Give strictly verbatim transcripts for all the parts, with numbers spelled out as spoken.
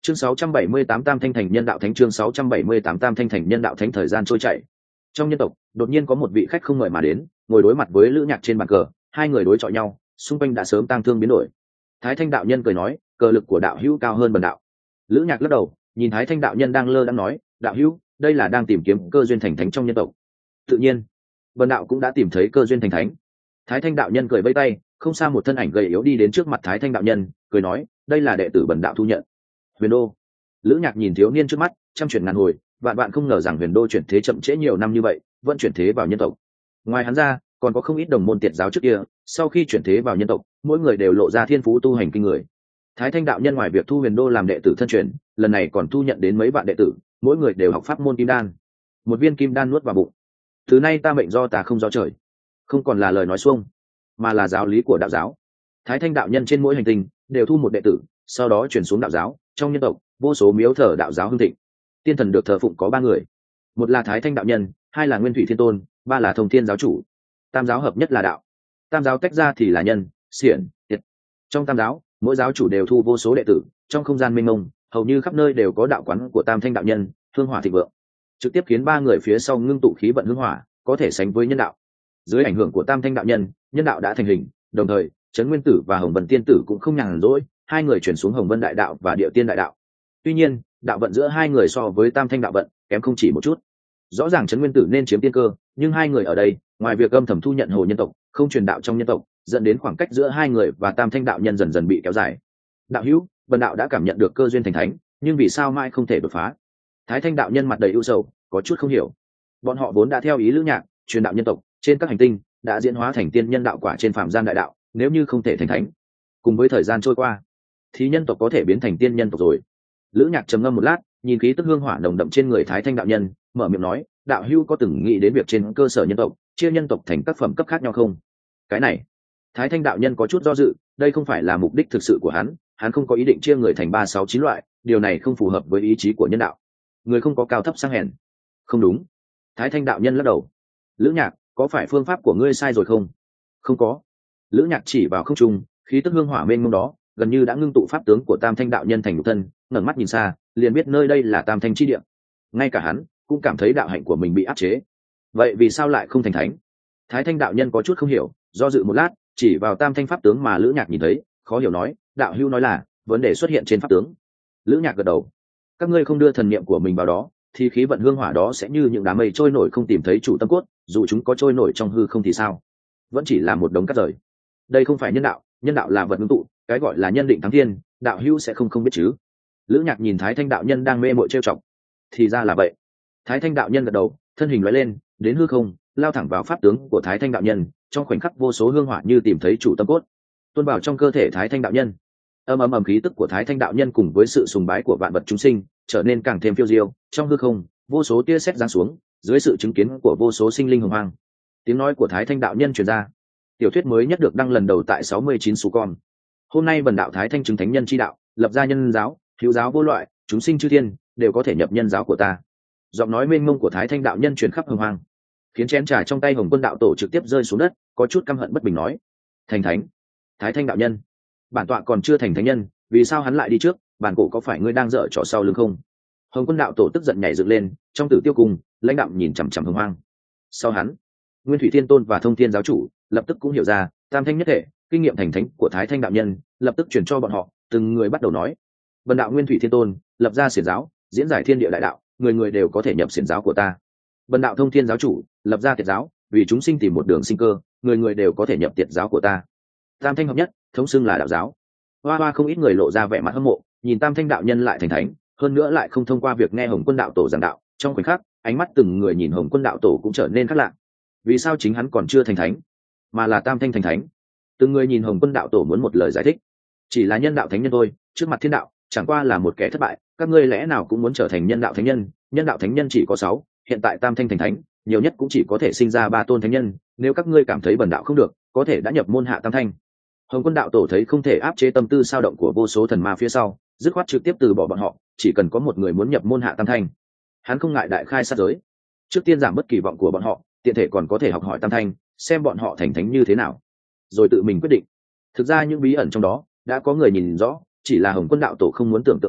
Chương sáu trăm bảy mươi tám Tam Thanh Thành Nhân Đạo Thánh chương sáu trăm bảy mươi tám Tam Thanh Thành Nhân Đạo Thánh thời gian trôi chảy. Trong nhân tộc, đột nhiên có một vị khách không mời mà đến, ngồi đối mặt với Lữ Nhạc trên bàn cờ, hai người đối chọi nhau, xung quanh đã sớm tang thương biến đổi. Thái Thanh đạo nhân cười nói, cờ lực của đạo hữu cao hơn bần đạo. Lữ Nhạc lắc đầu, nhìn Thái Thanh đạo nhân đang lơ đang nói, đạo hữu, đây là đang tìm kiếm cơ duyên thành thánh trong nhân tộc. Tự nhiên, bần đạo cũng đã tìm thấy cơ duyên thành thánh. Thái Thanh đạo nhân cười vẫy tay, không xa một thân ảnh gầy yếu đi đến trước mặt Thái Thanh đạo nhân, cười nói, đây là đệ tử bần đạo thu nhận. Huyền Đô. Lữ Nhạc nhìn thiếu niên trước mắt, trăm chuyển ngàn hồi, vạn vạn không ngờ rằng Huyền Đô chuyển thế chậm trễ nhiều năm như vậy, vẫn chuyển thế vào nhân tộc. Ngoài hắn ra, còn có không ít đồng môn tiệt giáo trước kia, sau khi chuyển thế vào nhân tộc, mỗi người đều lộ ra thiên phú tu hành kinh người. Thái Thanh đạo nhân ngoài việc thu Huyền Đô làm đệ tử thân truyền, lần này còn thu nhận đến mấy vạn đệ tử, mỗi người đều học pháp môn kim đan. Một viên kim đan nuốt vào bụng. Từ nay ta mệnh do ta không do trời, không còn là lời nói xuông, mà là giáo lý của đạo giáo. Thái Thanh đạo nhân trên mỗi hành tinh đều thu một đệ tử, sau đó chuyển xuống đạo giáo. Trong nhân tộc, vô số miếu thờ đạo giáo hưng thịnh. Tiên thần được thờ phụng có ba người, một là Thái Thanh đạo nhân, hai là Nguyên Thủy Thiên Tôn, ba là Thông Thiên giáo chủ. Tam giáo hợp nhất là đạo, tam giáo tách ra thì là nhân, xiển, tiệt. Trong tam giáo, mỗi giáo chủ đều thu vô số đệ tử, trong không gian mênh mông, hầu như khắp nơi đều có đạo quán của Tam Thanh đạo nhân, hương hỏa thịnh vượng, trực tiếp khiến ba người phía sau ngưng tụ khí vận hương hỏa, có thể sánh với nhân đạo. Dưới ảnh hưởng của Tam Thanh đạo nhân, nhân đạo đã thành hình, đồng thời, Trấn Nguyên Tử và Hồng Vân Tiên Tử cũng không nhàn rỗi, hai người chuyển xuống Hồng Vân đại đạo và Địa Tiên đại đạo. Tuy nhiên, đạo vận giữa hai người so với Tam Thanh đạo vận kém không chỉ một chút. Rõ ràng Trấn Nguyên Tử nên chiếm tiên cơ, nhưng hai người ở đây, ngoài việc âm thầm thu nhận hồ nhân tộc, không truyền đạo trong nhân tộc, dẫn đến khoảng cách giữa hai người và Tam Thanh đạo nhân dần dần bị kéo dài. Đạo hữu, bần đạo đã cảm nhận được cơ duyên thành thánh, nhưng vì sao mãi không thể đột phá? Thái Thanh đạo nhân mặt đầy ưu sầu, có chút không hiểu. Bọn họ vốn đã theo ý Lữ Nhạc, truyền đạo nhân tộc, trên các hành tinh đã diễn hóa thành tiên nhân đạo quả trên phàm gian đại đạo, nếu như không thể thành thánh, cùng với thời gian trôi qua, thì nhân tộc có thể biến thành tiên nhân tộc rồi. Lữ Nhạc trầm ngâm một lát, nhìn khí tức hương hỏa nồng đậm trên người Thái Thanh đạo nhân, mở miệng nói, đạo hữu có từng nghĩ đến việc trên cơ sở nhân tộc chia nhân tộc thành các phẩm cấp khác nhau không? Cái này, Thái Thanh đạo nhân có chút do dự, đây không phải là mục đích thực sự của hắn, hắn không có ý định chia người thành ba sáu chín loại, điều này không phù hợp với ý chí của nhân đạo. Người không có cao thấp sang hèn. Không đúng. Thái Thanh đạo nhân lắc đầu. Lữ Nhạc, có phải phương pháp của ngươi sai rồi không? Không có. Lữ Nhạc chỉ vào không trung, khí tức hương hỏa mênh mông đó, gần như đã ngưng tụ pháp tướng của Tam Thanh đạo nhân thành nhục thân, ngẩng mắt nhìn xa, liền biết nơi đây là Tam Thanh chi địa. Ngay cả hắn cũng cảm thấy đạo hạnh của mình bị áp chế. Vậy vì sao lại không thành thánh? Thái Thanh đạo nhân có chút không hiểu, do dự một lát, chỉ vào Tam Thanh pháp tướng mà Lữ Nhạc nhìn thấy, khó hiểu nói, đạo hữu nói là vấn đề xuất hiện trên pháp tướng. Lữ Nhạc gật đầu. Các ngươi không đưa thần niệm của mình vào đó, thì khí vận hương hỏa đó sẽ như những đám mây trôi nổi không tìm thấy chủ tâm cốt, dù chúng có trôi nổi trong hư không thì sao? Vẫn chỉ là một đống cát rời. Đây không phải nhân đạo, nhân đạo là vật ngưng tụ, cái gọi là nhân định thắng thiên, đạo hữu sẽ không không biết chứ? Lữ Nhạc nhìn Thái Thanh đạo nhân đang mê mội trêu chọc. Thì ra là vậy. Thái Thanh đạo nhân gật đầu, thân hình lóe lên, đến hư không, lao thẳng vào pháp tướng của Thái Thanh đạo nhân, trong khoảnh khắc vô số hương hỏa như tìm thấy chủ tâm cốt, tuôn vào trong cơ thể Thái Thanh đạo nhân. Âm ầm ầm khí tức của Thái Thanh đạo nhân cùng với sự sùng bái của vạn vật chúng sinh, trở nên càng thêm phiêu diêu, trong hư không, vô số tia sét giáng xuống, dưới sự chứng kiến của vô số sinh linh hồng hoang. Tiếng nói của Thái Thanh đạo nhân truyền ra. Tiểu thuyết mới nhất được đăng lần đầu tại sáu mươi chín số con. Hôm nay bần đạo Thái Thanh chứng thánh nhân chi đạo, lập ra nhân giáo, hữu giáo vô loại, chúng sinh chư thiên đều có thể nhập nhân giáo của ta. Giọng nói mênh mông của Thái Thanh đạo nhân truyền khắp hồng hoang, khiến chén trà trong tay Hồng Quân đạo tổ trực tiếp rơi xuống đất, có chút căm hận bất bình nói: thành thánh? Thái Thanh đạo nhân, bản tọa còn chưa thành thánh nhân, vì sao hắn lại đi trước? Bản cổ có phải ngươi đang dở trò sau lưng không? Hồng Quân đạo tổ tức giận nhảy dựng lên, trong tử tiêu cùng lãnh đạm nhìn chằm chằm hồng hoang. Sau hắn, Nguyên Thủy Thiên Tôn và Thông Thiên giáo chủ lập tức cũng hiểu ra tam thanh nhất thể, kinh nghiệm thành thánh của Thái Thanh đạo nhân, lập tức truyền cho bọn họ, từng người bắt đầu nói: bần đạo Nguyên Thủy Thiên Tôn lập ra xiển giáo, diễn giải thiên địa đại đạo, người người đều có thể nhập xiển giáo của ta. Bần đạo Thông Thiên giáo chủ lập ra tiệt giáo, vì chúng sinh tìm một đường sinh cơ, người người đều có thể nhập tiệt giáo của ta. Tam thanh hợp nhất, thống xưng là đạo giáo. Hoa hoa không ít người lộ ra vẻ mặt hâm mộ, nhìn tam thanh đạo nhân lại thành thánh, hơn nữa lại không thông qua việc nghe Hồng Quân đạo tổ giảng đạo. Trong khoảnh khắc, ánh mắt từng người nhìn Hồng Quân đạo tổ cũng trở nên khác lạ. Vì sao chính hắn còn chưa thành thánh, mà là tam thanh thành thánh? Từng người nhìn Hồng Quân đạo tổ muốn một lời giải thích. Chỉ là nhân đạo thánh nhân thôi, trước mặt thiên đạo chẳng qua là một kẻ thất bại, các ngươi lẽ nào cũng muốn trở thành nhân đạo thánh nhân? Nhân đạo thánh nhân chỉ có sáu, hiện tại tam thanh thành thánh, nhiều nhất cũng chỉ có thể sinh ra ba tôn thánh nhân, nếu các ngươi cảm thấy bần đạo không được, có thể đã nhập môn hạ tam thanh. Hồng Quân đạo tổ thấy không thể áp chế tâm tư sao động của vô số thần ma phía sau, dứt khoát trực tiếp từ bỏ bọn họ, chỉ cần có một người muốn nhập môn hạ tam thanh, hắn không ngại đại khai sát giới. Trước tiên giảm bất kỳ vọng của bọn họ, tiện thể còn có thể học hỏi tam thanh, xem bọn họ thành thánh như thế nào, rồi tự mình quyết định. Thực ra những bí ẩn trong đó đã có người nhìn rõ, chỉ là Hồng Quân đạo tổ không muốn tưởng tượng thôi,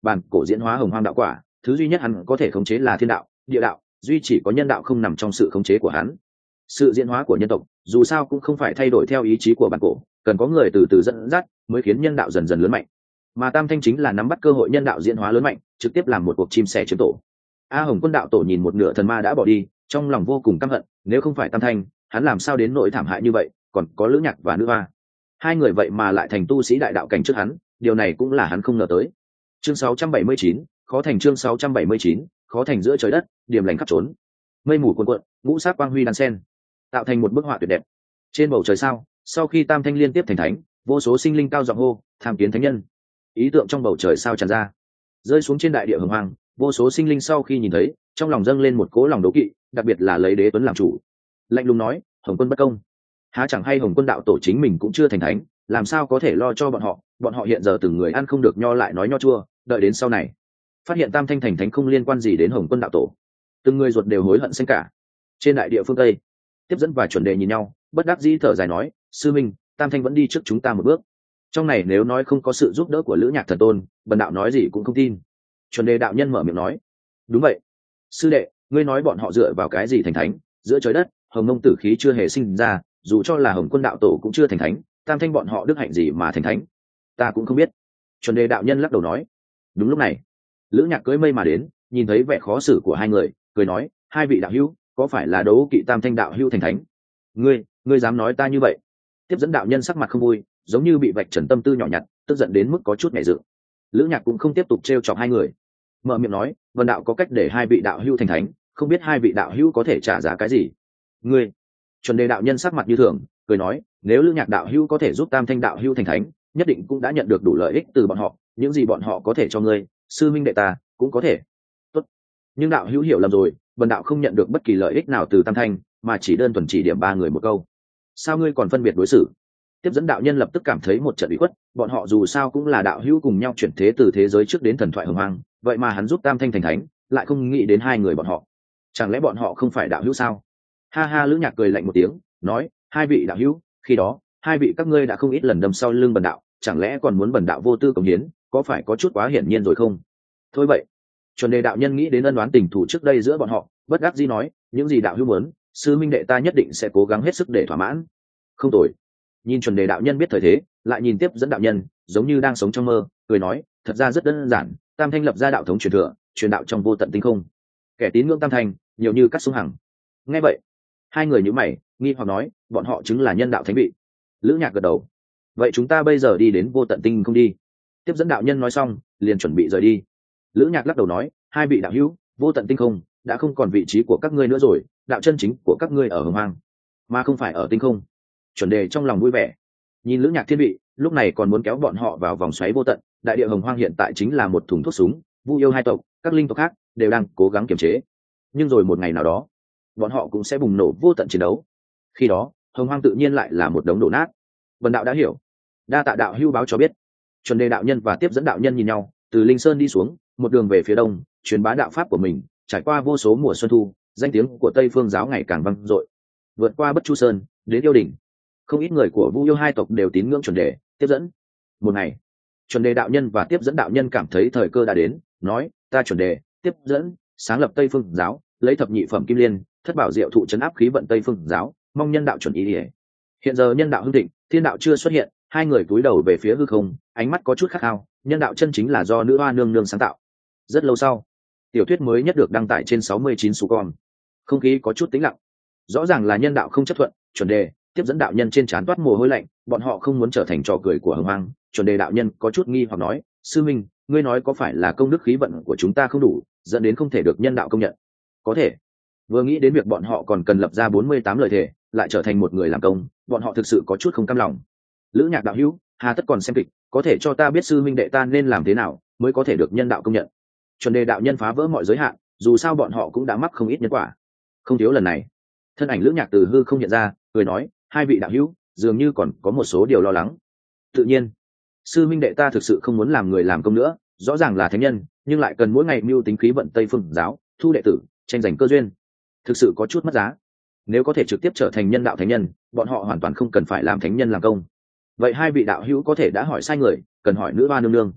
bản cổ diễn hóa hồng hoang đạo quả, thứ duy nhất hắn có thể khống chế là thiên đạo, địa đạo, duy chỉ có nhân đạo không nằm trong sự khống chế của hắn. Sự diễn hóa của nhân tộc dù sao cũng không phải thay đổi theo ý chí của bản cổ, cần có người từ từ dẫn dắt mới khiến nhân đạo dần dần lớn mạnh. Mà Tam Thanh chính là nắm bắt cơ hội nhân đạo diễn hóa lớn mạnh, trực tiếp làm một cuộc chim sẻ chiếm tổ. A Hồng Quân đạo tổ nhìn một nửa thần ma đã bỏ đi, trong lòng vô cùng căm hận, nếu không phải Tam Thanh, hắn làm sao đến nỗi thảm hại như vậy, còn có Lữ Nhạc và Nữ Hoa. Hai người vậy mà lại thành tu sĩ đại đạo cảnh trước hắn, điều này cũng là hắn không ngờ tới. Chương sáu trăm bảy mươi chín, khó thành chương sáu trăm bảy mươi chín, khó thành giữa trời đất, điểm lành khắp trốn. Mây mù cuồn cuộn, ngũ sắc quang huy đan sen, tạo thành một bức họa tuyệt đẹp. Trên bầu trời sao, sau khi Tam Thanh liên tiếp thành thánh, vô số sinh linh cao giọng hô, tham kiến thánh nhân. Ý tượng trong bầu trời sao tràn ra, rơi xuống trên đại địa hồng hoang, vô số sinh linh sau khi nhìn thấy, trong lòng dâng lên một cỗ lòng đố kỵ, đặc biệt là lấy Đế Tuấn làm chủ. Lạnh lùng nói, Hồng Quân bất công. Há chẳng hay Hồng Quân đạo tổ chính mình cũng chưa thành thánh, làm sao có thể lo cho bọn họ, bọn họ hiện giờ từng người ăn không được nho lại nói nho chua, đợi đến sau này phát hiện Tam Thanh thành thánh không liên quan gì đến Hồng Quân đạo tổ, từng người ruột đều hối hận xanh cả. Trên đại địa phương Tây, Tiếp Dẫn và Chuẩn Đề nhìn nhau, bất đắc dĩ thở dài nói, sư minh, Tam Thanh vẫn đi trước chúng ta một bước, trong này nếu nói không có sự giúp đỡ của Lữ Nhạc thần tôn, bần đạo nói gì cũng không tin. Chuẩn Đề đạo nhân mở miệng nói, đúng vậy sư đệ, ngươi nói bọn họ dựa vào cái gì thành thánh? Giữa trời đất, hồng mông tử khí chưa hề sinh ra, dù cho là Hồng Quân đạo tổ cũng chưa thành thánh, Tam Thanh bọn họ đức hạnh gì mà thành thánh? Ta cũng không biết. Chuẩn Đề đạo nhân lắc đầu nói. Đúng lúc này, Lữ Nhạc cưỡi mây mà đến, nhìn thấy vẻ khó xử của hai người, cười nói, hai vị đạo hữu, có phải là đấu kỵ Tam Thanh đạo hữu thành thánh? Ngươi, ngươi dám nói ta như vậy? Tiếp Dẫn đạo nhân sắc mặt không vui, giống như bị vạch trần tâm tư nhỏ nhặt, tức giận đến mức có chút nhẹ dựng. Lữ Nhạc cũng không tiếp tục trêu chọc hai người, mở miệng nói, vân đạo có cách để hai vị đạo hữu thành thánh, không biết hai vị đạo hữu có thể trả giá cái gì? Ngươi. Chuẩn Đề đạo nhân sắc mặt như thường, cười nói, nếu Lữ Nhạc đạo hữu có thể giúp Tam Thanh đạo hữu thành thánh, nhất định cũng đã nhận được đủ lợi ích từ bọn họ, những gì bọn họ có thể cho ngươi, sư minh đệ ta cũng có thể. Tốt. Nhưng đạo hữu hiểu lầm rồi, vân đạo không nhận được bất kỳ lợi ích nào từ Tam Thanh, mà chỉ đơn thuần chỉ điểm ba người một câu. Sao ngươi còn phân biệt đối xử? Tiếp Dẫn đạo nhân lập tức cảm thấy một trận ủy khuất, bọn họ dù sao cũng là đạo hữu cùng nhau chuyển thế từ thế giới trước đến thần thoại hồng hoang, vậy mà hắn giúp Tam Thanh thành thánh, lại không nghĩ đến hai người bọn họ. Chẳng lẽ bọn họ không phải đạo hữu sao? Ha ha, Lữ Nhạc cười lạnh một tiếng, nói, hai vị đạo hữu, khi đó, hai vị các ngươi đã không ít lần đâm sau lưng bần đạo, chẳng lẽ còn muốn bần đạo vô tư cống hiến, có phải có chút quá hiển nhiên rồi không? Thôi vậy. Chuẩn Đề đạo nhân nghĩ đến ân oán tình thù trước đây giữa bọn họ, bất đắc dĩ nói, những gì đạo hữu muốn, sư minh đệ ta nhất định sẽ cố gắng hết sức để thỏa mãn. Không tồi. Nhìn Chuẩn Đề đạo nhân biết thời thế, lại nhìn Tiếp Dẫn đạo nhân, giống như đang sống trong mơ, cười nói, thật ra rất đơn giản, Tam Thanh lập ra đạo thống truyền thừa, truyền đạo trong vô tận tinh không. Kẻ tín ngưỡng Tam Thanh, nhiều như cắt sông hằng. Nghe vậy, hai người nhíu mày, nghi hoặc nói, bọn họ chứng là nhân đạo thánh vị. Lữ Nhạc gật đầu. Vậy chúng ta bây giờ đi đến vô tận tinh không đi. Tiếp Dẫn đạo nhân nói xong, liền chuẩn bị rời đi. Lữ Nhạc lắc đầu nói, hai vị đạo hữu, vô tận tinh không đã không còn vị trí của các ngươi nữa rồi, đạo chân chính của các ngươi ở hồng hoang, mà không phải ở tinh không. Chuẩn Đề trong lòng vui vẻ, nhìn Lữ Nhạc thiên vị, lúc này còn muốn kéo bọn họ vào vòng xoáy vô tận. Đại địa hồng hoang hiện tại chính là một thùng thuốc súng, Vu Yêu hai tộc, các linh tộc khác đều đang cố gắng kiềm chế, nhưng rồi một ngày nào đó, bọn họ cũng sẽ bùng nổ vô tận chiến đấu. Khi đó, hồng hoang tự nhiên lại là một đống đổ nát. Vân đạo đã hiểu, đa tạ đạo hưu báo cho biết. Chuẩn Đề đạo nhân và Tiếp Dẫn đạo nhân nhìn nhau, từ Linh Sơn đi xuống, một đường về phía đông, truyền bá đạo pháp của mình, trải qua vô số mùa xuân thu, danh tiếng của Tây Phương giáo ngày càng vang dội. Vượt qua Bất Chu Sơn, đến Yêu Đỉnh, không ít người của Vu Yêu hai tộc đều tín ngưỡng Chuẩn Đề, Tiếp Dẫn. Một ngày, Chuẩn Đề đạo nhân và Tiếp Dẫn đạo nhân cảm thấy thời cơ đã đến, nói, ta Chuẩn Đề, Tiếp Dẫn, sáng lập Tây Phương giáo, lấy thập nhị phẩm kim liên, thất bảo diệu thụ trấn áp khí vận Tây Phương giáo, mong nhân đạo chuẩn ý ỉa. Hiện giờ nhân đạo hưng thịnh, thiên đạo chưa xuất hiện, hai người cúi đầu về phía hư không, ánh mắt có chút khát khao. Nhân đạo chân chính là do nữ hoa nương nương sáng tạo. Rất lâu sau, tiểu thuyết mới nhất được đăng tải trên sáu mươi chín số con. Không khí có chút tĩnh lặng, rõ ràng là nhân đạo không chấp thuận. Chuẩn Đề, Tiếp Dẫn đạo nhân trên trán toát mồ hôi lạnh, bọn họ không muốn trở thành trò cười của hồng hoang. Chuẩn Đề đạo nhân có chút nghi hoặc nói, sư minh, ngươi nói có phải là công đức khí vận của chúng ta không đủ, dẫn đến không thể được nhân đạo công nhận? Có thể. Vừa nghĩ đến việc bọn họ còn cần lập ra bốn mươi tám lời thề, lại trở thành một người làm công, bọn họ thực sự có chút không cam lòng. Lữ Nhạc đạo hữu, hà tất còn xem kịch, có thể cho ta biết sư minh đệ ta nên làm thế nào mới có thể được nhân đạo công nhận? Chuẩn Đề đạo nhân phá vỡ mọi giới hạn, dù sao bọn họ cũng đã mắc không ít nhân quả, không thiếu lần này. Thân ảnh Lữ Nhạc từ hư không hiện ra, cười nói, hai vị đạo hữu dường như còn có một số điều lo lắng. Tự nhiên, sư minh đệ ta thực sự không muốn làm người làm công nữa, rõ ràng là thánh nhân, nhưng lại cần mỗi ngày mưu tính khí vận Tây Phương giáo, thu đệ tử, tranh giành cơ duyên, thực sự có chút mất giá. Nếu có thể trực tiếp trở thành nhân đạo thánh nhân, bọn họ hoàn toàn không cần phải làm thánh nhân làm công. Vậy hai vị đạo hữu có thể đã hỏi sai người, cần hỏi nữ hoa nương nương.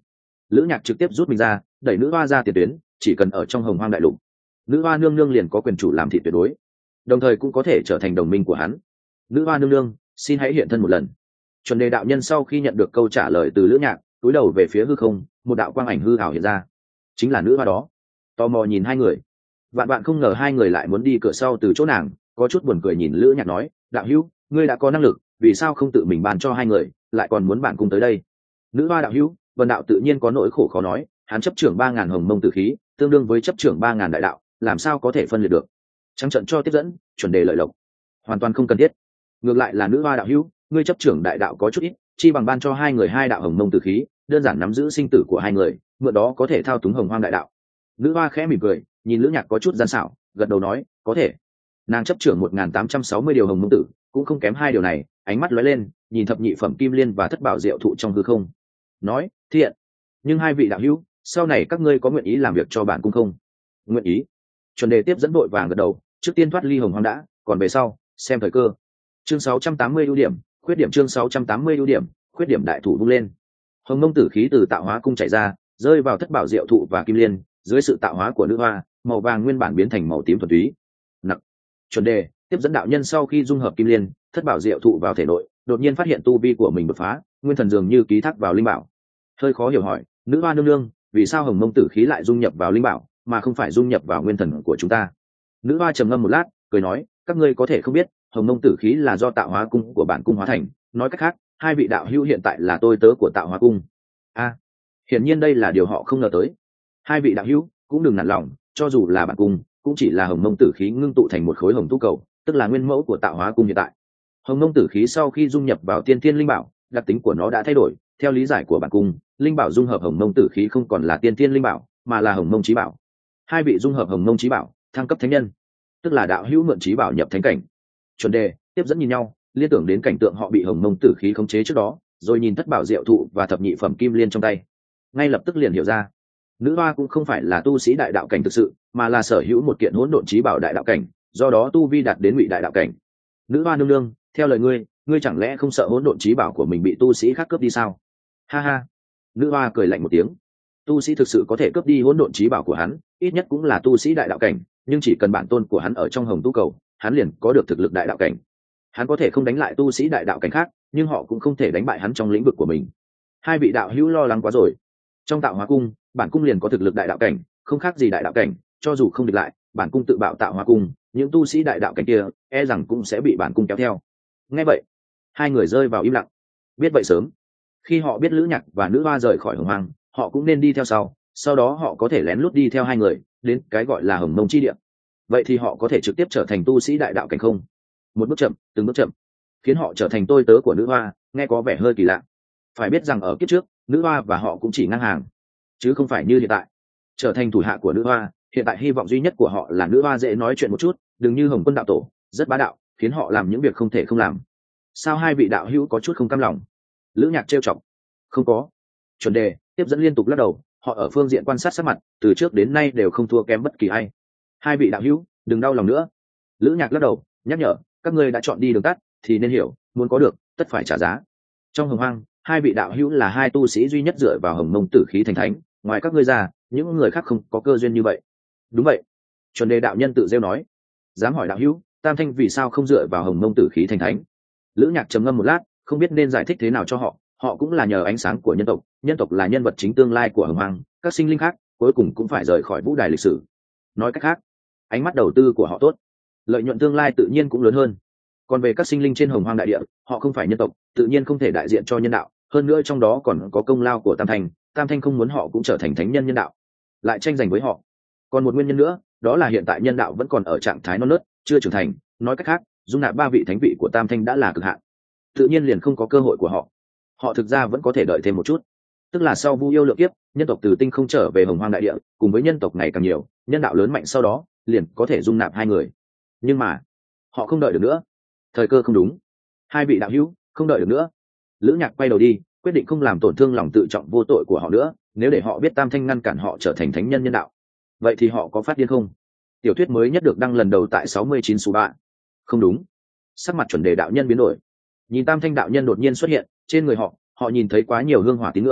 lữ nhạc trực tiếp rút mình ra, đẩy nữ hoa ra tiền tuyến, chỉ cần ở trong hồng hoang đại lục, nữ hoa nương nương liền có quyền chủ làm thị tuyệt đối, đồng thời cũng có thể trở thành đồng minh của hắn. Nữ hoa nương nương, xin hãy hiện thân một lần. Chuẩn đề đạo nhân sau khi nhận được câu trả lời từ lữ nhạc, túi đầu về phía hư không, một đạo quang ảnh hư ảo hiện ra, chính là nữ hoa đó. Tò mò nhìn hai người, vạn bạn không ngờ hai người lại muốn đi cửa sau từ chỗ nàng, có chút buồn cười nhìn lữ nhạc nói, đạo hữu, ngươi đã có năng lực, vì sao không tự mình bàn cho hai người, lại còn muốn bạn cùng tới đây? Nữ hoa đạo hữu, vân đạo tự nhiên có nỗi khổ khó nói, hắn chấp trưởng ba ngàn hồng mông tử khí, tương đương với chấp trưởng ba ngàn đại đạo, làm sao có thể phân liệt được? Trắng trận cho tiếp dẫn, chuẩn đề lợi lộc, hoàn toàn không cần thiết. Ngược lại là nữ hoa đạo hữu, ngươi chấp trưởng đại đạo có chút ít, chi bằng ban cho hai người hai đạo hồng mông tử khí, đơn giản nắm giữ sinh tử của hai người, mượn đó có thể thao túng hồng hoang đại đạo. Nữ hoa khẽ mỉm cười, nhìn lữ nhạc có chút gian xảo, gật đầu nói, có thể. Nàng chấp trưởng một nghìn tám trăm sáu mươi điều hồng mông tử, cũng không kém hai điều này, ánh mắt lóe lên, nhìn thập nhị phẩm kim liên và thất bảo diệu thụ trong hư không, nói, thiện. Nhưng hai vị đạo hữu, sau này các ngươi có nguyện ý làm việc cho bản cung không? Nguyện ý. Chuẩn đề tiếp dẫn vội vàng gật đầu, trước tiên thoát ly hồng hoang đã, còn về sau xem thời cơ. Chương sáu trăm tám mươi ưu điểm, khuyết điểm. Chương sáu trăm tám mươi ưu điểm, khuyết điểm. Đại thủ vung lên, hồng mông tử khí từ tạo hóa cung chảy ra, rơi vào thất bảo diệu thụ và kim liên, dưới sự tạo hóa của nữ hoa, màu vàng nguyên bản biến thành màu tím thuần túy. Nặng. Chuẩn đề tiếp dẫn đạo nhân sau khi dung hợp kim liên, thất bảo diệu thụ vào thể nội, đột nhiên phát hiện tu vi của mình đột phá, nguyên thần dường như ký thác vào linh bảo. Hơi khó hiểu hỏi, nữ hoa nương nương, vì sao hồng mông tử khí lại dung nhập vào linh bảo, mà không phải dung nhập vào nguyên thần của chúng ta? Nữ hoa trầm ngâm một lát, cười nói, các ngươi có thể không biết, hồng mông tử khí là do tạo hóa cung của bản cung hóa thành, nói cách khác, hai vị đạo hữu hiện tại là tôi tớ của tạo hóa cung. A, à, hiển nhiên đây là điều họ không ngờ tới. Hai vị đạo hữu cũng đừng nản lòng, cho dù là bản cung, cũng chỉ là hồng mông tử khí ngưng tụ thành một khối hồng tu cầu, tức là nguyên mẫu của tạo hóa cung hiện tại. Hồng mông tử khí sau khi dung nhập vào tiên thiên linh bảo, đặc tính của nó đã thay đổi. Theo lý giải của bản cung, linh bảo dung hợp hồng mông tử khí không còn là tiên thiên linh bảo, mà là hồng mông chí bảo. Hai vị dung hợp hồng mông chí bảo, thăng cấp thánh nhân, tức là đạo hữu mượn chí bảo nhập thánh cảnh. Chuẩn đề tiếp dẫn nhìn nhau, liên tưởng đến cảnh tượng họ bị hồng mông tử khí khống chế trước đó, rồi nhìn thất bảo diệu thụ và thập nhị phẩm kim liên trong tay, ngay lập tức liền hiểu ra, nữ hoa cũng không phải là tu sĩ đại đạo cảnh thực sự, mà là sở hữu một kiện hỗn độn chí bảo đại đạo cảnh, do đó tu vi đạt đến ngụy đại đạo cảnh. Nữ hoa nương nương, theo lời ngươi, ngươi chẳng lẽ không sợ hỗn độn chí bảo của mình bị tu sĩ khác cướp đi sao? Ha ha. Nữ hoa cười lạnh một tiếng, tu sĩ thực sự có thể cướp đi hỗn độn chí bảo của hắn, ít nhất cũng là tu sĩ đại đạo cảnh, nhưng chỉ cần bản tôn của hắn ở trong hồng tu cầu, hắn liền có được thực lực đại đạo cảnh. Hắn có thể không đánh lại tu sĩ đại đạo cảnh khác, nhưng họ cũng không thể đánh bại hắn trong lĩnh vực của mình. Hai vị đạo hữu lo lắng quá rồi. Trong tạo hóa cung, bản cung liền có thực lực đại đạo cảnh, không khác gì đại đạo cảnh, cho dù không địch lại, bản cung tự bạo tạo hóa cung, những tu sĩ đại đạo cảnh kia e rằng cũng sẽ bị bản cung kéo theo. Nghe vậy, hai người rơi vào im lặng. Biết vậy sớm, khi họ biết lữ nhạc và nữ hoa rời khỏi hồng hoang, họ cũng nên đi theo sau, sau đó họ có thể lén lút đi theo hai người đến cái gọi là hồng mông chi địa. Vậy thì họ có thể trực tiếp trở thành tu sĩ đại đạo cảnh không? Một bước chậm, từng bước chậm, khiến họ trở thành tôi tớ của nữ hoa, nghe có vẻ hơi kỳ lạ. Phải biết rằng ở kiếp trước, nữ hoa và họ cũng chỉ ngang hàng, chứ không phải như hiện tại. Trở thành thủ hạ của nữ hoa, hiện tại hy vọng duy nhất của họ là nữ hoa dễ nói chuyện một chút, đừng như hồng quân đạo tổ rất bá đạo, khiến họ làm những việc không thể không làm. Sao hai vị đạo hữu có chút không cam lòng? Lữ nhạc trêu chọc. Không có. Chuẩn đề tiếp dẫn liên tục lắc đầu, họ ở phương diện quan sát sát mặt, từ trước đến nay đều không thua kém bất kỳ ai. Hai vị đạo hữu đừng đau lòng nữa. Lữ nhạc lắc đầu, nhắc nhở, các ngươi đã chọn đi đường tắt thì nên hiểu, muốn có được tất phải trả giá. Trong hồng hoang, hai vị đạo hữu là hai tu sĩ duy nhất dựa vào hồng mông tử khí thành thánh, ngoài các ngươi ra, những người khác không có cơ duyên như vậy. Đúng vậy. Chuẩn đề đạo nhân tự rêu nói. Dám hỏi đạo hữu, tam thanh vì sao không dựa vào hồng mông tử khí thành thánh? Lữ nhạc trầm ngâm một lát, không biết nên giải thích thế nào cho họ. Họ cũng là nhờ ánh sáng của nhân tộc, nhân tộc là nhân vật chính tương lai của hồng hoang, các sinh linh khác cuối cùng cũng phải rời khỏi vũ đài lịch sử. Nói cách khác, ánh mắt đầu tư của họ tốt, lợi nhuận tương lai tự nhiên cũng lớn hơn. Còn về các sinh linh trên hồng hoang đại địa, họ không phải nhân tộc, tự nhiên không thể đại diện cho nhân đạo, hơn nữa trong đó còn có công lao của tam thanh, tam thanh không muốn họ cũng trở thành thánh nhân nhân đạo, lại tranh giành với họ. Còn một nguyên nhân nữa, đó là hiện tại nhân đạo vẫn còn ở trạng thái non nớt, chưa trưởng thành, nói cách khác, dung nạp ba vị thánh vị của tam thanh đã là cực hạn, tự nhiên liền không có cơ hội của họ. Họ thực ra vẫn có thể đợi thêm một chút, tức là sau vu yêu lượng kiếp, nhân tộc từ tinh không trở về hồng hoang đại địa, cùng với nhân tộc ngày càng nhiều, nhân đạo lớn mạnh, sau đó liền có thể dung nạp hai người. Nhưng mà họ không đợi được nữa, thời cơ không đúng. Hai vị đạo hữu không đợi được nữa. Lữ nhạc quay đầu đi, quyết định không làm tổn thương lòng tự trọng vô tội của họ nữa. Nếu để họ biết tam thanh ngăn cản họ trở thành thánh nhân nhân đạo, vậy thì họ có phát điên không? Tiểu thuyết mới nhất được đăng lần đầu tại sáu mươi chín số ba. Không đúng. Sắc mặt chuẩn đề đạo nhân biến đổi, nhìn tam thanh đạo nhân đột nhiên xuất hiện trên người họ. Họ nhìn thấy quá nhiều hương hỏa tín ngưỡng,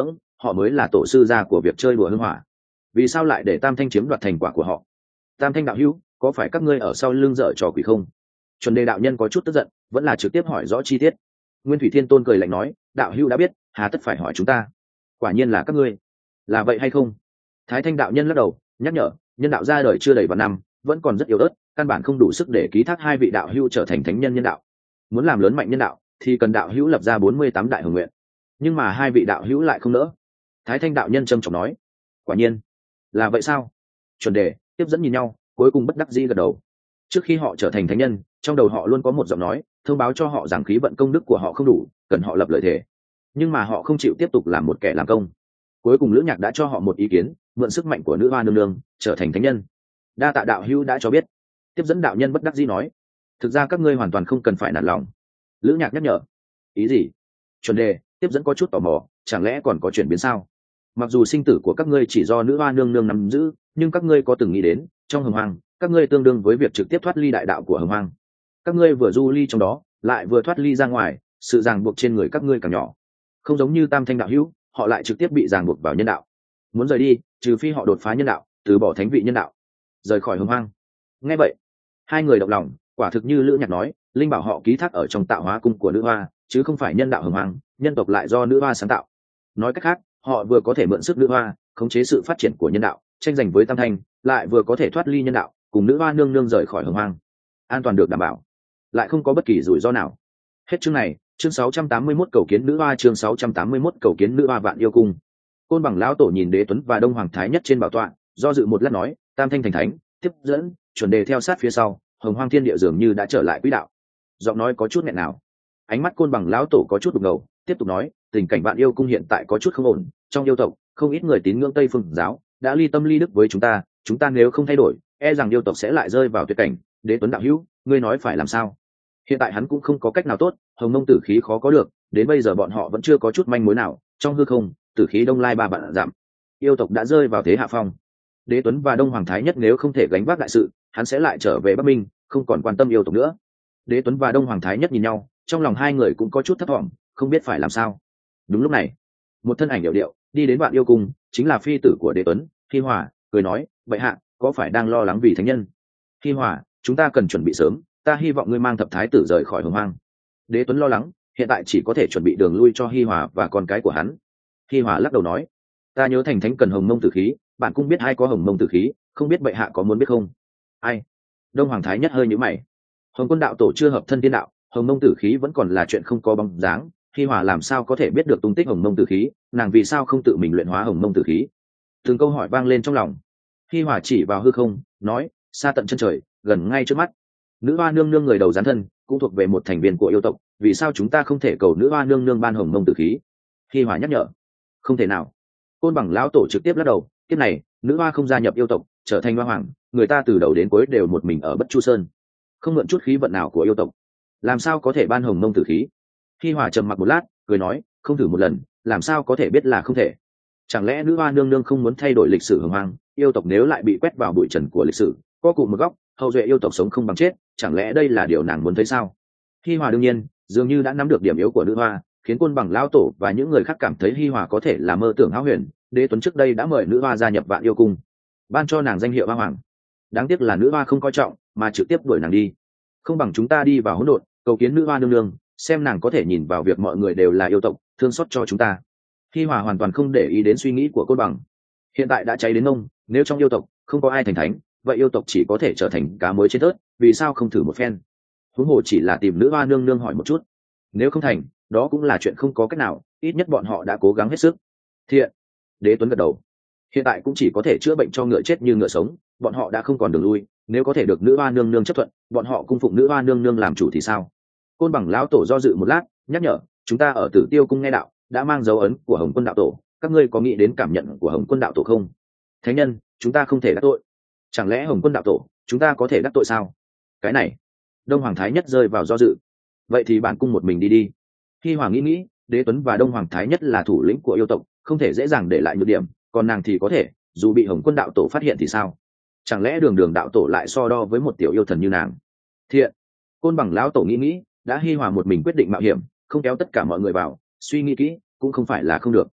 họ mới là tổ sư gia của việc chơi đùa hương hỏa. Vì sao lại để Tam Thanh chiếm đoạt thành quả của họ? Tam Thanh đạo hữu, có phải các ngươi ở sau lưng dở trò quỷ không? Chuẩn đề đạo nhân có chút tức giận, vẫn là trực tiếp hỏi rõ chi tiết. Nguyên Thủy Thiên Tôn cười lạnh nói, đạo hữu đã biết, hà tất phải hỏi chúng ta? Quả nhiên là các ngươi. Là vậy hay không? Thái Thanh đạo nhân lắc đầu, nhắc nhở, nhân đạo ra đời chưa đầy vạn năm, vẫn còn rất yếu ớt, căn bản không đủ sức để ký thác hai vị đạo hữu trở thành thánh nhân nhân đạo. Muốn làm lớn mạnh nhân đạo, thì cần đạo hữu lập ra bốn mươi tám đại hồng nguyện. Nhưng mà hai vị đạo hữu lại không nỡ. Thái Thanh đạo nhân trầm trọng nói, quả nhiên là vậy sao? Chuẩn đề tiếp dẫn nhìn nhau, cuối cùng bất đắc dĩ gật đầu. Trước khi họ trở thành thánh nhân, trong đầu họ luôn có một giọng nói thông báo cho họ rằng khí vận công đức của họ không đủ, cần họ lập lợi thể. Nhưng mà họ không chịu tiếp tục làm một kẻ làm công. Cuối cùng Lữ Nhạc đã cho họ một ý kiến, mượn sức mạnh của nữ hoa nương nương trở thành thánh nhân. Đa tạ đạo hữu đã cho biết. Tiếp dẫn đạo nhân bất đắc dĩ nói, thực ra các ngươi hoàn toàn không cần phải nản lòng. Lữ Nhạc nhắc nhở. Ý gì? Chuẩn đề tiếp dẫn có chút tò mò, chẳng lẽ còn có chuyển biến sao? Mặc dù sinh tử của các ngươi chỉ do nữ hoa nương nương nắm giữ, nhưng các ngươi có từng nghĩ đến, trong hồng hoang các ngươi tương đương với việc trực tiếp thoát ly đại đạo của hồng hoang. Các ngươi vừa du ly trong đó, lại vừa thoát ly ra ngoài, sự ràng buộc trên người các ngươi càng nhỏ. Không giống như Tam Thanh đạo hữu, họ lại trực tiếp bị ràng buộc vào nhân đạo. Muốn rời đi, trừ phi họ đột phá nhân đạo, từ bỏ thánh vị nhân đạo, rời khỏi hồng hoang. Nghe vậy, hai người động lòng, quả thực như Lữ Nhạc nói, linh bảo họ ký thác ở trong tạo hóa cung của nữ hoa, chứ không phải nhân đạo hồng hoang, nhân tộc lại do nữ hoa sáng tạo. Nói cách khác, họ vừa có thể mượn sức nữ hoa khống chế sự phát triển của nhân đạo, tranh giành với Tam Thanh, lại vừa có thể thoát ly nhân đạo, cùng nữ hoa nương nương rời khỏi hồng hoang, an toàn được đảm bảo, lại không có bất kỳ rủi ro nào. Hết chương này. Chương sáu trăm tám mươi mốt cầu kiến nữ hoa. Chương sáu trăm tám mươi mốt cầu kiến nữ hoa. Vạn yêu cung. Côn Bằng lão tổ nhìn Đế Tuấn và Đông Hoàng Thái Nhất trên bảo tọa, do dự một lát nói, Tam Thanh thành thánh, tiếp dẫn chuẩn đề theo sát phía sau, hồng hoang thiên địa dường như đã trở lại quỹ đạo. Giọng nói có chút nghẹn nào. Ánh mắt Côn Bằng lão tổ có chút đục ngầu, tiếp tục nói, tình cảnh Vạn yêu cung hiện tại có chút không ổn, trong yêu tộc không ít người tín ngưỡng Tây Phương giáo đã ly tâm ly đức với chúng ta, chúng ta nếu không thay đổi, e rằng yêu tộc sẽ lại rơi vào tuyệt cảnh. Đế Tuấn đạo hữu, ngươi nói phải làm sao? Hiện tại hắn cũng không có cách nào tốt, hồng mông tử khí khó có được, đến bây giờ bọn họ vẫn chưa có chút manh mối nào. Trong hư không, tử khí đông lai ba vạn giảm, yêu tộc đã rơi vào thế hạ phong. Đế Tuấn và Đông Hoàng Thái Nhất nếu không thể gánh vác đại sự, hắn sẽ lại trở về Bắc Minh, không còn quan tâm yêu tộc nữa. Đế Tuấn và Đông Hoàng Thái Nhất nhìn nhau, trong lòng hai người cũng có chút thất vọng, không biết phải làm sao. Đúng lúc này, một thân ảnh điệu điệu đi đến Vạn yêu cung, chính là phi tử của Đế Tuấn, Hi Hòa, cười nói, vậy hạ có phải đang lo lắng vì thánh nhân? Hi Hòa, chúng ta cần chuẩn bị sớm, ta hy vọng ngươi mang thập thái tử rời khỏi hồng hoang. Đế Tuấn lo lắng, hiện tại chỉ có thể chuẩn bị đường lui cho Hi Hòa và con cái của hắn. Hi Hòa lắc đầu nói, ta nhớ thành thánh cần hồng mông tử khí, bạn cũng biết ai có hồng mông tử khí, không biết bệ hạ có muốn biết không? Ai? Đông Hoàng Thái Nhất hơi nhíu mày. Hồng Quân đạo tổ chưa hợp thân tiên đạo, hồng mông tử khí vẫn còn là chuyện không có bóng dáng. Hi Hòa làm sao có thể biết được tung tích hồng mông tử khí? Nàng vì sao không tự mình luyện hóa hồng mông tử khí? Từng câu hỏi vang lên trong lòng. Hi Hòa chỉ vào hư không, nói, xa tận chân trời, gần ngay trước mắt. Nữ hoa nương nương người đầu gián thân, cũng thuộc về một thành viên của yêu tộc, vì sao chúng ta không thể cầu nữ hoa nương nương ban hồng mông tử khí? Hi Hòa nhắc nhở. Không thể nào. Côn Bằng lão tổ trực tiếp lắc đầu, kiếp này nữ hoa không gia nhập yêu tộc, trở thành hoa hoàng, người ta từ đầu đến cuối đều một mình ở Bất Chu Sơn, không mượn chút khí vận nào của yêu tộc, làm sao có thể ban hồng mông tử khí? Hi Hòa trầm mặc một lát, cười nói, không thử một lần, làm sao có thể biết là không thể? Chẳng lẽ nữ hoa nương nương không muốn thay đổi lịch sử hồng hoang? Yêu tộc nếu lại bị quét vào bụi trần của lịch sử, có cụ một góc, hậu duệ yêu tộc sống không bằng chết, chẳng lẽ đây là điều nàng muốn thấy sao? Hi Hòa đương nhiên dường như đã nắm được điểm yếu của nữ hoa, khiến Côn Bằng lão tổ và những người khác cảm thấy Hi Hòa có thể là mơ tưởng hão huyền. Đế Tuấn trước đây đã mời nữ hoa gia nhập Vạn yêu cung, ban cho nàng danh hiệu hoa hoàng, đáng tiếc là nữ hoa không coi trọng mà trực tiếp đuổi nàng đi. Không bằng chúng ta đi vào hỗn độn, cầu kiến nữ hoa nương nương, xem nàng có thể nhìn vào việc mọi người đều là yêu tộc, thương xót cho chúng ta. Hi Hòa hoàn toàn không để ý đến suy nghĩ của Côn Bằng. Hiện tại đã cháy đến mông, nếu trong yêu tộc không có ai thành thánh, vậy yêu tộc chỉ có thể trở thành cá mới trên tớt, vì sao không thử một phen? Huống hồ chỉ là tìm nữ hoa nương nương hỏi một chút, nếu không thành, đó cũng là chuyện không có cách nào, ít nhất bọn họ đã cố gắng hết sức. Thiện. Đế Tuấn gật đầu. Hiện tại cũng chỉ có thể chữa bệnh cho ngựa chết như ngựa sống, bọn họ đã không còn đường lui, nếu có thể được nữ hoa nương nương chấp thuận, bọn họ cung phụng nữ hoa nương nương làm chủ thì sao? Côn Bằng lão tổ do dự một lát, nhắc nhở, chúng ta ở Tử Tiêu cung nghe đạo đã mang dấu ấn của Hồng Quân đạo tổ, các ngươi có nghĩ đến cảm nhận của Hồng Quân đạo tổ không? Thánh nhân, chúng ta không thể đắc tội. Chẳng lẽ Hồng Quân đạo tổ chúng ta có thể đắc tội sao? Cái này, Đông Hoàng Thái Nhất rơi vào do dự. Vậy thì bản cung một mình đi đi. Hi Hòa nghĩ nghĩ, Đế Tuấn và Đông Hoàng Thái Nhất là thủ lĩnh của yêu tộc, không thể dễ dàng để lại nhược điểm, còn nàng thì có thể, dù bị Hồng Quân đạo tổ phát hiện thì sao? Chẳng lẽ Đường Đường đạo tổ lại so đo với một tiểu yêu thần như nàng? Thiện. Côn Bằng lão tổ nghĩ nghĩ, đã Hi Hòa một mình quyết định mạo hiểm, không kéo tất cả mọi người vào, suy nghĩ kỹ cũng không phải là không được.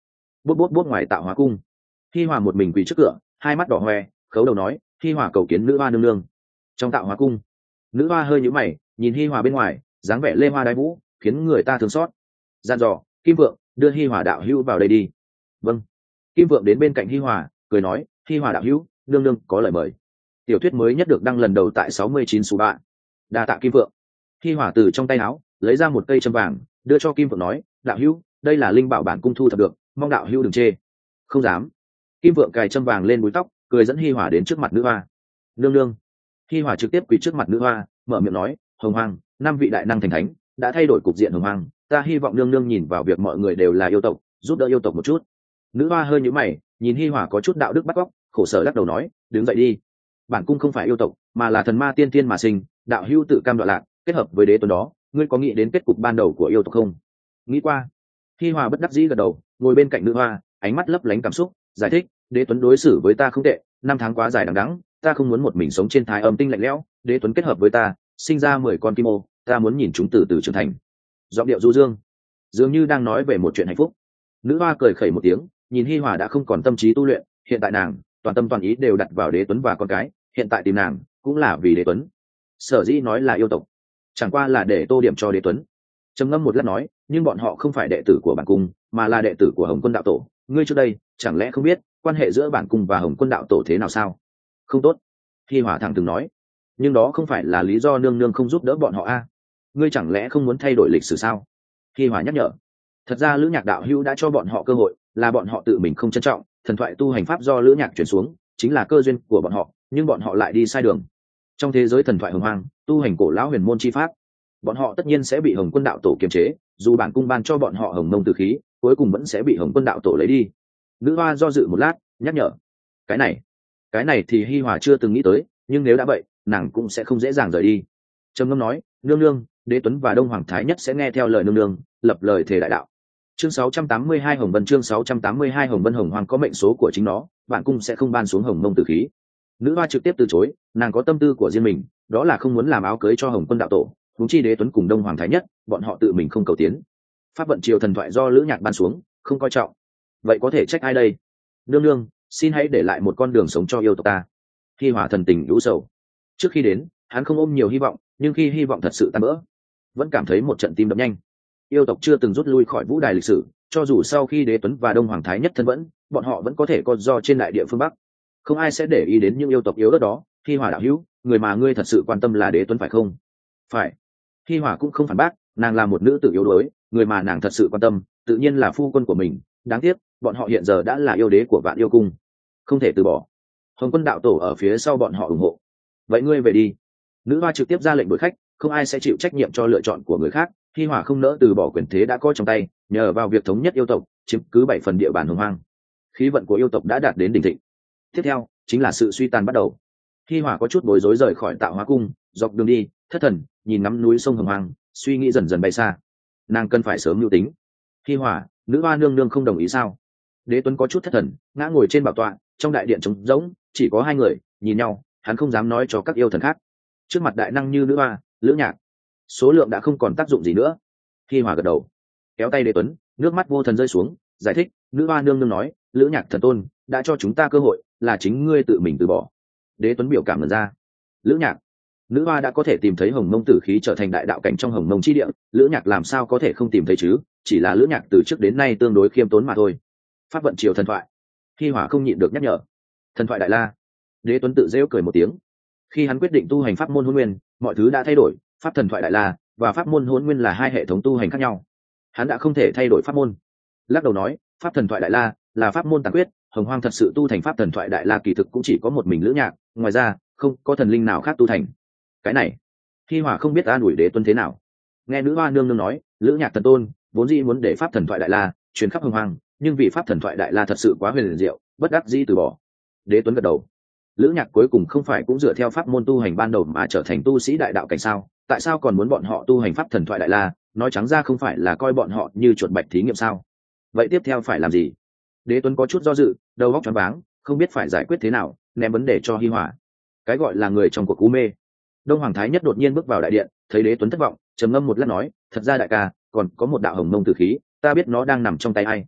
bút bút bút ngoài tạo hóa cung. Hi hòa một mình quỳ trước cửa, hai mắt đỏ hoe, khấu đầu nói, Hi hòa cầu kiến nữ hoa nương nương. Trong tạo hóa cung, nữ hoa hơi nhíu mày, nhìn Hi hòa bên ngoài, dáng vẻ lê hoa đái vũ, khiến người ta thương xót. Gian dò, Kim Vượng, đưa Hi hòa đạo hữu vào đây đi. Vâng. Kim Vượng đến bên cạnh Hi hòa, cười nói, Hi hòa đạo hữu, nương nương có lời mời. Tiểu thuyết mới nhất được đăng lần đầu tại sáu mươi chín số bạn. Đa tạ Kim Vượng. Hi hòa từ trong tay áo lấy ra một cây châm vàng, đưa cho Kim Vượng nói, đạo hữu, đây là linh bảo bản cung thu thập được, mong đạo hữu đừng chê. Không dám. Kim Vượng cài châm vàng lên búi tóc, cười dẫn Hi hòa đến trước mặt nữ hoa. Nương nương. Hi hòa trực tiếp quỳ trước mặt nữ hoa, mở miệng nói, hồng hoang, năm vị đại năng thành thánh đã thay đổi cục diện hồng hoang, ta hy vọng nương nương nhìn vào việc mọi người đều là yêu tộc, giúp đỡ yêu tộc một chút. Nữ hoa hơi nhíu mày, nhìn Hi hòa có chút đạo đức bắt cóc, khổ sở lắc đầu nói, đứng dậy đi. Bản cung không phải yêu tộc, mà là thần ma tiên tiên mà sinh, đạo hữu tự cam đoạn lạc, kết hợp với đế tuấn đó, ngươi có nghĩ đến kết cục ban đầu của yêu tộc không? Nghĩ qua. Hi hòa bất đắc dĩ gật đầu, ngồi bên cạnh nữ hoa, ánh mắt lấp lánh cảm xúc, giải thích, đế tuấn đối xử với ta không tệ, năm tháng quá dài đằng đẵng, ta không muốn một mình sống trên thái âm tinh lạnh lẽo, đế tuấn kết hợp với ta, sinh ra mười con kim ô, ta muốn nhìn chúng từ từ trưởng thành. Giọng điệu du dương, dường như đang nói về một chuyện hạnh phúc. Nữ hoa cười khẩy một tiếng, nhìn Hi hòa đã không còn tâm trí tu luyện, hiện tại nàng toàn tâm toàn ý đều đặt vào đế tuấn và con cái, hiện tại tìm nàng cũng là vì đế tuấn. Sở dĩ nói là yêu tộc, chẳng qua là để tô điểm cho đế tuấn. Trầm ngâm một lát nói, nhưng bọn họ không phải đệ tử của bản cung, mà là đệ tử của Hồng Quân đạo tổ, ngươi trước đây chẳng lẽ không biết quan hệ giữa bản cung và Hồng Quân đạo tổ thế nào sao? Không tốt. Hi hòa thẳng từng nói, nhưng đó không phải là lý do nương nương không giúp đỡ bọn họ a à? Ngươi chẳng lẽ không muốn thay đổi lịch sử sao? Hi hòa nhắc nhở. Thật ra Lữ Nhạc đạo hữu đã cho bọn họ cơ hội, là bọn họ tự mình không trân trọng, thần thoại tu hành pháp do Lữ Nhạc chuyển xuống, chính là cơ duyên của bọn họ, nhưng bọn họ lại đi sai đường. Trong thế giới thần thoại hồng hoang, tu hành cổ lão huyền môn chi pháp, bọn họ tất nhiên sẽ bị Hồng Quân đạo tổ kiềm chế, dù bản cung ban cho bọn họ hồng mông tử khí, cuối cùng vẫn sẽ bị Hồng Quân đạo tổ lấy đi. Nữ hoa do dự một lát, nhắc nhở. Cái này, cái này thì Hi hòa chưa từng nghĩ tới, nhưng nếu đã vậy, nàng cũng sẽ không dễ dàng rời đi. Trầm ngâm nói, nương nương, đế tuấn và đông hoàng thái nhất sẽ nghe theo lời nương nương, lập lời thề đại đạo. Chương sáu trăm tám mươi hai Hồng Vân, chương sáu trăm tám mươi hai Hồng Vân, hồng hoàng có mệnh số của chính nó, bản cung sẽ không ban xuống hồng mông tử khí. Nữ hoa trực tiếp từ chối, nàng có tâm tư của riêng mình, đó là không muốn làm áo cưới cho Hồng Quân đạo tổ, huống chi đế tuấn cùng đông hoàng thái nhất, bọn họ tự mình không cầu tiến. Pháp vận triều thần thoại do Lữ Nhạc ban xuống, không coi trọng, vậy có thể trách ai đây? Nương nương, xin hãy để lại một con đường sống cho yêu tộc ta. Hi hòa thần tình lũ sầu. Trước khi đến, hắn không ôm nhiều hy vọng, nhưng khi hy vọng thật sự tan vỡ, vẫn cảm thấy một trận tim đập nhanh. Yêu tộc chưa từng rút lui khỏi vũ đài lịch sử, cho dù sau khi đế tuấn và đông hoàng thái nhất thân vẫn, bọn họ vẫn có thể co do trên đại địa phương bắc. Không ai sẽ để ý đến những yêu tộc yếu đất đó. Hi hòa đạo hữu, người mà ngươi thật sự quan tâm là đế tuấn phải không? Phải. Hi hòa cũng không phản bác, nàng là một nữ tử yếu đuối, người mà nàng thật sự quan tâm tự nhiên là phu quân của mình. Đáng tiếc, bọn họ hiện giờ đã là yêu đế của Vạn Yêu Cung, không thể từ bỏ. Hồng Quân đạo tổ ở phía sau bọn họ ủng hộ. Vậy ngươi về đi. Nữ hoa trực tiếp ra lệnh đuổi khách, không ai sẽ chịu trách nhiệm cho lựa chọn của người khác. Hi hòa không nỡ từ bỏ quyền thế đã có trong tay, nhờ vào việc thống nhất yêu tộc, chiếm cứ bảy phần địa bàn hồng hoang. Khí vận của yêu tộc đã đạt đến đỉnh thịnh. Tiếp theo chính là sự suy tàn bắt đầu. Hi hòa có chút bối rối rời khỏi tạo hóa cung, dọc đường đi thất thần nhìn ngắm núi sông hồng hoang, suy nghĩ dần dần bay xa. Nàng cần phải sớm mưu tính. Hi hòa, nữ hoa nương nương không đồng ý sao? Đế tuấn có chút thất thần, ngã ngồi trên bảo tọa, trong đại điện trống rỗng, chỉ có hai người nhìn nhau, hắn không dám nói cho các yêu thần khác. Trước mặt đại năng như nữ hoa, Lữ Nhạc, số lượng đã không còn tác dụng gì nữa. Hi hòa gật đầu, kéo tay đế tuấn, nước mắt vô thần rơi xuống, giải thích, nữ hoa nương nương nói, Lữ Nhạc thần tôn đã cho chúng ta cơ hội, là chính ngươi tự mình từ bỏ. Đế tuấn biểu cảm ngẩn ra. Lữ Nhạc, nữ hoa đã có thể tìm thấy hồng mông tử khí trở thành đại đạo cảnh trong hồng mông chi địa, Lữ Nhạc làm sao có thể không tìm thấy chứ? Chỉ là Lữ Nhạc từ trước đến nay tương đối khiêm tốn mà thôi. Pháp vận triều thần thoại. Hi hòa không nhịn được nhắc nhở. Thần thoại đại la. Đế tuấn tự rêu cười một tiếng. Khi hắn quyết định tu hành pháp môn hôn nguyên, mọi thứ đã thay đổi. Pháp thần thoại đại la và pháp môn hôn nguyên là hai hệ thống tu hành khác nhau, hắn đã không thể thay đổi pháp môn. Lắc đầu nói, pháp thần thoại đại la là pháp môn tàn quyết, hồng hoang thật sự tu thành pháp thần thoại đại la kỳ thực cũng chỉ có một mình Lữ Nhạc, ngoài ra không có thần linh nào khác tu thành. Cái này Hi hòa không biết an ủi đế tuấn thế nào. Nghe nữ hoa nương nương nói, Lữ Nhạc thần tôn vốn dĩ muốn để pháp thần thoại đại la truyền khắp hồng hoang, nhưng vì pháp thần thoại đại la thật sự quá huyền diệu, bất đắc dĩ từ bỏ. Đế tuấn gật đầu. Lữ Nhạc cuối cùng không phải cũng dựa theo pháp môn tu hành ban đầu mà trở thành tu sĩ đại đạo cảnh sao? Tại sao còn muốn bọn họ tu hành pháp thần thoại đại la? Nói trắng ra không phải là coi bọn họ như chuột bạch thí nghiệm sao? Vậy tiếp theo phải làm gì? Đế tuấn có chút do dự, đầu óc choáng váng, không biết phải giải quyết thế nào, ném vấn đề cho Hi hòa. Cái gọi là người trong cuộc cú mê. Đông hoàng thái nhất đột nhiên bước vào đại điện, thấy đế tuấn thất vọng, trầm ngâm một lát nói, thật ra đại ca còn có một đạo hồng mông tử khí, ta biết nó đang nằm trong tay ai.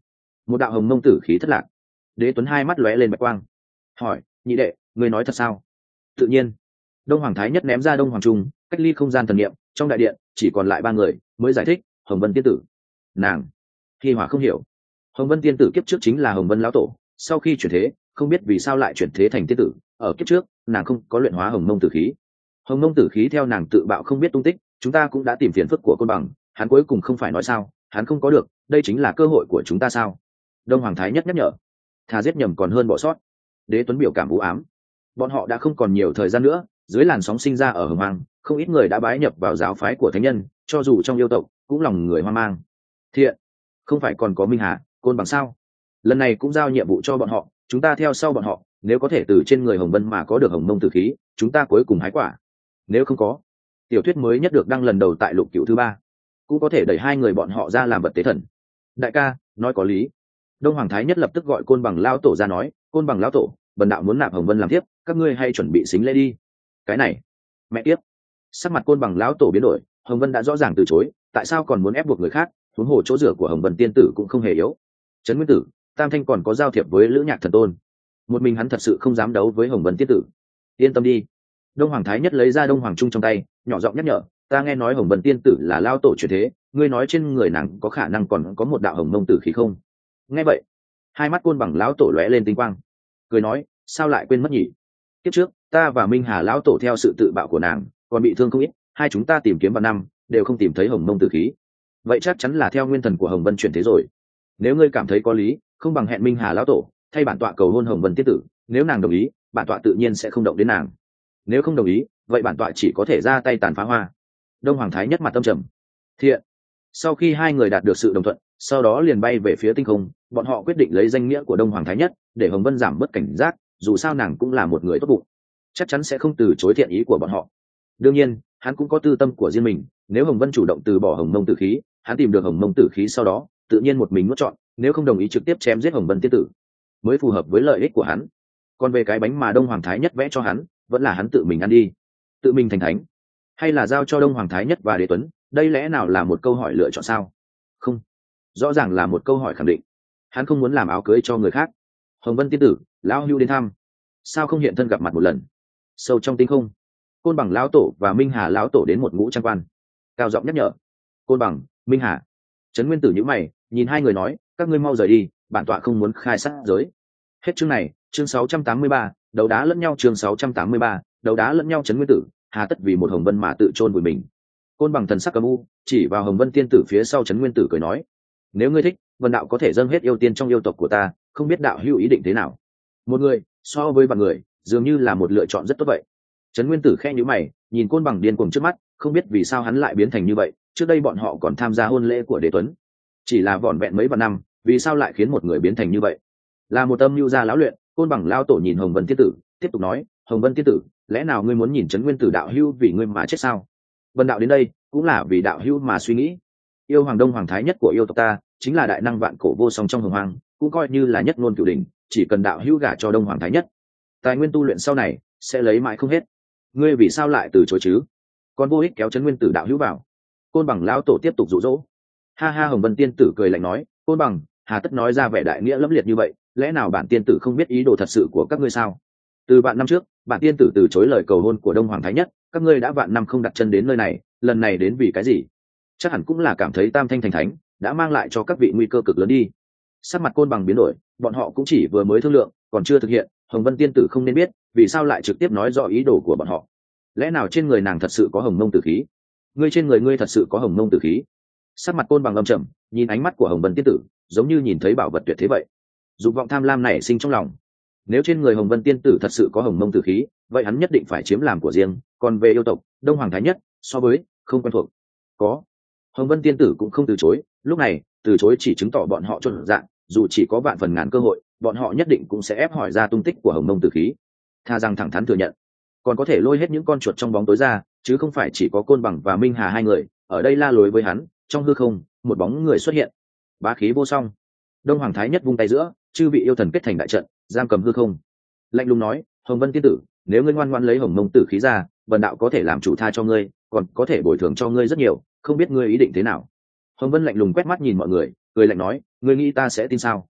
một đạo hồng mông tử khí thất lạc. Đế Tuấn hai mắt lóe lên bạch quang, hỏi: nhị đệ, ngươi nói thật sao? Tự nhiên. Đông Hoàng Thái Nhất ném ra Đông Hoàng Trung, cách ly không gian thần niệm, trong đại điện chỉ còn lại ba người mới giải thích. Hồng Vân tiên tử, nàng Hi Hỏa không hiểu. Hồng Vân tiên tử kiếp trước chính là Hồng Vân lão tổ, sau khi chuyển thế không biết vì sao lại chuyển thế thành tiên tử. Ở kiếp trước nàng không có luyện hóa hồng mông tử khí, hồng mông tử khí theo nàng tự bạo không biết tung tích. Chúng ta cũng đã tìm phiền phức của Côn Bằng, hắn cuối cùng không phải nói sao, hắn không có được, đây chính là cơ hội của chúng ta sao? Đông Hoàng Thái Nhất nhắc nhở. Thà giết nhầm còn hơn bỏ sót. Đế Tuấn biểu cảm u ám. Bọn họ đã không còn nhiều thời gian nữa, dưới làn sóng sinh ra ở Hồng Hoang, không ít người đã bái nhập vào giáo phái của thánh nhân, cho dù trong yêu tộc cũng lòng người hoang mang. Thiện, không phải còn có Minh Hà, Côn Bằng sao? Lần này cũng giao nhiệm vụ cho bọn họ, chúng ta theo sau bọn họ, nếu có thể từ trên người Hồng Vân mà có được hồng mông tử khí, chúng ta cuối cùng hái quả. Nếu không có, tiểu thuyết mới nhất được đăng lần đầu tại lục cửu thứ ba, cũng có thể đẩy hai người bọn họ ra làm vật tế thần. Đại ca nói có lý. Đông Hoàng Thái Nhất lập tức gọi Côn Bằng lão tổ ra nói: Côn Bằng lão tổ, bần đạo muốn nạp Hồng Vân làm tiếp, các ngươi hay chuẩn bị xính lễ đi. Cái này, mẹ tiếp. Sắc mặt Côn Bằng lão tổ biến đổi. Hồng Vân đã rõ ràng từ chối, tại sao còn muốn ép buộc người khác? Huống hồ chỗ rửa của Hồng Vân tiên tử cũng không hề yếu. Trấn Nguyên Tử, Tam Thanh còn có giao thiệp với Lữ Nhạc Thần Tôn, một mình hắn thật sự không dám đấu với Hồng Vân tiên tử. Yên tâm đi. Đông Hoàng Thái Nhất lấy ra Đông Hoàng Trung trong tay, nhỏ giọng nhắc nhở: ta nghe nói Hồng Vân tiên tử là lao tổ chuyển thế, ngươi nói trên người nàng có khả năng còn có một đạo hồng mông tử khí không? Nghe vậy, hai mắt Côn Bằng lão tổ lóe lên tinh quang, cười nói: sao lại quên mất nhỉ? Kiếp trước ta và Minh Hà lão tổ theo sự tự bạo của nàng còn bị thương không ít, hai chúng ta tìm kiếm vào năm đều không tìm thấy hồng mông tử khí, vậy chắc chắn là theo nguyên thần của Hồng Vân chuyển thế rồi. Nếu ngươi cảm thấy có lý, không bằng hẹn Minh Hà lão tổ thay bản tọa cầu hôn Hồng Vân tiên tử, nếu nàng đồng ý, bản tọa tự nhiên sẽ không động đến nàng, nếu không đồng ý, vậy bản tọa chỉ có thể ra tay tàn phá hoa. Đông Hoàng Thái Nhất mặt tâm trầm. Thiện. Sau khi hai người đạt được sự đồng thuận, sau đó liền bay về phía tinh không. Bọn họ quyết định lấy danh nghĩa của Đông Hoàng Thái Nhất để Hồng Vân giảm bớt cảnh giác, dù sao nàng cũng là một người tốt bụng, chắc chắn sẽ không từ chối thiện ý của bọn họ. Đương nhiên hắn cũng có tư tâm của riêng mình, nếu Hồng Vân chủ động từ bỏ hồng mông tử khí, hắn tìm được hồng mông tử khí sau đó tự nhiên một mình nuốt chọn, nếu không đồng ý trực tiếp chém giết Hồng Vân tiên tử mới phù hợp với lợi ích của hắn. Còn về cái bánh mà Đông Hoàng Thái Nhất vẽ cho hắn, vẫn là hắn tự mình ăn đi. Tự mình thành thánh, hay là giao cho Đông Hoàng Thái Nhất và Đế Tuấn, đây lẽ nào là một câu hỏi lựa chọn sao? Không, rõ ràng là một câu hỏi khẳng định. Hắn không muốn làm áo cưới cho người khác. Hồng Vân tiên tử, lão hưu đến thăm, sao không hiện thân gặp mặt một lần? Sâu trong tinh không, Côn Bằng lão tổ và Minh Hà lão tổ đến một ngũ trang quan, cao giọng nhắc nhở. Côn Bằng, Minh Hà. Trấn Nguyên Tử nhíu mày, nhìn hai người nói: các ngươi mau rời đi, bản tọa không muốn khai sát giới. Hết chương này, chương sáu trăm tám mươi ba, đấu đá lẫn nhau. Chương sáu trăm tám mươi ba, đấu đá lẫn nhau. Trấn Nguyên Tử, hà tất vì một Hồng Vân mà tự chôn vùi mình? Côn Bằng thần sắc âm u, chỉ vào Hồng Vân tiên tử phía sau Trấn Nguyên Tử cười nói: nếu ngươi thích, vân đạo có thể dâng hết yêu tiên trong yêu tộc của ta, không biết đạo hữu ý định thế nào? Một người so với vạn người, dường như là một lựa chọn rất tốt vậy. Trấn Nguyên Tử khẽ nhíu mày, nhìn Côn Bằng điên cuồng trước mắt, không biết vì sao hắn lại biến thành như vậy. Trước đây bọn họ còn tham gia hôn lễ của Đế Tuấn, chỉ là vỏn vẹn mấy vạn năm, vì sao lại khiến một người biến thành như vậy? Là một âm mưu gia lão luyện. Côn Bằng lao tổ nhìn Hồng Vân tiên tử, tiếp tục nói: Hồng Vân tiên tử, lẽ nào ngươi muốn nhìn Trấn Nguyên Tử đạo hữu vì ngươi mà chết sao? Vân đạo đến đây cũng là vì đạo hữu mà suy nghĩ. Yêu Hoàng Đông Hoàng Thái Nhất của yêu tộc ta chính là đại năng vạn cổ vô song trong hồng hoang, cũng coi như là nhất ngôn cửu đỉnh. Chỉ cần đạo hữu gả cho Đông Hoàng Thái Nhất, tài nguyên tu luyện sau này sẽ lấy mãi không hết. Ngươi vì sao lại từ chối chứ? Còn vô ích kéo Trấn Nguyên Tử đạo hữu vào. Côn Bằng lão tổ tiếp tục dụ dỗ. Ha ha. Hồng Vân tiên tử cười lạnh nói: Côn Bằng, hà tất nói ra vẻ đại nghĩa lẫm liệt như vậy? Lẽ nào bản tiên tử không biết ý đồ thật sự của các ngươi sao? Từ vạn năm trước, bản tiên tử từ chối lời cầu hôn của Đông Hoàng Thái Nhất, các ngươi đã vạn năm không đặt chân đến nơi này, lần này đến vì cái gì? Chắc hẳn cũng là cảm thấy Tam Thanh thành thánh đã mang lại cho các vị nguy cơ cực lớn đi. Sắc mặt Côn Bằng biến đổi, bọn họ cũng chỉ vừa mới thương lượng, còn chưa thực hiện. Hồng Vân tiên tử không nên biết, vì sao lại trực tiếp nói rõ ý đồ của bọn họ? Lẽ nào trên người nàng thật sự có hồng mông tử khí? Ngươi trên người ngươi thật sự có hồng mông tử khí? Sắc mặt Côn Bằng âm trầm, nhìn ánh mắt của Hồng Vân tiên tử, giống như nhìn thấy bảo vật tuyệt thế vậy. Dục vọng tham lam nảy sinh trong lòng. Nếu trên người Hồng Vân tiên tử thật sự có hồng mông tử khí, vậy hắn nhất định phải chiếm làm của riêng. Còn về yêu tộc Đông Hoàng Thái Nhất, so với không quen thuộc, có Hồng Vân tiên tử cũng không từ chối. Lúc này từ chối chỉ chứng tỏ bọn họ trộn dạng, dù chỉ có vạn phần ngàn cơ hội, bọn họ nhất định cũng sẽ ép hỏi ra tung tích của hồng mông tử khí. Tha rằng thẳng thắn thừa nhận, còn có thể lôi hết những con chuột trong bóng tối ra, chứ không phải chỉ có Côn Bằng và Minh Hà hai người ở đây la lối với hắn. Trong hư không, một bóng người xuất hiện, bá khí vô song. Đông Hoàng Thái Nhất vung tay giữa, chư vị yêu thần kết thành đại trận, giam cầm hư không, lạnh lùng nói: Hồng Vân tiên tử, nếu ngươi ngoan ngoãn lấy hồng mông tử khí ra, vần đạo có thể làm chủ tha cho ngươi, còn có thể bồi thường cho ngươi rất nhiều, không biết ngươi ý định thế nào? Hồng Vân lạnh lùng quét mắt nhìn mọi người, cười lạnh nói: ngươi nghĩ ta sẽ tin sao?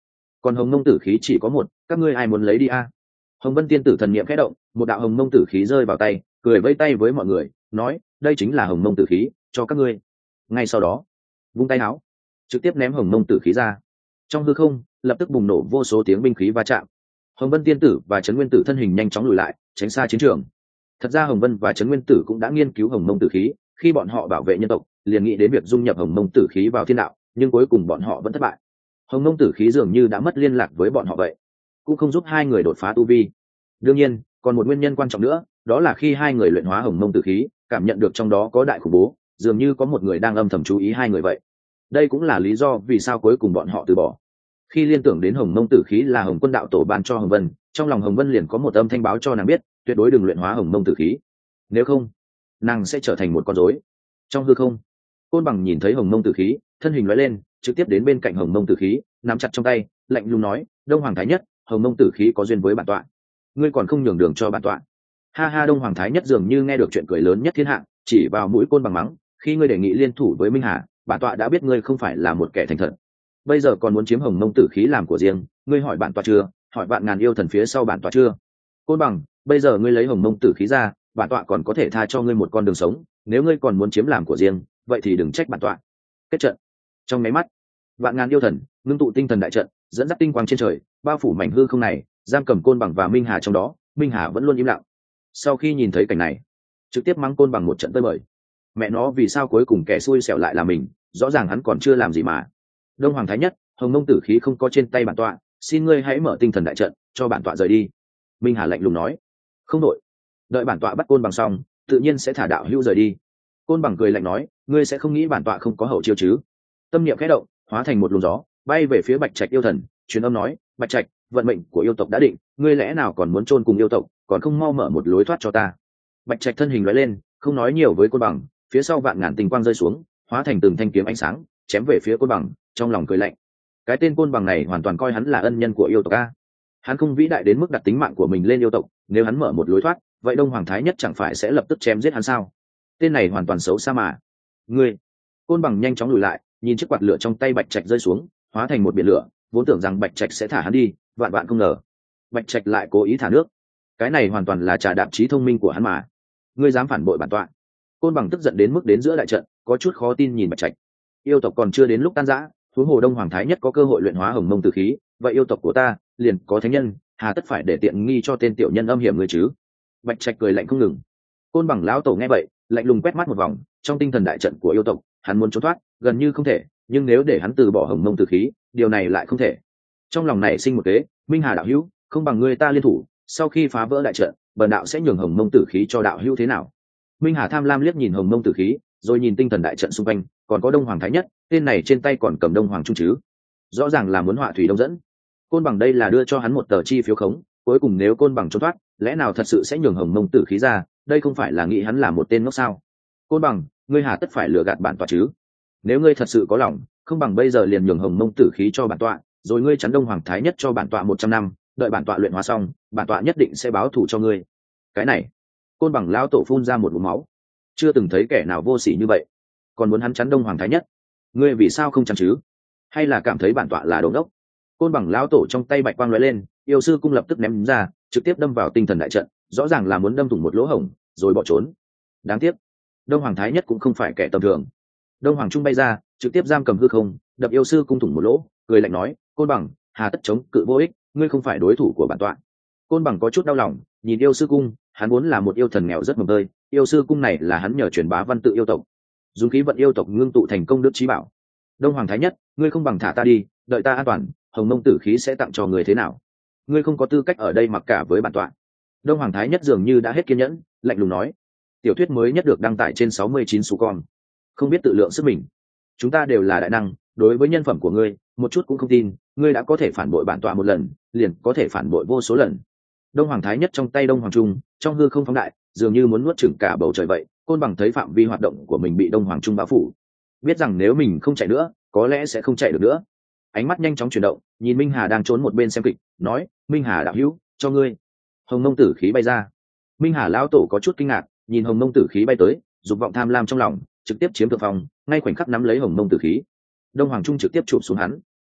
còn hồng mông tử khí chỉ có một, các ngươi ai muốn lấy đi a? Hồng Vân tiên tử thần niệm khẽ động, một đạo hồng mông tử khí rơi vào tay, cười vẫy tay với mọi người nói, đây chính là hồng mông tử khí, cho các ngươi. Ngay sau đó vung tay áo, trực tiếp ném hồng mông tử khí ra. Trong hư không lập tức bùng nổ vô số tiếng binh khí va chạm. Hồng Vân tiên tử và Trấn Nguyên tử thân hình nhanh chóng lùi lại, tránh xa chiến trường. Thật ra Hồng Vân và Trấn Nguyên tử cũng đã nghiên cứu hồng mông tử khí, khi bọn họ bảo vệ nhân tộc liền nghĩ đến việc dung nhập hồng mông tử khí vào thiên đạo, nhưng cuối cùng bọn họ vẫn thất bại. Hồng mông tử khí dường như đã mất liên lạc với bọn họ vậy, cũng không giúp hai người đột phá tu vi. Đương nhiên còn một nguyên nhân quan trọng nữa, đó là khi hai người luyện hóa hồng mông tử khí, cảm nhận được trong đó có đại khủng bố, dường như có một người đang âm thầm chú ý hai người vậy. Đây cũng là lý do vì sao cuối cùng bọn họ từ bỏ. Khi liên tưởng đến hồng mông tử khí là Hồng Quân đạo tổ ban cho Hồng Vân, trong lòng Hồng Vân liền có một âm thanh báo cho nàng biết, tuyệt đối đừng luyện hóa hồng mông tử khí, nếu không nàng sẽ trở thành một con rối. Trong hư không, Côn Bằng nhìn thấy hồng mông tử khí, thân hình lóe lên, trực tiếp đến bên cạnh hồng mông tử khí, nắm chặt trong tay, lạnh lùng nói, Đông Hoàng Thái Nhất, hồng mông tử khí có duyên với bản tọa, ngươi còn không nhường đường cho bản tọa. Ha ha. Đông Hoàng Thái Nhất dường như nghe được chuyện cười lớn nhất thiên hạ, chỉ vào mũi Côn Bằng mắng, khi ngươi đề nghị liên thủ với Minh Hà, bản tọa đã biết ngươi không phải là một kẻ thành thật, bây giờ còn muốn chiếm hồng mông tử khí làm của riêng, ngươi hỏi bản tọa chưa, hỏi vạn ngàn yêu thần phía sau bản tọa chưa? Côn Bằng, bây giờ ngươi lấy hồng mông tử khí ra, bản tọa còn có thể tha cho ngươi một con đường sống, nếu ngươi còn muốn chiếm làm của riêng, vậy thì đừng trách bản tọa. Kết trận. Trong máy mắt, vạn ngàn yêu thần ngưng tụ tinh thần đại trận, dẫn dắt tinh quang trên trời, bao phủ mảnh hư không này, giam cầm Côn Bằng và Minh Hà trong đó. Minh Hà vẫn luôn im lặng. Sau khi nhìn thấy cảnh này, trực tiếp mắng Côn Bằng một trận tơi bời. Mẹ nó, vì sao cuối cùng kẻ xui xẻo lại là mình, rõ ràng hắn còn chưa làm gì mà. Đông Hoàng Thái Nhất, hồng mông tử khí không có trên tay bản tọa, xin ngươi hãy mở tinh thần đại trận cho bản tọa rời đi. Minh Hà lạnh lùng nói. Không đội, đợi bản tọa bắt Côn Bằng xong, tự nhiên sẽ thả đạo hữu rời đi. Côn Bằng cười lạnh nói, ngươi sẽ không nghĩ bản tọa không có hậu chiêu chứ? Tâm niệm khẽ động, hóa thành một luồng gió, bay về phía Bạch Trạch yêu thần, truyền âm nói, Bạch Trạch, vận mệnh của yêu tộc đã định, ngươi lẽ nào còn muốn chôn cùng yêu tộc, còn không mau mở một lối thoát cho ta. Bạch Trạch thân hình lóe lên, không nói nhiều với Côn Bằng, phía sau vạn ngàn tinh quang rơi xuống, hóa thành từng thanh kiếm ánh sáng, chém về phía Côn Bằng, trong lòng cười lạnh. Cái tên Côn Bằng này hoàn toàn coi hắn là ân nhân của yêu tộc a. Hắn không vĩ đại đến mức đặt tính mạng của mình lên yêu tộc, nếu hắn mở một lối thoát, vậy Đông Hoàng Thái Nhất chẳng phải sẽ lập tức chém giết hắn sao? Tên này hoàn toàn xấu xa mà. Ngươi. Côn Bằng nhanh chóng lùi lại, nhìn chiếc quạt lửa trong tay Bạch Trạch rơi xuống, hóa thành một biển lửa, vốn tưởng rằng Bạch Trạch sẽ thả hắn đi, vạn vạn không ngờ, Bạch Trạch lại cố ý thả nước. Cái này hoàn toàn là trà đạp trí thông minh của hắn mà. Ngươi dám phản bội bản tọa? Côn Bằng tức giận đến mức đến giữa đại trận, có chút khó tin nhìn Bạch Trạch. Yêu tộc còn chưa đến lúc tan rã, huống hồ Đông Hoàng Thái Nhất có cơ hội luyện hóa hồng mông tử khí, vậy yêu tộc của ta liền có thánh nhân, hà tất phải để tiện nghi cho tên tiểu nhân âm hiểm người chứ? Bạch Trạch cười lạnh không ngừng. Côn Bằng lão tổ nghe vậy, lạnh lùng quét mắt một vòng, trong tinh thần đại trận của yêu tộc, hắn muốn trốn thoát, gần như không thể, nhưng nếu để hắn từ bỏ hồng mông tử khí, điều này lại không thể. Trong lòng này sinh một kế, Minh Hà đạo hữu, không bằng người ta liên thủ, sau khi phá vỡ đại trận, bần đạo sẽ nhường hồng mông tử khí cho đạo hữu thế nào? Minh Hà tham lam liếc nhìn hồng mông tử khí, rồi nhìn tinh thần đại trận xung quanh, còn có Đông Hoàng Thái Nhất, tên này trên tay còn cầm Đông Hoàng Trung chứ, rõ ràng là muốn họa thủy đông dẫn. Côn Bằng đây là đưa cho hắn một tờ chi phiếu khống, cuối cùng nếu Côn Bằng trốn thoát, lẽ nào thật sự sẽ nhường hồng mông tử khí ra? Đây không phải là nghĩ hắn là một tên ngốc sao? Côn Bằng, ngươi hà tất phải lừa gạt bản tọa chứ? Nếu ngươi thật sự có lòng, không bằng bây giờ liền nhường hồng mông tử khí cho bản tọa, rồi ngươi chắn Đông Hoàng Thái Nhất cho bản tọa một trăm năm, đợi bản tọa luyện hóa xong, bản tọa nhất định sẽ báo thù cho ngươi. Cái này, Côn Bằng lão tổ phun ra một ngụm máu, chưa từng thấy kẻ nào vô sỉ như vậy, còn muốn hắn chắn Đông Hoàng Thái Nhất. Ngươi vì sao không chắn chứ? Hay là cảm thấy bản tọa là đồ ngốc? Côn Bằng lão tổ trong tay bạch quang lóe lên, yêu sư cung lập tức ném ra, trực tiếp đâm vào tinh thần đại trận, rõ ràng là muốn đâm thủng một lỗ hổng rồi bỏ trốn. Đáng tiếc, Đông Hoàng Thái Nhất cũng không phải kẻ tầm thường. Đông Hoàng Trung bay ra, trực tiếp giam cầm hư không, đập yêu sư cung thủng một lỗ, cười lạnh nói, Côn Bằng, hà tất chống cự vô ích, ngươi không phải đối thủ của bản tọa. Côn Bằng có chút đau lòng, nhìn yêu sư cung, hắn vốn là một yêu thần nghèo rất mồng tơi, yêu sư cung này là hắn nhờ truyền bá văn tự yêu tộc, dùng khí vận yêu tộc ngưng tụ thành công đức trí bảo. Đông Hoàng Thái Nhất, ngươi không bằng thả ta đi, đợi ta an toàn, hồng mông tử khí sẽ tặng cho người thế nào? Ngươi không có tư cách ở đây mặc cả với bản tọa. Đông Hoàng Thái Nhất dường như đã hết kiên nhẫn, lạnh lùng nói, tiểu thuyết mới nhất được đăng tải trên sáu mươi chín số con, không biết tự lượng sức mình. Chúng ta đều là đại năng, đối với nhân phẩm của ngươi một chút cũng không tin, ngươi đã có thể phản bội bản tọa một lần, liền có thể phản bội vô số lần. Đông Hoàng Thái Nhất trong tay Đông Hoàng Trung, trong hư không phóng đại, dường như muốn nuốt chửng cả bầu trời vậy. Côn Bằng thấy phạm vi hoạt động của mình bị Đông Hoàng Trung bao phủ, biết rằng nếu mình không chạy nữa, có lẽ sẽ không chạy được nữa. Ánh mắt nhanh chóng chuyển động, nhìn Minh Hà đang trốn một bên xem kịch, nói, Minh Hà đạo hữu, cho ngươi. Hồng mông tử khí bay ra. Minh Hà lão tổ có chút kinh ngạc, nhìn hồng mông tử khí bay tới, dục vọng tham lam trong lòng trực tiếp chiếm thượng phong, ngay khoảnh khắc nắm lấy hồng mông tử khí. Đông Hoàng Trung trực tiếp chụp xuống hắn.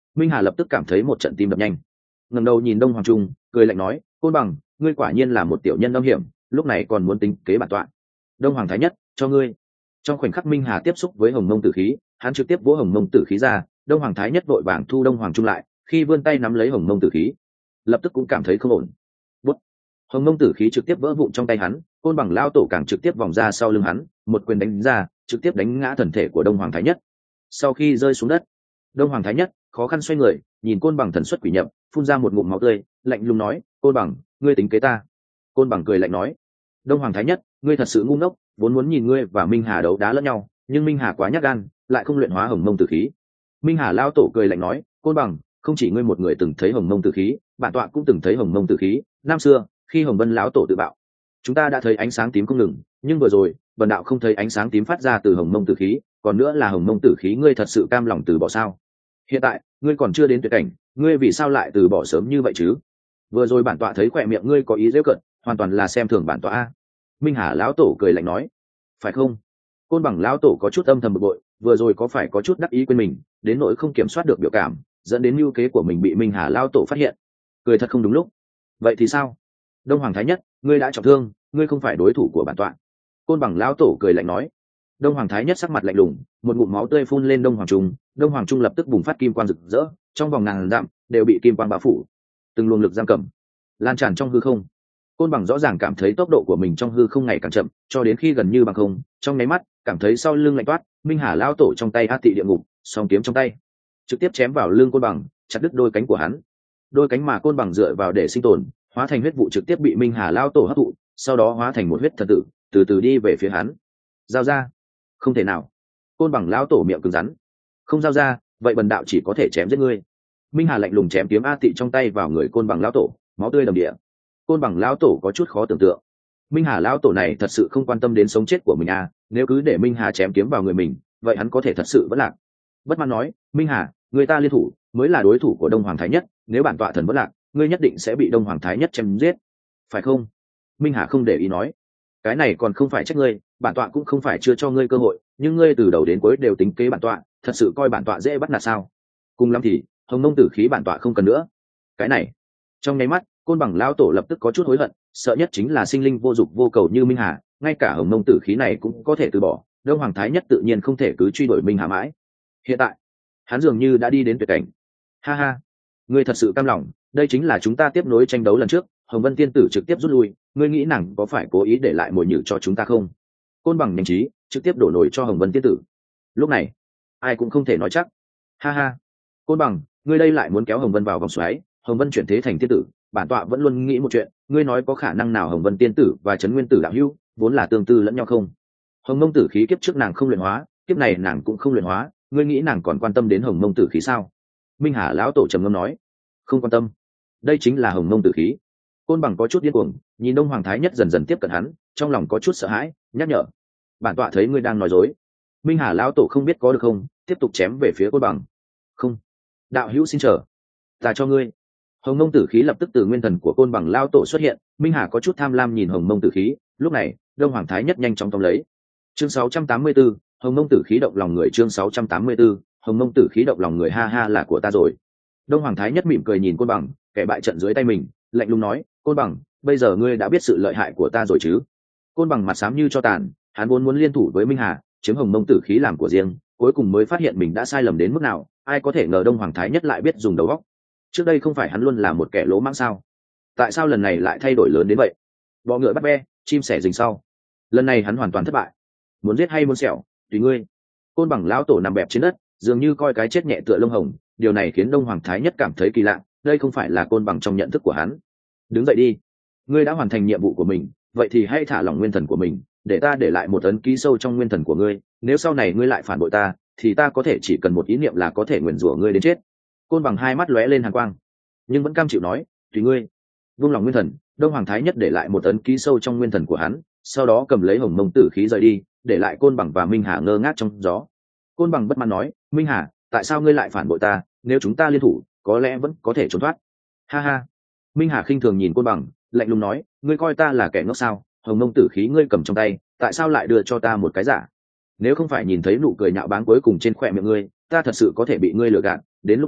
Minh Hà lập tức cảm thấy một trận tim đập nhanh, ngẩng đầu nhìn Đông Hoàng Trung, cười lạnh nói, côn bằng, ngươi quả nhiên là một tiểu nhân âm hiểm, lúc này còn muốn tính kế bản tọa. Đông Hoàng Thái Nhất, cho ngươi. Trong khoảnh khắc Minh Hà tiếp xúc với hồng mông tử khí, hắn trực tiếp vỗ hồng mông tử khí ra. Đông Hoàng Thái Nhất vội vàng thu Đông Hoàng Trung lại, khi vươn tay nắm lấy hồng mông tử khí, lập tức cũng cảm thấy không ổn. Bút. Hồng mông tử khí trực tiếp vỡ vụn trong tay hắn, côn bằng lao tổ càng trực tiếp vòng ra sau lưng hắn, một quyền đánh ra, trực tiếp đánh ngã thần thể của Đông Hoàng Thái Nhất. Sau khi rơi xuống đất, Đông Hoàng Thái Nhất khó khăn xoay người, nhìn côn bằng thần xuất quỷ nhập, phun ra một ngụm máu tươi, lạnh lùng nói, côn bằng, ngươi tính kế ta. Côn bằng cười lạnh nói, Đông Hoàng Thái Nhất, ngươi thật sự ngu ngốc, vốn muốn nhìn ngươi và Minh Hà đấu đá lẫn nhau, nhưng Minh Hà quá nhát gan, lại không luyện hóa hồng mông tử khí. Minh Hà lao tổ cười lạnh nói, côn bằng, không chỉ ngươi một người từng thấy hồng mông tử khí, bản tọa cũng từng thấy hồng mông tử khí. Năm xưa khi Hồng Vân lão tổ tự bạo, chúng ta đã thấy ánh sáng tím không ngừng, nhưng vừa rồi bần đạo không thấy ánh sáng tím phát ra từ hồng mông tử khí, còn nữa là hồng mông tử khí, ngươi thật sự cam lòng từ bỏ sao? Hiện tại ngươi còn chưa đến tuyệt cảnh, ngươi vì sao lại từ bỏ sớm như vậy chứ? Vừa rồi bản tọa thấy khỏe miệng ngươi có ý giễu cợt, hoàn toàn là xem thường bản tọa. Minh Hà lão tổ cười lạnh nói, phải không? Côn bằng lão tổ có chút âm thầm bực bội, vừa rồi có phải có chút đắc ý quên mình, đến nỗi không kiểm soát được biểu cảm, dẫn đến mưu kế của mình bị Minh Hà lão tổ phát hiện, cười thật không đúng lúc. Vậy thì sao? Đông Hoàng Thái Nhất, ngươi đã trọng thương, ngươi không phải đối thủ của bản tọa. Côn bằng lão tổ cười lạnh nói. Đông Hoàng Thái Nhất sắc mặt lạnh lùng, một ngụm máu tươi phun lên Đông Hoàng Trung, Đông Hoàng Trung lập tức bùng phát kim quang rực rỡ, trong vòng ngàn dặm đều bị kim quang bao phủ, từng luồng lực giam cầm lan tràn trong hư không. Côn bằng rõ ràng cảm thấy tốc độ của mình trong hư không ngày càng chậm, cho đến khi gần như bằng không, trong nháy mắt cảm thấy sau lưng lạnh toát. Minh Hà lão tổ trong tay A Tị địa ngục, song kiếm trong tay, trực tiếp chém vào lưng côn bằng, chặt đứt đôi cánh của hắn. Đôi cánh mà côn bằng dựa vào để sinh tồn, hóa thành huyết vụ trực tiếp bị Minh Hà lão tổ hấp thụ, sau đó hóa thành một huyết thần tử, từ từ đi về phía hắn. Giao ra! Không thể nào! Côn bằng lão tổ miệng cứng rắn. Không giao ra, vậy bần đạo chỉ có thể chém giết ngươi. Minh Hà lạnh lùng chém kiếm A Tị trong tay vào người côn bằng lão tổ, máu tươi đầm địa. Côn bằng lão tổ có chút khó tưởng tượng. Minh Hà lão tổ này thật sự không quan tâm đến sống chết của mình à? Nếu cứ để Minh Hà chém kiếm vào người mình, vậy hắn có thể thật sự vẫn lạc. Bất mãn nói, Minh Hà, người ta liên thủ mới là đối thủ của Đông Hoàng Thái Nhất, nếu bản tọa thần vẫn lạc, ngươi nhất định sẽ bị Đông Hoàng Thái Nhất chém giết, phải không? Minh Hà không để ý nói, cái này còn không phải trách ngươi, bản tọa cũng không phải chưa cho ngươi cơ hội, nhưng ngươi từ đầu đến cuối đều tính kế bản tọa, thật sự coi bản tọa dễ bắt nạt sao? Cùng lắm thì hồng mông tử khí bản tọa không cần nữa. Cái này, trong nháy mắt côn bằng lão tổ lập tức có chút hối hận, sợ nhất chính là sinh linh vô dụng vô cầu như Minh Hà, ngay cả hồng mông tử khí này cũng có thể từ bỏ, Đông Hoàng Thái Nhất tự nhiên không thể cứ truy đuổi Minh Hà mãi. Hiện tại hắn dường như đã đi đến tuyệt cảnh. Ha ha, ngươi thật sự cam lòng? Đây chính là chúng ta tiếp nối tranh đấu lần trước, Hồng Vân tiên tử trực tiếp rút lui, ngươi nghĩ nàng có phải cố ý để lại mồi nhử cho chúng ta không? Côn bằng nhanh trí trực tiếp đổ nổi cho Hồng Vân tiên tử. Lúc này ai cũng không thể nói chắc. Ha ha, côn bằng, ngươi đây lại muốn kéo Hồng Vân vào vòng xoáy, Hồng Vân chuyển thế thành tiên tử, bản tọa vẫn luôn nghĩ một chuyện, ngươi nói có khả năng nào Hồng Vân tiên tử và Trấn Nguyên tử đạo hữu vốn là tương tư lẫn nhau không? Hồng mông tử khí kiếp trước nàng không luyện hóa, kiếp này nàng cũng không luyện hóa, ngươi nghĩ nàng còn quan tâm đến hồng mông tử khí sao? Minh Hà lão tổ trầm ngâm nói, không quan tâm. Đây chính là hồng mông tử khí. Côn bằng có chút điên cuồng, nhìn Đông Hoàng Thái Nhất dần dần tiếp cận hắn, trong lòng có chút sợ hãi, nhắc nhở, bản tọa thấy ngươi đang nói dối. Minh Hà lão tổ không biết có được không, tiếp tục chém về phía Côn bằng. Không, đạo hữu xin chờ, ta cho ngươi. Hồng mông tử khí lập tức từ nguyên thần của Côn bằng lão tổ xuất hiện. Minh Hà có chút tham lam nhìn hồng mông tử khí, lúc này Đông Hoàng Thái Nhất nhanh chóng tóm lấy. Chương sáu trăm tám mươi tư, hồng mông tử khí động lòng người. Chương sáu trăm tám mươi tư, hồng mông tử khí động lòng người. Ha ha, là của ta rồi. Đông Hoàng Thái Nhất mỉm cười nhìn Côn bằng, kẻ bại trận dưới tay mình, lạnh lùng nói, Côn bằng, bây giờ ngươi đã biết sự lợi hại của ta rồi chứ? Côn bằng mặt xám như cho tàn, hắn vốn muốn liên thủ với Minh Hà chiếm hồng mông tử khí làm của riêng, cuối cùng mới phát hiện mình đã sai lầm đến mức nào. Ai có thể ngờ Đông Hoàng Thái Nhất lại biết dùng đầu óc. Trước đây không phải hắn luôn là một kẻ lỗ mãng sao? Tại sao lần này lại thay đổi lớn đến vậy? Bọ ngựa bắt be, chim sẻ rình sau. Lần này hắn hoàn toàn thất bại. Muốn giết hay muốn sẹo, tùy ngươi. Côn bằng lão tổ nằm bẹp trên đất, dường như coi cái chết nhẹ tựa lông hồng. Điều này khiến Đông Hoàng Thái Nhất cảm thấy kỳ lạ, đây không phải là Côn bằng trong nhận thức của hắn. Đứng dậy đi, ngươi đã hoàn thành nhiệm vụ của mình, vậy thì hãy thả lỏng nguyên thần của mình, để ta để lại một ấn ký sâu trong nguyên thần của ngươi. Nếu sau này ngươi lại phản bội ta, thì ta có thể chỉ cần một ý niệm là có thể nguyền rủa ngươi đến chết. Côn bằng hai mắt lóe lên hàn quang, nhưng vẫn cam chịu nói, tùy ngươi. Vung lòng nguyên thần, Đông Hoàng Thái Nhất để lại một ấn ký sâu trong nguyên thần của hắn, sau đó cầm lấy hồng mông tử khí rời đi, để lại Côn bằng và Minh Hà ngơ ngác trong gió. Côn bằng bất mãn nói, Minh Hà, tại sao ngươi lại phản bội ta? Nếu chúng ta liên thủ, có lẽ vẫn có thể trốn thoát. Ha ha. Minh Hà khinh thường nhìn Côn bằng, lạnh lùng nói, ngươi coi ta là kẻ ngốc sao? Hồng mông tử khí ngươi cầm trong tay, tại sao lại đưa cho ta một cái giả? Nếu không phải nhìn thấy nụ cười nhạo báng cuối cùng trên khóe miệng ngươi, ta thật sự có thể bị ngươi lừa gạt, đến lúc đó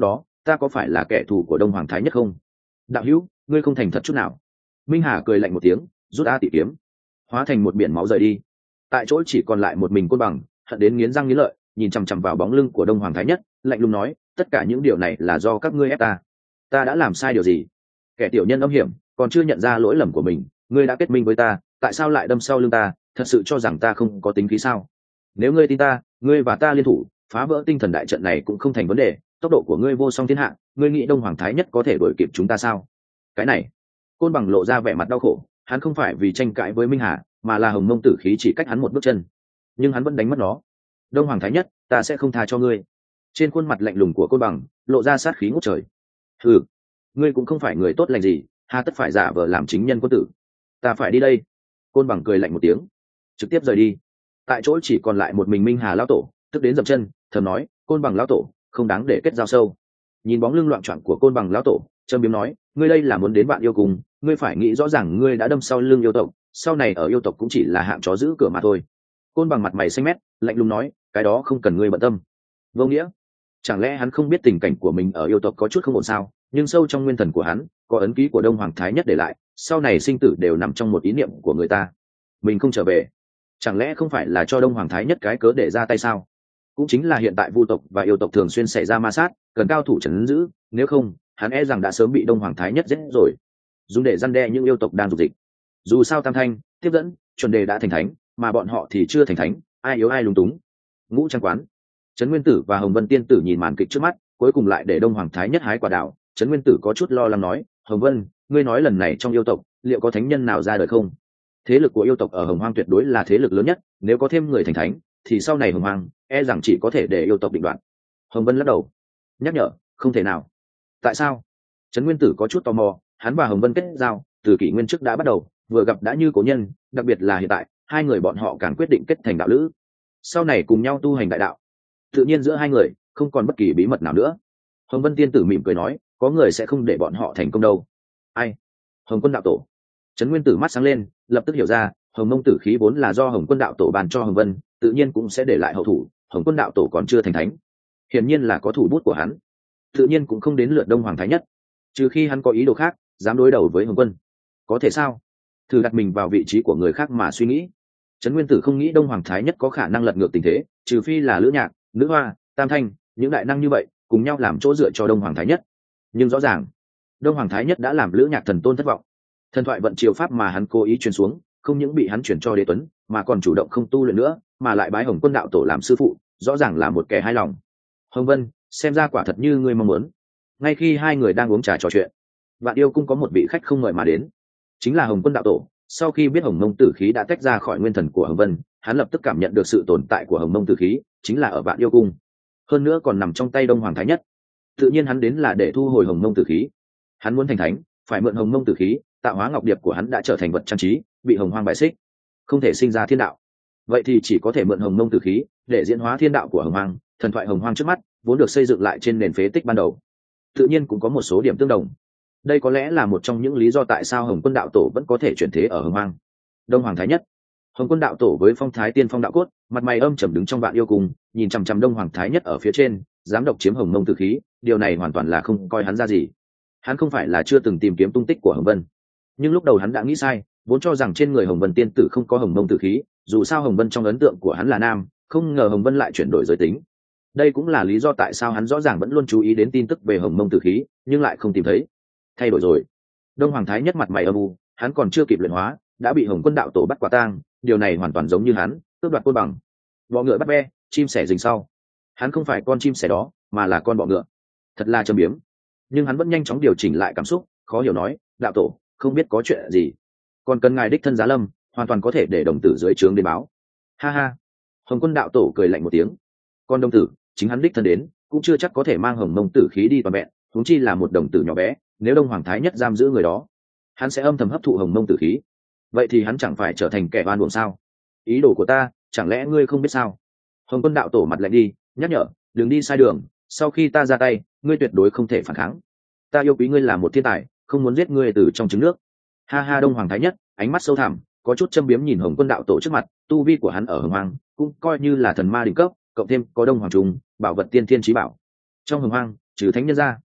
ta có phải là kẻ thù của đông hoàng thái nhất không? Đạo hữu, ngươi không thành thật chút nào. Minh Hà cười lạnh một tiếng, rút a tỷ kiếm, hóa thành một biển máu rời đi. Tại chỗ chỉ còn lại một mình Côn Bằng, hận đến nghiến răng nghiến lợi, nhìn chằm chằm vào bóng lưng của đông hoàng thái nhất, lạnh lùng nói, tất cả những điều này là do các ngươi ép ta. Ta đã làm sai điều gì? Kẻ tiểu nhân âm hiểm, còn chưa nhận ra lỗi lầm của mình, ngươi đã kết minh với ta, tại sao lại đâm sau lưng ta? Thật sự cho rằng ta không có tính khí sao? Nếu ngươi tin ta, ngươi và ta liên thủ phá vỡ tinh thần đại trận này cũng không thành vấn đề. Tốc độ của ngươi vô song thiên hạ, ngươi nghĩ đông hoàng thái nhất có thể đuổi kịp chúng ta sao? Cái này, Côn Bằng lộ ra vẻ mặt đau khổ, hắn không phải vì tranh cãi với Minh Hà, mà là hồng mông tử khí chỉ cách hắn một bước chân, nhưng hắn vẫn đánh mất nó. Đông hoàng thái nhất, ta sẽ không tha cho ngươi. Trên khuôn mặt lạnh lùng của Côn Bằng lộ ra sát khí ngút trời. Hừ, ngươi cũng không phải người tốt lành gì, hà tất phải giả vờ làm chính nhân quân tử. Ta phải đi đây. Côn Bằng cười lạnh một tiếng, trực tiếp rời đi. Tại chỗ chỉ còn lại một mình Minh Hà lão tổ, tức đến dậm chân, thầm nói, Côn Bằng lão tổ không đáng để kết giao sâu. Nhìn bóng lưng loạn trọn của Côn Bằng lão tổ, châm biếm nói, ngươi đây là muốn đến bạn yêu cùng, ngươi phải nghĩ rõ ràng ngươi đã đâm sau lưng yêu tộc, sau này ở yêu tộc cũng chỉ là hạng chó giữ cửa mà thôi. Côn Bằng mặt mày xanh mét, lạnh lùng nói, cái đó không cần ngươi bận tâm. Vô nghĩa, chẳng lẽ hắn không biết tình cảnh của mình ở yêu tộc có chút không ổn sao? Nhưng sâu trong nguyên thần của hắn có ấn ký của đông hoàng thái nhất để lại, sau này sinh tử đều nằm trong một ý niệm của người ta. Mình không trở về, chẳng lẽ không phải là cho đông hoàng thái nhất cái cớ để ra tay sao? Cũng chính là hiện tại vu tộc và yêu tộc thường xuyên xảy ra ma sát, cần cao thủ trấn giữ, nếu không hắn e rằng đã sớm bị đông hoàng thái nhất giết rồi, dùng để răn đe những yêu tộc đang dục dịch. Dù sao tam thanh tiếp dẫn chuẩn đề đã thành thánh, mà bọn họ thì chưa thành thánh, ai yếu ai lúng túng. Ngũ trang quán, Trấn Nguyên Tử và Hồng Vân Tiên Tử nhìn màn kịch trước mắt, cuối cùng lại để đông hoàng thái nhất hái quả đào. Trấn Nguyên Tử có chút lo lắng nói, Hồng Vân, ngươi nói lần này trong yêu tộc liệu có thánh nhân nào ra đời không? Thế lực của yêu tộc ở Hồng Hoang tuyệt đối là thế lực lớn nhất, nếu có thêm người thành thánh thì sau này Hồng Hoang e rằng chỉ có thể để yêu tộc định đoạt. Hồng Vân lắc đầu, nhắc nhở, không thể nào. Tại sao? Trấn Nguyên Tử có chút tò mò, hắn và Hồng Vân kết giao từ kỷ nguyên trước đã bắt đầu, vừa gặp đã như cố nhân, đặc biệt là hiện tại hai người bọn họ càng quyết định kết thành đạo lữ, sau này cùng nhau tu hành đại đạo, tự nhiên giữa hai người không còn bất kỳ bí mật nào nữa. Hồng Vân Tiên Tử mỉm cười nói, có người sẽ không để bọn họ thành công đâu. Ai? Hồng Quân đạo tổ. Trấn Nguyên Tử mắt sáng lên, lập tức hiểu ra, Hồng Mông tử khí vốn là do Hồng Quân đạo tổ bàn cho Hồng Vân, tự nhiên cũng sẽ để lại hậu thủ. Hồng Quân đạo tổ còn chưa thành thánh, hiển nhiên là có thủ bút của hắn, tự nhiên cũng không đến lượt đông hoàng thái nhất, trừ khi hắn có ý đồ khác, dám đối đầu với Hồng Quân. Có thể sao? Thử đặt mình vào vị trí của người khác mà suy nghĩ. Trấn Nguyên Tử không nghĩ đông hoàng thái nhất có khả năng lật ngược tình thế, trừ phi là Lữ Nhạc, Nữ Hoa, Tam Thanh, những đại năng như vậy cùng nhau làm chỗ dựa cho đông hoàng thái nhất. Nhưng rõ ràng đông hoàng thái nhất đã làm Lữ Nhạc thần tôn thất vọng. Thần thoại vận chiều pháp mà hắn cố ý truyền xuống, không những bị hắn chuyển cho Đế Tuấn, mà còn chủ động không tu luyện nữa, mà lại bái Hồng Quân đạo tổ làm sư phụ, rõ ràng là một kẻ hài lòng. Hồng Vân, xem ra quả thật như ngươi mong muốn. Ngay khi hai người đang uống trà trò chuyện, Vạn Yêu cung có một vị khách không mời mà đến, chính là Hồng Quân đạo tổ. Sau khi biết Hồng Mông tử khí đã tách ra khỏi nguyên thần của Hồng Vân, hắn lập tức cảm nhận được sự tồn tại của Hồng Mông tử khí chính là ở Vạn Yêu cung, hơn nữa còn nằm trong tay đông hoàng thái nhất. Tự nhiên hắn đến là để thu hồi Hồng Mông tử khí. Hắn muốn thành thánh, phải mượn Hồng Mông tử khí. Tạo hóa ngọc điệp của hắn đã trở thành vật trang trí, bị hồng hoang bại xích, không thể sinh ra thiên đạo. Vậy thì chỉ có thể mượn hồng mông tử khí để diễn hóa thiên đạo của hồng hoang. Thần thoại hồng hoang trước mắt vốn được xây dựng lại trên nền phế tích ban đầu, tự nhiên cũng có một số điểm tương đồng. Đây có lẽ là một trong những lý do tại sao Hồng Quân đạo tổ vẫn có thể chuyển thế ở hồng hoang. Đông hoàng thái nhất, Hồng Quân đạo tổ với phong thái tiên phong đạo cốt, mặt mày âm trầm đứng trong Vạn Yêu cung, nhìn chằm chằm đông hoàng thái nhất ở phía trên, dám độc chiếm hồng mông tử khí, điều này hoàn toàn là không coi hắn ra gì. Hắn không phải là chưa từng tìm kiếm tung tích của Hồng Vân, nhưng lúc đầu hắn đã nghĩ sai, vốn cho rằng trên người Hồng Vân tiên tử không có hồng mông tử khí, dù sao Hồng Vân trong ấn tượng của hắn là nam, không ngờ Hồng Vân lại chuyển đổi giới tính. Đây cũng là lý do tại sao hắn rõ ràng vẫn luôn chú ý đến tin tức về hồng mông tử khí, nhưng lại không tìm thấy. Thay đổi rồi. Đông hoàng thái nhất mặt mày âm u, hắn còn chưa kịp luyện hóa đã bị Hồng Quân đạo tổ bắt quả tang, điều này hoàn toàn giống như hắn tước đoạt côn bằng. Bọ ngựa bắt ve, chim sẻ rình sau. Hắn không phải con chim sẻ đó, mà là con bọ ngựa. Thật là châm biếm. Nhưng hắn vẫn nhanh chóng điều chỉnh lại cảm xúc, khó hiểu nói, đạo tổ, không biết có chuyện gì, còn cần ngài đích thân giá lâm, hoàn toàn có thể để đồng tử dưới trướng đến báo. Ha ha. Hồng Quân đạo tổ cười lạnh một tiếng, con đồng tử chính hắn đích thân đến cũng chưa chắc có thể mang hồng mông tử khí đi toàn vẹn, huống chi là một đồng tử nhỏ bé. Nếu đông hoàng thái nhất giam giữ người đó, hắn sẽ âm thầm hấp thụ hồng mông tử khí, vậy thì hắn chẳng phải trở thành kẻ oan uổng sao? Ý đồ của ta chẳng lẽ ngươi không biết sao? Hồng Quân đạo tổ mặt lạnh đi, nhắc nhở, đừng đi sai đường, sau khi ta ra tay ngươi tuyệt đối không thể phản kháng. Ta yêu quý ngươi là một thiên tài, không muốn giết ngươi từ trong trứng nước. Ha ha. Đông hoàng thái nhất ánh mắt sâu thẳm, có chút châm biếm nhìn Hồng Quân đạo tổ trước mặt. Tu vi của hắn ở hồng hoang cũng coi như là thần ma đỉnh cấp, cộng thêm có đông hoàng trùng bảo vật tiên thiên trí bảo, trong hồng hoang trừ thánh nhân ra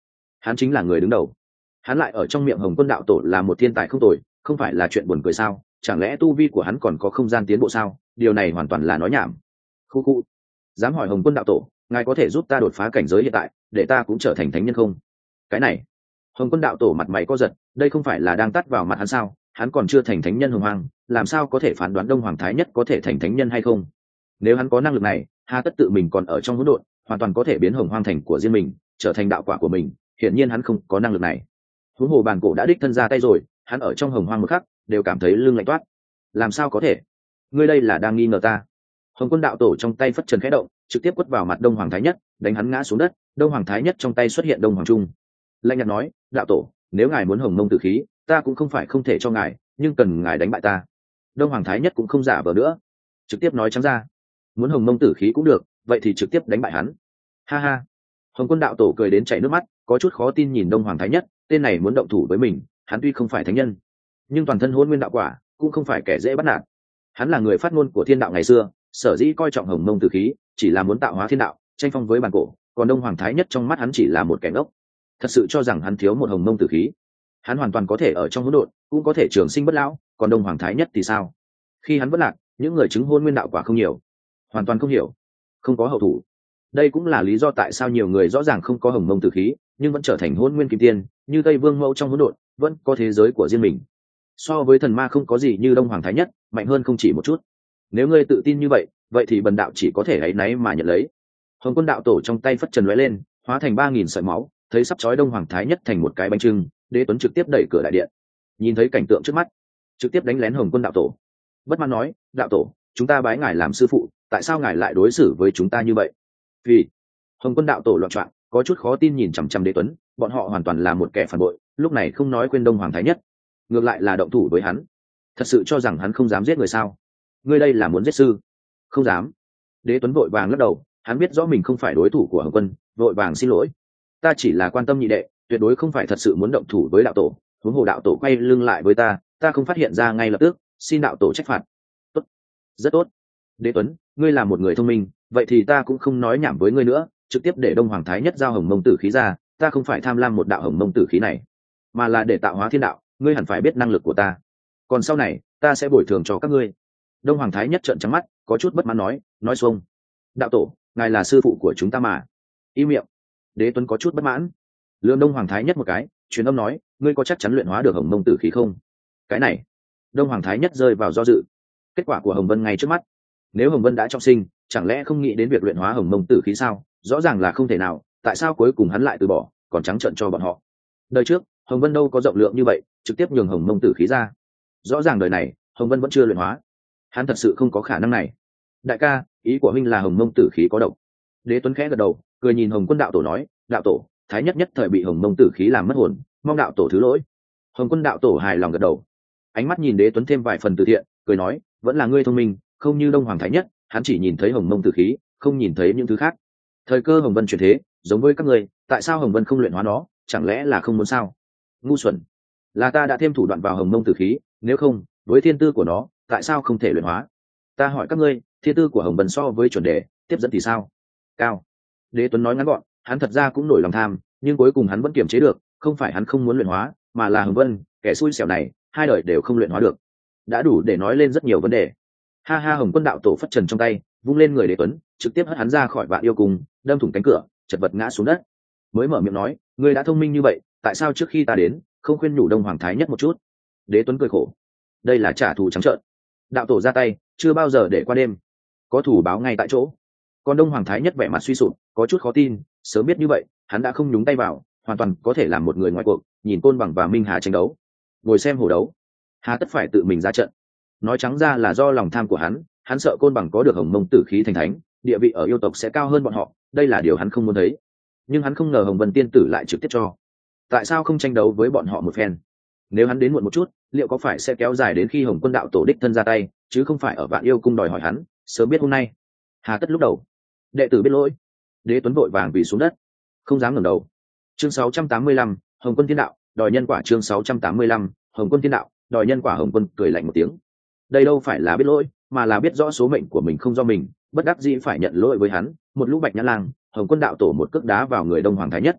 hắn chính là người đứng đầu. Hắn lại ở trong miệng Hồng Quân đạo tổ là một thiên tài không tồi, không phải là chuyện buồn cười sao? Chẳng lẽ tu vi của hắn còn có không gian tiến bộ sao? Điều này hoàn toàn là nói nhảm. Khu khu. Dám hỏi Hồng Quân đạo tổ, ngài có thể giúp ta đột phá cảnh giới hiện tại, để ta cũng trở thành thánh nhân không? Cái này. Hồng Quân đạo tổ mặt mày co giật, đây không phải là đang tắt vào mặt hắn sao? Hắn còn chưa thành thánh nhân hồng hoang, làm sao có thể phán đoán Đông Hoàng Thái Nhất có thể thành thánh nhân hay không? Nếu hắn có năng lực này, hà tất tự mình còn ở trong hỗn độn, hoàn toàn có thể biến hồng hoang thành của riêng mình, trở thành đạo quả của mình. Hiển nhiên hắn không có năng lực này. Huống hồ bàn cổ đã đích thân ra tay rồi, hắn ở trong hồng hoang một khắc đều cảm thấy lưng lạnh toát. Làm sao có thể? Ngươi đây là đang nghi ngờ ta? Hồng Quân đạo tổ trong tay phất trần khẽ động, trực tiếp quất vào mặt Đông Hoàng Thái Nhất, đánh hắn ngã xuống đất. Đông Hoàng Thái Nhất trong tay xuất hiện Đông Hoàng Trung. Lạnh nhạt nói, đạo tổ, nếu ngài muốn hồng mông tử khí, ta cũng không phải không thể cho ngài, nhưng cần ngài đánh bại ta. Đông Hoàng Thái Nhất cũng không giả vờ nữa, trực tiếp nói trắng ra, muốn hồng mông tử khí cũng được, vậy thì trực tiếp đánh bại hắn. Ha ha. Hồng Quân đạo tổ cười đến chảy nước mắt, có chút khó tin nhìn Đông Hoàng Thái Nhất, tên này muốn động thủ với mình. Hắn tuy không phải thánh nhân, nhưng toàn thân hôn nguyên đạo quả, cũng không phải kẻ dễ bắt nạt. Hắn là người phát ngôn của thiên đạo ngày xưa, sở dĩ coi trọng hồng mông tử khí, chỉ là muốn tạo hóa thiên đạo, tranh phong với bàn cổ. Còn Đông Hoàng Thái Nhất trong mắt hắn chỉ là một kẻ ngốc, thật sự cho rằng hắn thiếu một hồng mông tử khí. Hắn hoàn toàn có thể ở trong hỗn độn, cũng có thể trường sinh bất lão. Còn Đông Hoàng Thái Nhất thì sao? Khi hắn vẫn lạc, những người chứng hôn nguyên đạo quả không nhiều, hoàn toàn không hiểu, không có hậu thủ. Đây cũng là lý do tại sao nhiều người rõ ràng không có hồng mông tử khí, nhưng vẫn trở thành hôn nguyên kim tiên, như Tây Vương Mẫu trong hỗn độn, vẫn có thế giới của riêng mình. So với thần ma không có gì như Đông Hoàng Thái Nhất, mạnh hơn không chỉ một chút. Nếu ngươi tự tin như vậy, vậy thì bần đạo chỉ có thể áy náy mà nhận lấy. Hồng Quân đạo tổ trong tay phất trần lóe lên, hóa thành ba nghìn sợi máu, thấy sắp chói Đông Hoàng Thái Nhất thành một cái bánh trưng. Đế Tuấn trực tiếp đẩy cửa đại điện, nhìn thấy cảnh tượng trước mắt, trực tiếp đánh lén Hồng Quân đạo tổ. Bất mãn nói, đạo tổ, chúng ta bái ngài làm sư phụ, tại sao ngài lại đối xử với chúng ta như vậy? Vì Hồng Quân đạo tổ loạn choạng, có chút khó tin nhìn chằm chằm Đế Tuấn, bọn họ hoàn toàn là một kẻ phản bội, lúc này không nói quên Đông Hoàng Thái Nhất, ngược lại là động thủ với hắn. Thật sự cho rằng hắn không dám giết người sao? Ngươi đây là muốn giết sư? Không dám. Đế Tuấn vội vàng lắc đầu, hắn biết rõ mình không phải đối thủ của Hồng Quân, vội vàng xin lỗi. Ta chỉ là quan tâm nhị đệ, tuyệt đối không phải thật sự muốn động thủ với đạo tổ. Huống hồ đạo tổ quay lưng lại với ta, ta không phát hiện ra ngay lập tức, xin đạo tổ trách phạt. Tốt, rất tốt. Đế Tuấn, ngươi là một người thông minh, vậy thì ta cũng không nói nhảm với ngươi nữa, trực tiếp để Đông Hoàng Thái Nhất giao hồng mông tử khí ra. Ta không phải tham lam một đạo hồng mông tử khí này, mà là để tạo hóa thiên đạo. Ngươi hẳn phải biết năng lực của ta, còn sau này ta sẽ bồi thường cho các ngươi. Đông Hoàng Thái Nhất trợn trắng mắt, có chút bất mãn nói, nói xuông, đạo tổ, ngài là sư phụ của chúng ta mà. Im miệng. Đế Tuấn có chút bất mãn, lườm Đông Hoàng Thái Nhất một cái, truyền âm nói, ngươi có chắc chắn luyện hóa được hồng mông tử khí không? Cái này, Đông Hoàng Thái Nhất rơi vào do dự. Kết quả của Hồng Vân ngay trước mắt, nếu Hồng Vân đã trọng sinh, chẳng lẽ không nghĩ đến việc luyện hóa hồng mông tử khí sao? Rõ ràng là không thể nào, tại sao cuối cùng hắn lại từ bỏ, còn trắng trợn cho bọn họ? Đời trước Hồng Vân đâu có rộng lượng như vậy, trực tiếp nhường hồng mông tử khí ra. Rõ ràng đời này Hồng Vân vẫn chưa luyện hóa, hắn thật sự không có khả năng này. Đại ca, ý của huynh là hồng mông tử khí có độc? Đế Tuấn khẽ gật đầu, cười nhìn Hồng Quân đạo tổ nói, đạo tổ, Thái Nhất nhất thời bị hồng mông tử khí làm mất hồn, mong đạo tổ thứ lỗi. Hồng Quân đạo tổ hài lòng gật đầu, ánh mắt nhìn Đế Tuấn thêm vài phần từ thiện, cười nói, vẫn là ngươi thông minh, không như Đông Hoàng Thái Nhất, hắn chỉ nhìn thấy hồng mông tử khí, không nhìn thấy những thứ khác. Thời cơ Hồng Vân chuyển thế, giống với các ngươi, tại sao Hồng Vân không luyện hóa nó? Chẳng lẽ là không muốn sao? Ngu xuẩn, là ta đã thêm thủ đoạn vào hồng mông tử khí, nếu không, với thiên tư của nó, tại sao không thể luyện hóa? Ta hỏi các ngươi, thiên tư của Hồng Vân so với chuẩn đề tiếp dẫn thì sao? Cao. Đế Tuấn nói ngắn gọn, hắn thật ra cũng nổi lòng tham, nhưng cuối cùng hắn vẫn kiềm chế được, không phải hắn không muốn luyện hóa, mà là Hồng Vân, kẻ xui xẻo này, hai đời đều không luyện hóa được. Đã đủ để nói lên rất nhiều vấn đề. Ha ha. Hồng Quân đạo tổ phất trần trong tay, vung lên người Đế Tuấn, trực tiếp hất hắn ra khỏi Vạn Yêu Cung, đâm thủng cánh cửa, chật vật ngã xuống đất. Mới mở miệng nói, ngươi đã thông minh như vậy, tại sao trước khi ta đến, không khuyên nhủ Đông Hoàng Thái Nhất một chút? Đế Tuấn cười khổ, đây là trả thù trắng trợn. Đạo tổ ra tay, chưa bao giờ để qua đêm, có thủ báo ngay tại chỗ. Còn Đông Hoàng Thái Nhất vẻ mặt suy sụp, có chút khó tin, sớm biết như vậy, hắn đã không nhúng tay vào, hoàn toàn có thể làm một người ngoài cuộc, nhìn Côn Bằng và Minh Hà tranh đấu, ngồi xem hổ đấu, hà tất phải tự mình ra trận. Nói trắng ra là do lòng tham của hắn, hắn sợ Côn Bằng có được hồng mông tử khí thành thánh, địa vị ở yêu tộc sẽ cao hơn bọn họ, đây là điều hắn không muốn thấy. Nhưng hắn không ngờ Hồng Vân tiên tử lại trực tiếp cho. Tại sao không tranh đấu với bọn họ một phen? Nếu hắn đến muộn một chút, liệu có phải sẽ kéo dài đến khi Hồng Quân đạo tổ đích thân ra tay, chứ không phải ở Vạn Yêu Cung đòi hỏi hắn, sớm biết hôm nay. Hà tất lúc đầu, đệ tử biết lỗi. Đế Tuấn vội vàng quỳ xuống đất, không dám ngẩng đầu. Chương sáu trăm tám mươi lăm, Hồng Quân Thiên Đạo, đòi nhân quả. Chương sáu trăm tám mươi lăm, Hồng Quân Thiên Đạo, đòi nhân quả. Hồng Quân cười lạnh một tiếng. Đây đâu phải là biết lỗi, mà là biết rõ số mệnh của mình không do mình, bất đắc dĩ phải nhận lỗi với hắn. Một lũ bạch nhã lang, Hồng Quân đạo tổ một cước đá vào người Đông Hoàng Thái Nhất.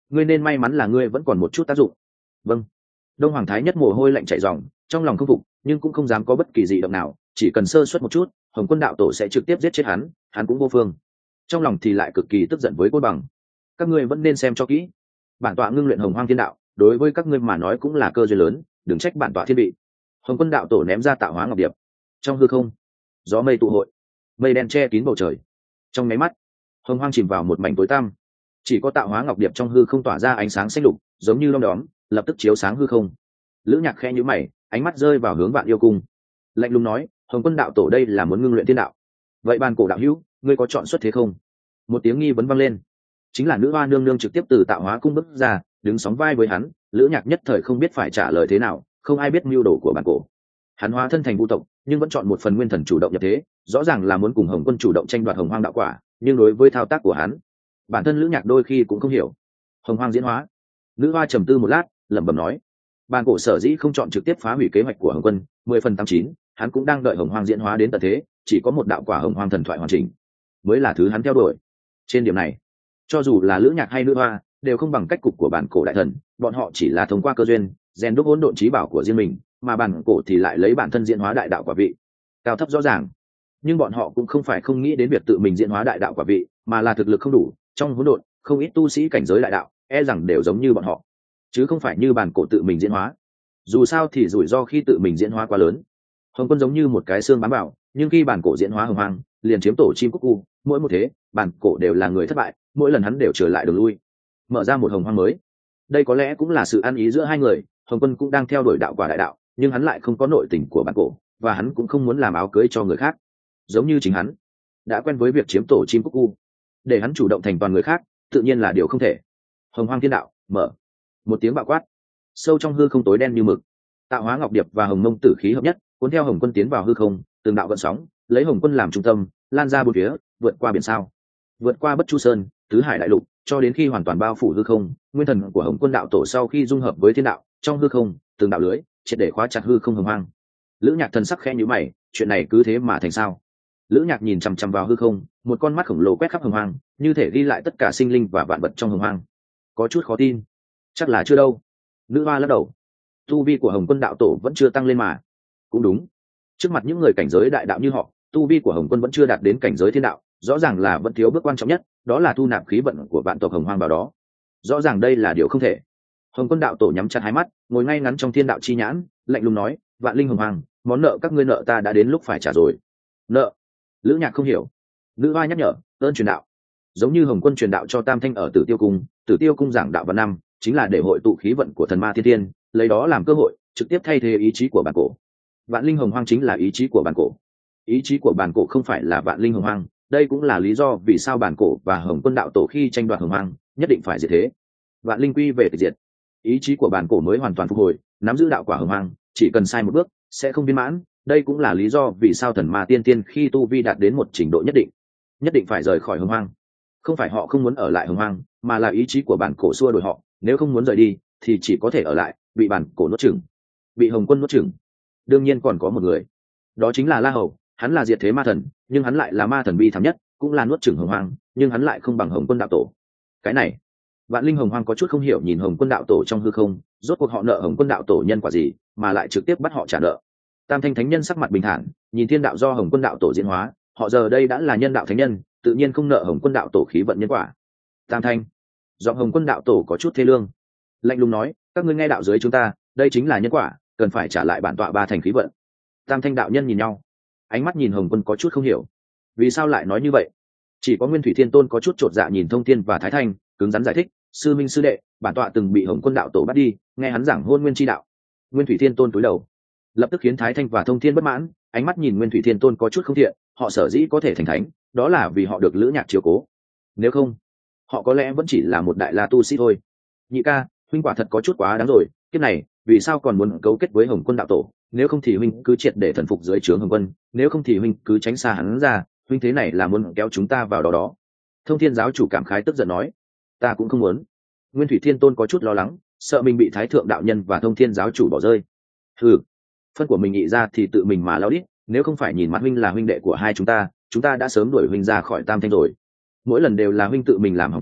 ngươi nên may mắn là ngươi vẫn còn một chút tác dụng. Vâng. Đông Hoàng Thái Nhất mồ hôi lạnh chảy ròng, trong lòng không phục nhưng cũng không dám có bất kỳ dị động nào, chỉ cần sơ suất một chút Hồng Quân đạo tổ sẽ trực tiếp giết chết hắn, hắn cũng vô phương. Trong lòng thì lại cực kỳ tức giận với Côn Bằng. Các ngươi vẫn nên xem cho kỹ, bản tọa ngưng luyện Hồng Hoang Thiên Đạo đối với các ngươi mà nói cũng là cơ duyên lớn, đừng trách bản tọa thiên vị. Hồng Quân đạo tổ ném ra tạo hóa ngọc điệp. Trong hư không, gió mây tụ hội, mây đen che kín bầu trời. Trong máy mắt, Hồng Hoang chìm vào một mảnh tối tăm, chỉ có tạo hóa ngọc điệp trong hư không tỏa ra ánh sáng xanh lục, giống như đom đóm, lập tức chiếu sáng hư không. Lữ Nhạc khẽ nhíu mày, ánh mắt rơi vào hướng Vạn Yêu Cung, lạnh lùng nói: Hồng Quân đạo tổ đây là muốn ngưng luyện thiên đạo, vậy bàn cổ đạo hữu, ngươi có chọn xuất thế không? Một tiếng nghi vấn vang lên, chính là nữ hoa nương nương trực tiếp từ tạo hóa cung bước ra, đứng sóng vai với hắn. Lữ Nhạc nhất thời không biết phải trả lời thế nào, không ai biết mưu đồ của bản cổ. Hắn hóa thân thành vu tộc, nhưng vẫn chọn một phần nguyên thần chủ động nhập thế, rõ ràng là muốn cùng Hồng Quân chủ động tranh đoạt Hồng Hoang đạo quả, nhưng đối với thao tác của hắn, bản thân Lữ Nhạc đôi khi cũng không hiểu. Hồng Hoang diễn hóa. Nữ hoa trầm tư một lát, lẩm bẩm nói: bản cổ sở dĩ không chọn trực tiếp phá hủy kế hoạch của Hồng Quân, mười phần tám chín, hắn cũng đang đợi Hồng Hoang diễn hóa đến tận thế, chỉ có một đạo quả Hồng Hoang thần thoại hoàn chỉnh mới là thứ hắn theo đuổi. Trên điểm này, cho dù là Lữ Nhạc hay Nữ hoa đều không bằng cách cục của bản cổ đại thần, bọn họ chỉ là thông qua cơ duyên rèn đúc hỗn độn trí bảo của riêng mình, mà bản cổ thì lại lấy bản thân diễn hóa đại đạo quả vị, cao thấp rõ ràng. Nhưng bọn họ cũng không phải không nghĩ đến việc tự mình diễn hóa đại đạo quả vị, mà là thực lực không đủ. Trong hỗn độn không ít tu sĩ cảnh giới đại đạo e rằng đều giống như bọn họ, chứ không phải như bản cổ tự mình diễn hóa. Dù sao thì rủi ro khi tự mình diễn hóa quá lớn. Hồng Quân giống như một cái xương bám vào, nhưng khi bản cổ diễn hóa Hồng Hoang, liền chiếm tổ chim cúc cu. Mỗi một thế, bản cổ đều là người thất bại, mỗi lần hắn đều trở lại đường lui, mở ra một Hồng Hoang mới. Đây có lẽ cũng là sự ăn ý giữa hai người. Hồng Quân cũng đang theo đuổi đạo quả đại đạo, nhưng hắn lại không có nội tình của bản cổ, và hắn cũng không muốn làm áo cưới cho người khác. Giống như chính hắn đã quen với việc chiếm tổ chim cúc cu, để hắn chủ động thành toàn người khác tự nhiên là điều không thể. Hồng Hoang Thiên Đạo mở. Một tiếng bạo quát, sâu trong hư không tối đen như mực, tạo hóa ngọc điệp và hồng mông tử khí hợp nhất, cuốn theo Hồng Quân tiến vào hư không. Từng đạo gợn sóng lấy Hồng Quân làm trung tâm, lan ra bốn phía, vượt qua biển sao, vượt qua Bất Chu Sơn, tứ hải đại lục, cho đến khi hoàn toàn bao phủ hư không. Nguyên thần của Hồng Quân đạo tổ sau khi dung hợp với thiên đạo trong hư không, từng đạo lưới triệt để khóa chặt hư không Hồng Hoang. Lữ Nhạc thần sắc khẽ nhíu mày, chuyện này cứ thế mà thành sao? Lữ Nhạc nhìn chằm chằm vào hư không, một con mắt khổng lồ quét khắp Hồng Hoang, như thể ghi lại tất cả sinh linh và vạn vật trong Hồng Hoang. Có chút khó tin. Chắc là chưa đâu. Nữ hoa lắc đầu. Tu vi của Hồng Quân đạo tổ vẫn chưa tăng lên mà. Cũng đúng. Trước mặt những người cảnh giới đại đạo như họ, tu vi của Hồng Quân vẫn chưa đạt đến cảnh giới thiên đạo, rõ ràng là vẫn thiếu bước quan trọng nhất, đó là thu nạp khí vận của vạn tộc Hồng Hoang vào đó. Rõ ràng đây là điều không thể. Hồng Quân đạo tổ nhắm chặt hai mắt, ngồi ngay ngắn trong thiên đạo chi nhãn, lạnh lùng nói: vạn linh Hồng Hoang, món nợ các ngươi nợ ta đã đến lúc phải trả rồi. Nợ? Lữ Nhạc không hiểu. Nữ hoa nhắc nhở: ơn truyền đạo. Giống như Hồng Quân truyền đạo cho Tam Thanh ở Tử Tiêu Cung, Tử Tiêu Cung giảng đạo vào năm chính là để hội tụ khí vận của thần ma thiên thiên, lấy đó làm cơ hội trực tiếp thay thế ý chí của bản cổ. Vạn linh Hồng Hoang chính là ý chí của bản cổ. Ý chí của bản cổ không phải là vạn linh Hồng Hoang. Đây cũng là lý do vì sao bản cổ và Hồng Quân đạo tổ khi tranh đoạt Hồng Hoang nhất định phải diệt thế. Vạn linh quy về tịch diệt, ý chí của bản cổ mới hoàn toàn phục hồi, nắm giữ đạo quả Hồng Hoang, chỉ cần sai một bước sẽ không viên mãn. Đây cũng là lý do vì sao thần ma tiên tiên khi tu vi đạt đến một trình độ nhất định, nhất định phải rời khỏi Hồng Hoang. Không phải họ không muốn ở lại Hồng Hoang, mà là ý chí của bản cổ xua đuổi họ. Nếu không muốn rời đi thì chỉ có thể ở lại, bị bản cổ nuốt chửng, bị Hồng Quân nuốt chửng. Đương nhiên còn có một người, đó chính là La Hầu. Hắn là diệt thế ma thần, nhưng hắn lại là ma thần bi thảm nhất, cũng là nuốt chửng Hồng Hoang, nhưng hắn lại không bằng Hồng Quân đạo tổ. Cái này, vạn linh Hồng Hoang có chút không hiểu, nhìn Hồng Quân đạo tổ trong hư không, rốt cuộc họ nợ Hồng Quân đạo tổ nhân quả gì mà lại trực tiếp bắt họ trả nợ. Tam Thanh thánh nhân sắc mặt bình thản, nhìn thiên đạo do Hồng Quân đạo tổ diễn hóa, họ giờ đây đã là nhân đạo thánh nhân, tự nhiên không nợ Hồng Quân đạo tổ khí vận nhân quả. Tam Thanh, giọng Hồng Quân đạo tổ có chút thê lương, lạnh lùng nói: các ngươi nghe đạo dưới chúng ta, đây chính là nhân quả, cần phải trả lại bản tọa ba thành khí vận. Tam Thanh đạo nhân nhìn nhau, ánh mắt nhìn Hồng Quân có chút không hiểu, vì sao lại nói như vậy. Chỉ có Nguyên Thủy Thiên Tôn có chút chột dạ nhìn Thông Thiên và Thái Thanh, cứng rắn giải thích: sư minh sư đệ, bản tọa từng bị Hồng Quân đạo tổ bắt đi, nghe hắn giảng hôn nguyên chi đạo. Nguyên Thủy Thiên Tôn cúi đầu, lập tức khiến Thái Thanh và Thông Thiên bất mãn, ánh mắt nhìn Nguyên Thủy Thiên Tôn có chút không thiện. Họ sở dĩ có thể thành thánh, đó là vì họ được Lữ Nhạc chiếu cố, nếu không họ có lẽ vẫn chỉ là một đại la tu sĩ thôi. Nhị ca, huynh quả thật có chút quá đáng rồi, kiếp này vì sao còn muốn cấu kết với Hồng Quân đạo tổ? Nếu không thì huynh cứ triệt để thần phục dưới trướng Hồng Quân, nếu không thì huynh cứ tránh xa hắn ra. Huynh thế này là muốn kéo chúng ta vào đó đó. Thông Thiên giáo chủ cảm khái tức giận nói: ta cũng không muốn. Nguyên Thủy Thiên Tôn có chút lo lắng, sợ mình bị Thái Thượng đạo nhân và Thông Thiên giáo chủ bỏ rơi. Hừ, phân của mình nghĩ ra thì tự mình mà lao đi. Nếu không phải nhìn mặt huynh là huynh đệ của hai chúng ta, chúng ta đã sớm đuổi huynh ra khỏi Tam Thanh rồi. Mỗi lần đều là huynh tự mình làm hỏng chuyện,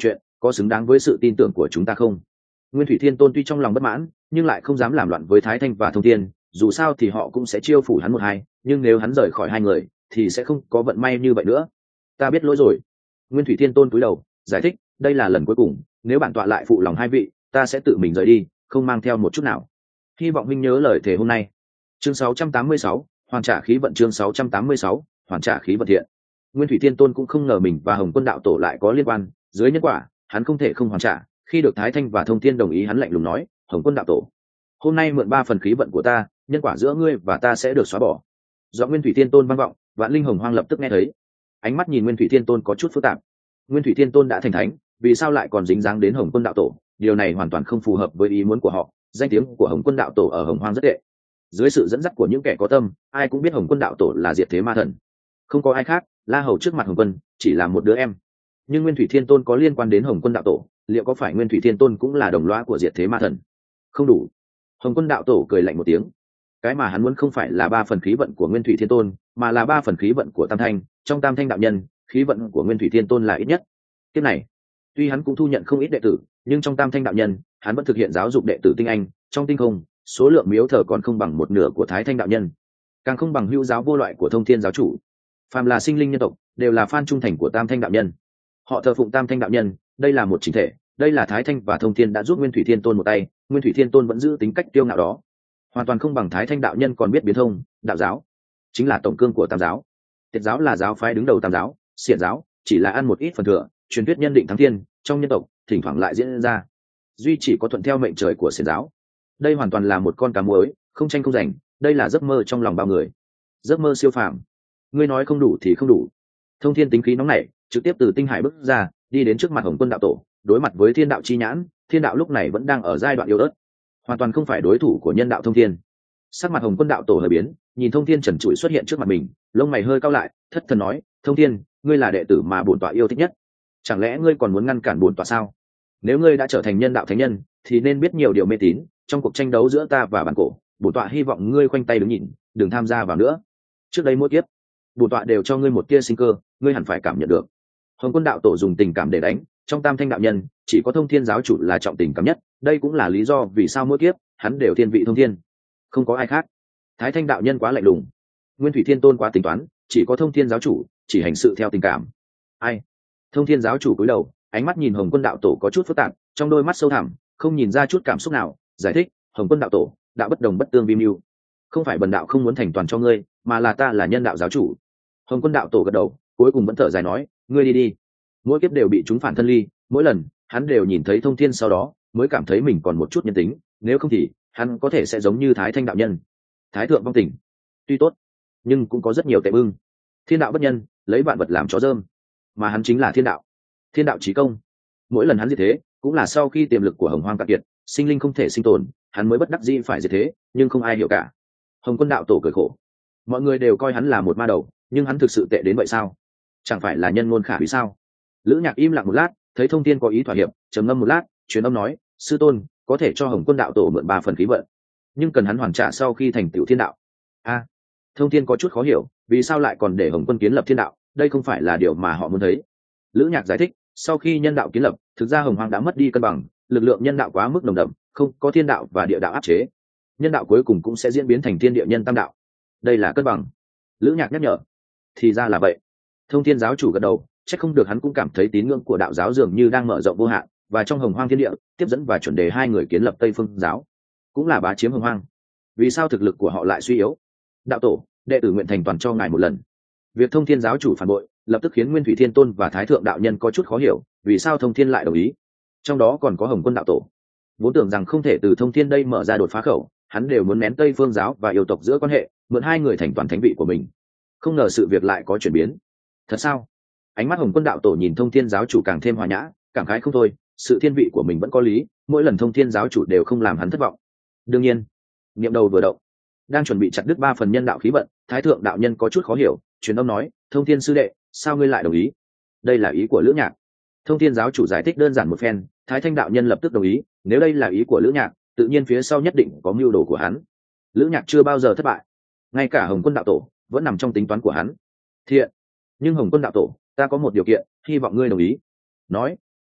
có xứng đáng với sự tin tưởng của chúng ta không? Nguyên Thủy Thiên Tôn tuy trong lòng bất mãn, nhưng lại không dám làm loạn với Thái Thanh và Thông Thiên, dù sao thì họ cũng sẽ chiêu phủ hắn một hai, nhưng nếu hắn rời khỏi hai người thì sẽ không có vận may như vậy nữa. Ta biết lỗi rồi. Nguyên Thủy Thiên Tôn cúi đầu giải thích, đây là lần cuối cùng, nếu bản tọa lại phụ lòng hai vị, ta sẽ tự mình rời đi, không mang theo một chút nào. Hy vọng huynh nhớ lời thề hôm nay. Chương sáu trăm tám mươi sáu, hoàn trả khí vận. Chương sáu trăm tám mươi sáu, hoàn trả khí vận thiện. Nguyên Thủy Thiên Tôn cũng không ngờ mình và Hồng Quân đạo tổ lại có liên quan, dưới nhân quả, hắn không thể không hoàn trả. Khi được Thái Thanh và Thông Thiên đồng ý, hắn lạnh lùng nói, Hồng Quân đạo tổ, hôm nay mượn ba phần khí vận của ta, nhân quả giữa ngươi và ta sẽ được xóa bỏ. Do Nguyên Thủy Thiên Tôn vang vọng, Vạn Linh Hồng Hoang lập tức nghe thấy. Ánh mắt nhìn Nguyên Thủy Thiên Tôn có chút phức tạp. Nguyên Thủy Thiên Tôn đã thành thánh, vì sao lại còn dính dáng đến Hồng Quân đạo tổ? Điều này hoàn toàn không phù hợp với ý muốn của họ. Danh tiếng của Hồng Quân đạo tổ ở Hồng Hoang rất tệ. Dưới sự dẫn dắt của những kẻ có tâm, ai cũng biết Hồng Quân đạo tổ là diệt thế ma thần. Không có ai khác, La Hầu trước mặt Hồng Quân chỉ là một đứa em. Nhưng Nguyên Thủy Thiên Tôn có liên quan đến Hồng Quân đạo tổ, liệu có phải Nguyên Thủy Thiên Tôn cũng là đồng lõa của diệt thế ma thần? Không đủ. Hồng Quân đạo tổ cười lạnh một tiếng. Cái mà hắn muốn không phải là ba phần khí vận của Nguyên Thủy Thiên Tôn, mà là ba phần khí vận của Tam Thanh. Trong Tam Thanh đạo nhân, khí vận của Nguyên Thủy Thiên Tôn là ít nhất. Cái này, tuy hắn cũng thu nhận không ít đệ tử, nhưng trong Tam Thanh đạo nhân, hắn vẫn thực hiện giáo dục đệ tử tinh anh. Trong tinh không, số lượng miếu thờ còn không bằng một nửa của Thái Thanh đạo nhân, càng không bằng hữu giáo vô loại của Thông Thiên giáo chủ. Phàm là sinh linh nhân tộc, đều là fan trung thành của Tam Thanh đạo nhân. Họ thờ phụng Tam Thanh đạo nhân, đây là một chỉnh thể. Đây là Thái Thanh và Thông Thiên đã giúp Nguyên Thủy Thiên Tôn một tay. Nguyên Thủy Thiên Tôn vẫn giữ tính cách tiêu ngạo đó, hoàn toàn không bằng Thái Thanh đạo nhân còn biết biến thông. Đạo giáo chính là tổng cương của Tam giáo. Tiệt giáo là giáo phái đứng đầu Tam giáo, xiển giáo chỉ là ăn một ít phần thừa. Truyền thuyết nhân định thắng thiên trong nhân tộc thỉnh thoảng lại diễn ra, duy chỉ có thuận theo mệnh trời của xiển giáo. Đây hoàn toàn là một con cá muối, không tranh không giành. Đây là giấc mơ trong lòng bao người, giấc mơ siêu phàm. Ngươi nói không đủ thì không đủ. Thông Thiên tính khí nóng nảy, trực tiếp từ tinh hải bước ra, đi đến trước mặt Hồng Quân đạo tổ, đối mặt với Thiên đạo chi nhãn. Thiên đạo lúc này vẫn đang ở giai đoạn yếu ớt, hoàn toàn không phải đối thủ của nhân đạo Thông Thiên. Sắc mặt Hồng Quân đạo tổ hơi biến, nhìn Thông Thiên trần trụi xuất hiện trước mặt mình, lông mày hơi cau lại, thất thần nói, Thông Thiên, ngươi là đệ tử mà bổn tọa yêu thích nhất, chẳng lẽ ngươi còn muốn ngăn cản bổn tọa sao? Nếu ngươi đã trở thành nhân đạo thánh nhân, thì nên biết nhiều điều mê tín. Trong cuộc tranh đấu giữa ta và bản cổ, bổn tọa hy vọng ngươi khoanh tay đứng nhìn, đừng tham gia vào nữa. Trước đây mỗi kiếp, bổn tọa đều cho ngươi một tia sinh cơ, ngươi hẳn phải cảm nhận được. Hồng Quân đạo tổ dùng tình cảm để đánh. Trong Tam Thanh đạo nhân, chỉ có Thông Thiên giáo chủ là trọng tình cảm nhất. Đây cũng là lý do vì sao mỗi kiếp hắn đều thiên vị Thông Thiên, không có ai khác. Thái Thanh đạo nhân quá lạnh lùng, Nguyên Thủy Thiên Tôn quá tính toán, chỉ có Thông Thiên giáo chủ chỉ hành sự theo tình cảm. Ai? Thông Thiên giáo chủ cúi đầu, ánh mắt nhìn Hồng Quân đạo tổ có chút phức tạp, trong đôi mắt sâu thẳm không nhìn ra chút cảm xúc nào. Giải thích, Hồng Quân đạo tổ, đạo bất đồng bất tương vi mưu, không phải bần đạo không muốn thành toàn cho ngươi, mà là ta là nhân đạo giáo chủ. Hồng Quân đạo tổ gật đầu, cuối cùng vẫn thở dài nói, ngươi đi đi. Mỗi kiếp đều bị chúng phản thân ly, mỗi lần hắn đều nhìn thấy Thông Thiên, sau đó mới cảm thấy mình còn một chút nhân tính, nếu không thì hắn có thể sẽ giống như Thái Thanh đạo nhân, thái thượng vong tình. Tuy tốt, nhưng cũng có rất nhiều tệ bưng. Thiên đạo bất nhân, lấy vạn vật làm chó dơm, mà hắn chính là thiên đạo. Thiên đạo chí công, mỗi lần hắn diệt thế cũng là sau khi tiềm lực của Hồng Hoang cạn kiệt, sinh linh không thể sinh tồn, hắn mới bất đắc dĩ phải diệt thế, nhưng không ai hiểu cả. Hồng Quân đạo tổ cười khổ, mọi người đều coi hắn là một ma đầu, nhưng hắn thực sự tệ đến vậy sao? Chẳng phải là nhân ngôn khả hủy sao? Lữ Nhạc im lặng một lát, thấy Thông Thiên có ý thỏa hiệp, trầm ngâm một lát, truyền âm nói, sư tôn, có thể cho Hồng Quân đạo tổ mượn ba phần khí vận, nhưng cần hắn hoàn trả sau khi thành tựu thiên đạo. A, à, Thông Thiên có chút khó hiểu, vì sao lại còn để Hồng Quân kiến lập thiên đạo? Đây không phải là điều mà họ muốn thấy. Lữ Nhạc giải thích, sau khi nhân đạo kiến lập, thực ra Hồng Hoang đã mất đi cân bằng, lực lượng nhân đạo quá mức nồng đậm, không có thiên đạo và địa đạo áp chế, nhân đạo cuối cùng cũng sẽ diễn biến thành thiên địa nhân tam đạo. Đây là cân bằng. Lữ Nhạc nhắc nhở. Thì ra là vậy. Thông Thiên giáo chủ gật đầu, chắc không được hắn cũng cảm thấy tín ngưỡng của đạo giáo dường như đang mở rộng vô hạn, và trong Hồng Hoang thiên địa tiếp dẫn và chuẩn đề hai người kiến lập Tây Phương giáo, cũng là bá chiếm Hồng Hoang. Vì sao thực lực của họ lại suy yếu? Đạo tổ, đệ tử nguyện thành toàn cho ngài một lần. Việc Thông Thiên giáo chủ phản bội lập tức khiến Nguyên Thủy Thiên Tôn và Thái Thượng đạo nhân có chút khó hiểu, vì sao Thông Thiên lại đồng ý? Trong đó còn có Hồng Quân đạo tổ. Vốn tưởng rằng không thể từ Thông Thiên đây mở ra đột phá khẩu, hắn đều muốn nén Tây Phương giáo và yêu tộc giữa quan hệ, mượn hai người thành toàn thánh vị của mình. Không ngờ sự việc lại có chuyển biến. Thật sao? Ánh mắt Hồng Quân đạo tổ nhìn Thông Thiên giáo chủ càng thêm hòa nhã, cảm khái không thôi, sự thiên vị của mình vẫn có lý, mỗi lần Thông Thiên giáo chủ đều không làm hắn thất vọng. Đương nhiên, niệm đầu vừa động, đang chuẩn bị chặt đứt ba phần nhân đạo khí vận, Thái Thượng đạo nhân có chút khó hiểu, truyền âm nói, Thông Thiên sư đệ, sao ngươi lại đồng ý? Đây là ý của Lữ Nhạc. Thông Thiên giáo chủ giải thích đơn giản một phen, Thái Thanh đạo nhân lập tức đồng ý, nếu đây là ý của Lữ Nhạc, tự nhiên phía sau nhất định có mưu đồ của hắn. Lữ Nhạc chưa bao giờ thất bại, ngay cả Hồng Quân đạo tổ vẫn nằm trong tính toán của hắn. Thiện, nhưng Hồng Quân đạo tổ, ta có một điều kiện, hy vọng ngươi đồng ý. Nói.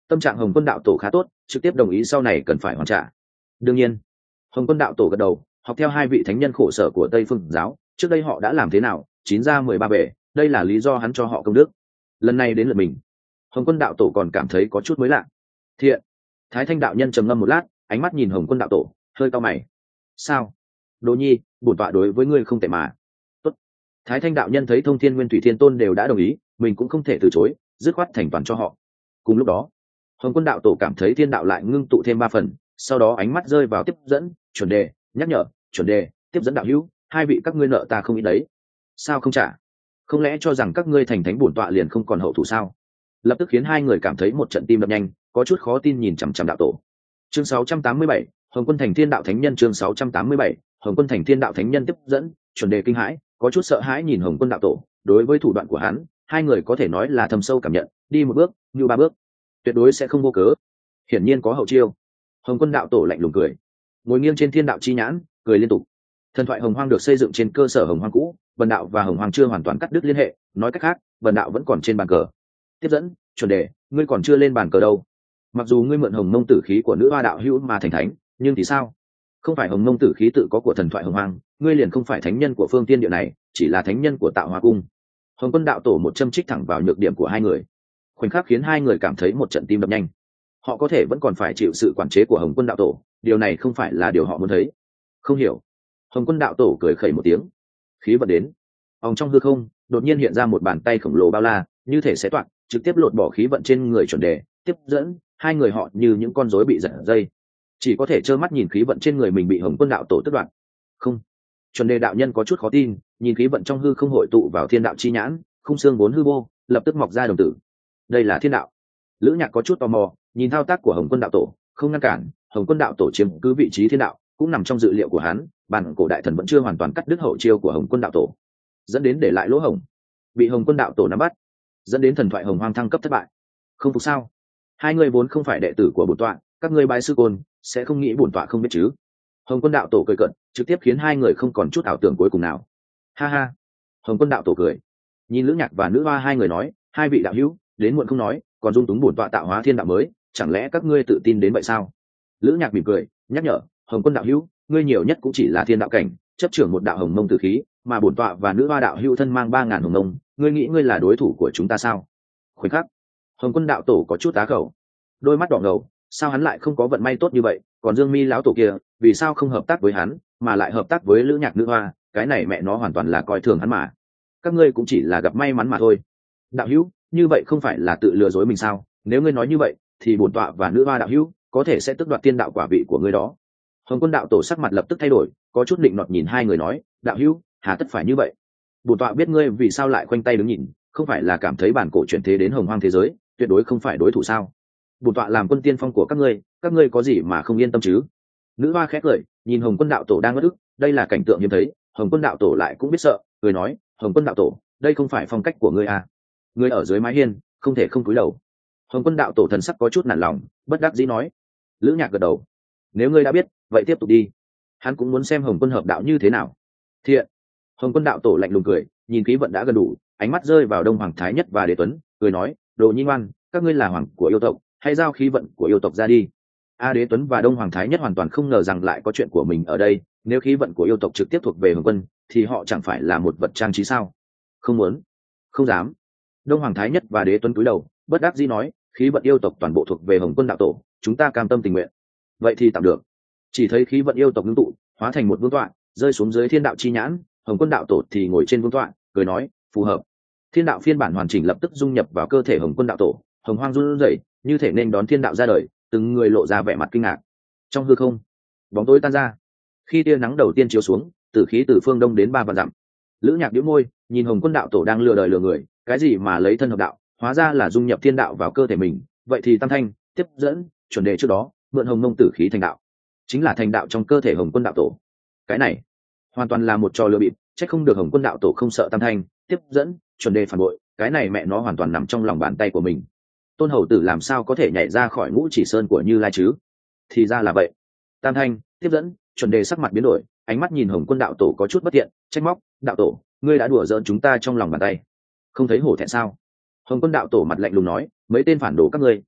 Tâm trạng Hồng Quân đạo tổ khá tốt, trực tiếp đồng ý sau này cần phải hoàn trả. Đương nhiên, Hồng Quân đạo tổ gật đầu, học theo hai vị thánh nhân khổ sở của Tây Phương giáo, trước đây họ đã làm thế nào, chín ra mười ba bể, đây là lý do hắn cho họ công đức. Lần này đến lượt mình, Hồng Quân đạo tổ còn cảm thấy có chút mới lạ. Thiện. Thái Thanh đạo nhân trầm ngâm một lát, ánh mắt nhìn Hồng Quân đạo tổ, hơi cau mày. Sao? Đỗ Nhi, bổn tọa đối với ngươi không tệ mà. Tốt. Thái Thanh đạo nhân thấy Thông Thiên Nguyên Thủy Thiên Tôn đều đã đồng ý, mình cũng không thể từ chối, dứt khoát thành toàn cho họ. Cùng lúc đó, Hồng Quân đạo tổ cảm thấy thiên đạo lại ngưng tụ thêm ba phần, sau đó ánh mắt rơi vào tiếp dẫn, chuẩn đề, nhắc nhở, chuẩn đề, tiếp dẫn đạo hữu, hai vị các ngươi nợ ta không ít đấy. Sao không trả? Không lẽ cho rằng các ngươi thành thánh bổn tọa liền không còn hậu thủ sao? Lập tức khiến hai người cảm thấy một trận tim đập nhanh, có chút khó tin nhìn chằm chằm đạo tổ. Chương sáu trăm tám mươi bảy, Hồng Quân thành Thiên đạo thánh nhân. Chương sáu trăm tám mươi bảy, Hồng Quân thành Thiên đạo thánh nhân tiếp dẫn, chuẩn đề kinh hãi, có chút sợ hãi nhìn Hồng Quân đạo tổ, đối với thủ đoạn của hắn, hai người có thể nói là thâm sâu cảm nhận, đi một bước, như ba bước, tuyệt đối sẽ không vô cớ. Hiển nhiên có hậu chiêu. Hồng Quân đạo tổ lạnh lùng cười, ngồi nghiêng trên thiên đạo chi nhãn, cười liên tục. Thần thoại Hồng Hoang được xây dựng trên cơ sở Hồng Hoang cũ, Vân đạo và Hồng Hoang chưa hoàn toàn cắt đứt liên hệ, nói cách khác, Vân đạo vẫn còn trên bàn cờ. Tiếp dẫn, chuẩn đề, ngươi còn chưa lên bàn cờ đâu. Mặc dù ngươi mượn Hồng Mông tử khí của nữ hoa đạo hữu mà thành thánh, nhưng thì sao? Không phải Hồng Mông tử khí tự có của thần thoại Hồng Hoang, ngươi liền không phải thánh nhân của phương tiên địa này, chỉ là thánh nhân của Tạo Hóa cung. Hồng Quân đạo tổ một châm trích thẳng vào nhược điểm của hai người, khoảnh khắc khiến hai người cảm thấy một trận tim đập nhanh. Họ có thể vẫn còn phải chịu sự quản chế của Hồng Quân đạo tổ, điều này không phải là điều họ muốn thấy. Không hiểu. Hồng Quân đạo tổ cười khẩy một tiếng, khí vận đến. Ông trong hư không đột nhiên hiện ra một bàn tay khổng lồ bao la, như thể sẽ toạc, trực tiếp lột bỏ khí vận trên người chuẩn đề, tiếp dẫn, hai người họ như những con rối bị giật dây, chỉ có thể trơ mắt nhìn khí vận trên người mình bị Hồng Quân đạo tổ tước đoạt. Không. Chuẩn đề đạo nhân có chút khó tin, nhìn khí vận trong hư không hội tụ vào thiên đạo chi nhãn, khung xương vốn hư vô, lập tức mọc ra đồng tử. Đây là thiên đạo. Lữ Nhạc có chút tò mò, nhìn thao tác của Hồng Quân đạo tổ, không ngăn cản. Hồng Quân đạo tổ chiếm cứ vị trí thiên đạo, cũng nằm trong dự liệu của hắn, bản cổ đại thần vẫn chưa hoàn toàn cắt đứt hậu chiêu của Hồng Quân đạo tổ, dẫn đến để lại lỗ hổng, bị Hồng Quân đạo tổ nắm bắt, dẫn đến thần thoại Hồng Hoang thăng cấp thất bại. Không phục sao? Hai người vốn không phải đệ tử của bổn tọa, các ngươi bái sư côn, sẽ không nghĩ bổn tọa không biết chứ? Hồng Quân đạo tổ cười cợt, trực tiếp khiến hai người không còn chút ảo tưởng cuối cùng nào. Ha ha. Hồng Quân đạo tổ cười, nhìn Lữ Nhạc và Nữ Hoa hai người nói, hai vị đạo hữu, đến muộn không nói, còn dung túng bổn tọa tạo hóa thiên đạo mới, chẳng lẽ các ngươi tự tin đến vậy sao? Lữ Nhạc mỉm cười, nhắc nhở, Hồng Quân đạo hữu, ngươi nhiều nhất cũng chỉ là thiên đạo cảnh, chấp trưởng một đạo hồng mông tử khí, mà bổn tọa và Nữ Hoa đạo hữu thân mang ba ngàn hồng mông, ngươi nghĩ ngươi là đối thủ của chúng ta sao? Khoảnh khắc, Hồng Quân đạo tổ có chút tá khẩu, đôi mắt đỏ ngầu, sao hắn lại không có vận may tốt như vậy? Còn Dương Mi lão tổ kia, vì sao không hợp tác với hắn, mà lại hợp tác với Lữ Nhạc Nữ Hoa? Cái này mẹ nó hoàn toàn là coi thường hắn mà. Các ngươi cũng chỉ là gặp may mắn mà thôi. Đạo hữu, như vậy không phải là tự lừa dối mình sao? Nếu ngươi nói như vậy, thì bổn tọa và Nữ Hoa đạo hữu có thể sẽ tước đoạt tiên đạo quả vị của ngươi đó. Hồng Quân đạo tổ sắc mặt lập tức thay đổi, có chút định nọt nhìn hai người nói, đạo hữu, hà tất phải như vậy? Bổn tọa biết ngươi vì sao lại khoanh tay đứng nhìn, không phải là cảm thấy bản cổ chuyển thế đến Hồng Hoang thế giới, tuyệt đối không phải đối thủ sao? Bổn tọa làm quân tiên phong của các ngươi, các ngươi có gì mà không yên tâm chứ? Nữ Hoa khẽ cười, nhìn Hồng Quân đạo tổ đang ngất ức, đây là cảnh tượng hiếm thấy. Hồng Quân đạo tổ lại cũng biết sợ, cười nói, Hồng Quân đạo tổ, đây không phải phong cách của ngươi à? Ngươi ở dưới mái hiên, không thể không cúi đầu. Hồng Quân đạo tổ thần sắc có chút nản lòng, bất đắc dĩ nói. Lữ Nhạc gật đầu, nếu ngươi đã biết, vậy tiếp tục đi. Hắn cũng muốn xem Hồng Quân hợp đạo như thế nào. Thiện. Hồng Quân đạo tổ lạnh lùng cười, nhìn khí vận đã gần đủ, ánh mắt rơi vào Đông Hoàng Thái Nhất và Đế Tuấn, cười nói, Đồ Nhi ngoan, các ngươi là hoàng của yêu tộc, hãy giao khí vận của yêu tộc ra đi. A Đế Tuấn và Đông Hoàng Thái Nhất hoàn toàn không ngờ rằng lại có chuyện của mình ở đây, nếu khí vận của yêu tộc trực tiếp thuộc về Hồng Quân, thì họ chẳng phải là một vật trang trí sao? Không muốn, không dám. Đông Hoàng Thái Nhất và Đế Tuấn cúi đầu, bất đắc dĩ nói, khí vận yêu tộc toàn bộ thuộc về Hồng Quân đạo tổ, chúng ta cam tâm tình nguyện. Vậy thì tạm được. Chỉ thấy khí vận yêu tộc ngưng tụ, hóa thành một vương tọa, rơi xuống dưới thiên đạo chi nhãn. Hồng Quân đạo tổ thì ngồi trên vương tọa, cười nói, phù hợp. Thiên đạo phiên bản hoàn chỉnh lập tức dung nhập vào cơ thể Hồng Quân đạo tổ, Hồng Hoang run rẩy, như thể nên đón thiên đạo ra đời, từng người lộ ra vẻ mặt kinh ngạc. Trong hư không, bóng tối tan ra. Khi tia nắng đầu tiên chiếu xuống, tử khí từ phương đông đến ba vạn dặm. Lữ Nhạc nhíu môi, nhìn Hồng Quân đạo tổ đang lừa đời lừa người, cái gì mà lấy thân hợp đạo, hóa ra là dung nhập thiên đạo vào cơ thể mình. Vậy thì Tam Thanh, tiếp dẫn, chuẩn đề trước đó mượn Hồng Mông tử khí thành đạo, chính là thành đạo trong cơ thể Hồng Quân đạo tổ. Cái này hoàn toàn là một trò lừa bịp, chắc không được Hồng Quân đạo tổ không sợ Tam Thanh, tiếp dẫn, chuẩn đề phản bội, cái này mẹ nó hoàn toàn nằm trong lòng bàn tay của mình. Tôn hầu tử làm sao có thể nhảy ra khỏi ngũ chỉ sơn của Như Lai chứ? Thì ra là vậy. Tam Thanh, tiếp dẫn, chuẩn đề sắc mặt biến đổi, ánh mắt nhìn Hồng Quân đạo tổ có chút bất thiện, trách móc, đạo tổ, ngươi đã đùa giỡn chúng ta trong lòng bàn tay, không thấy hổ thẹn sao? Hồng Quân đạo tổ mặt lạnh lùng nói, mấy tên phản đồ các ngươi,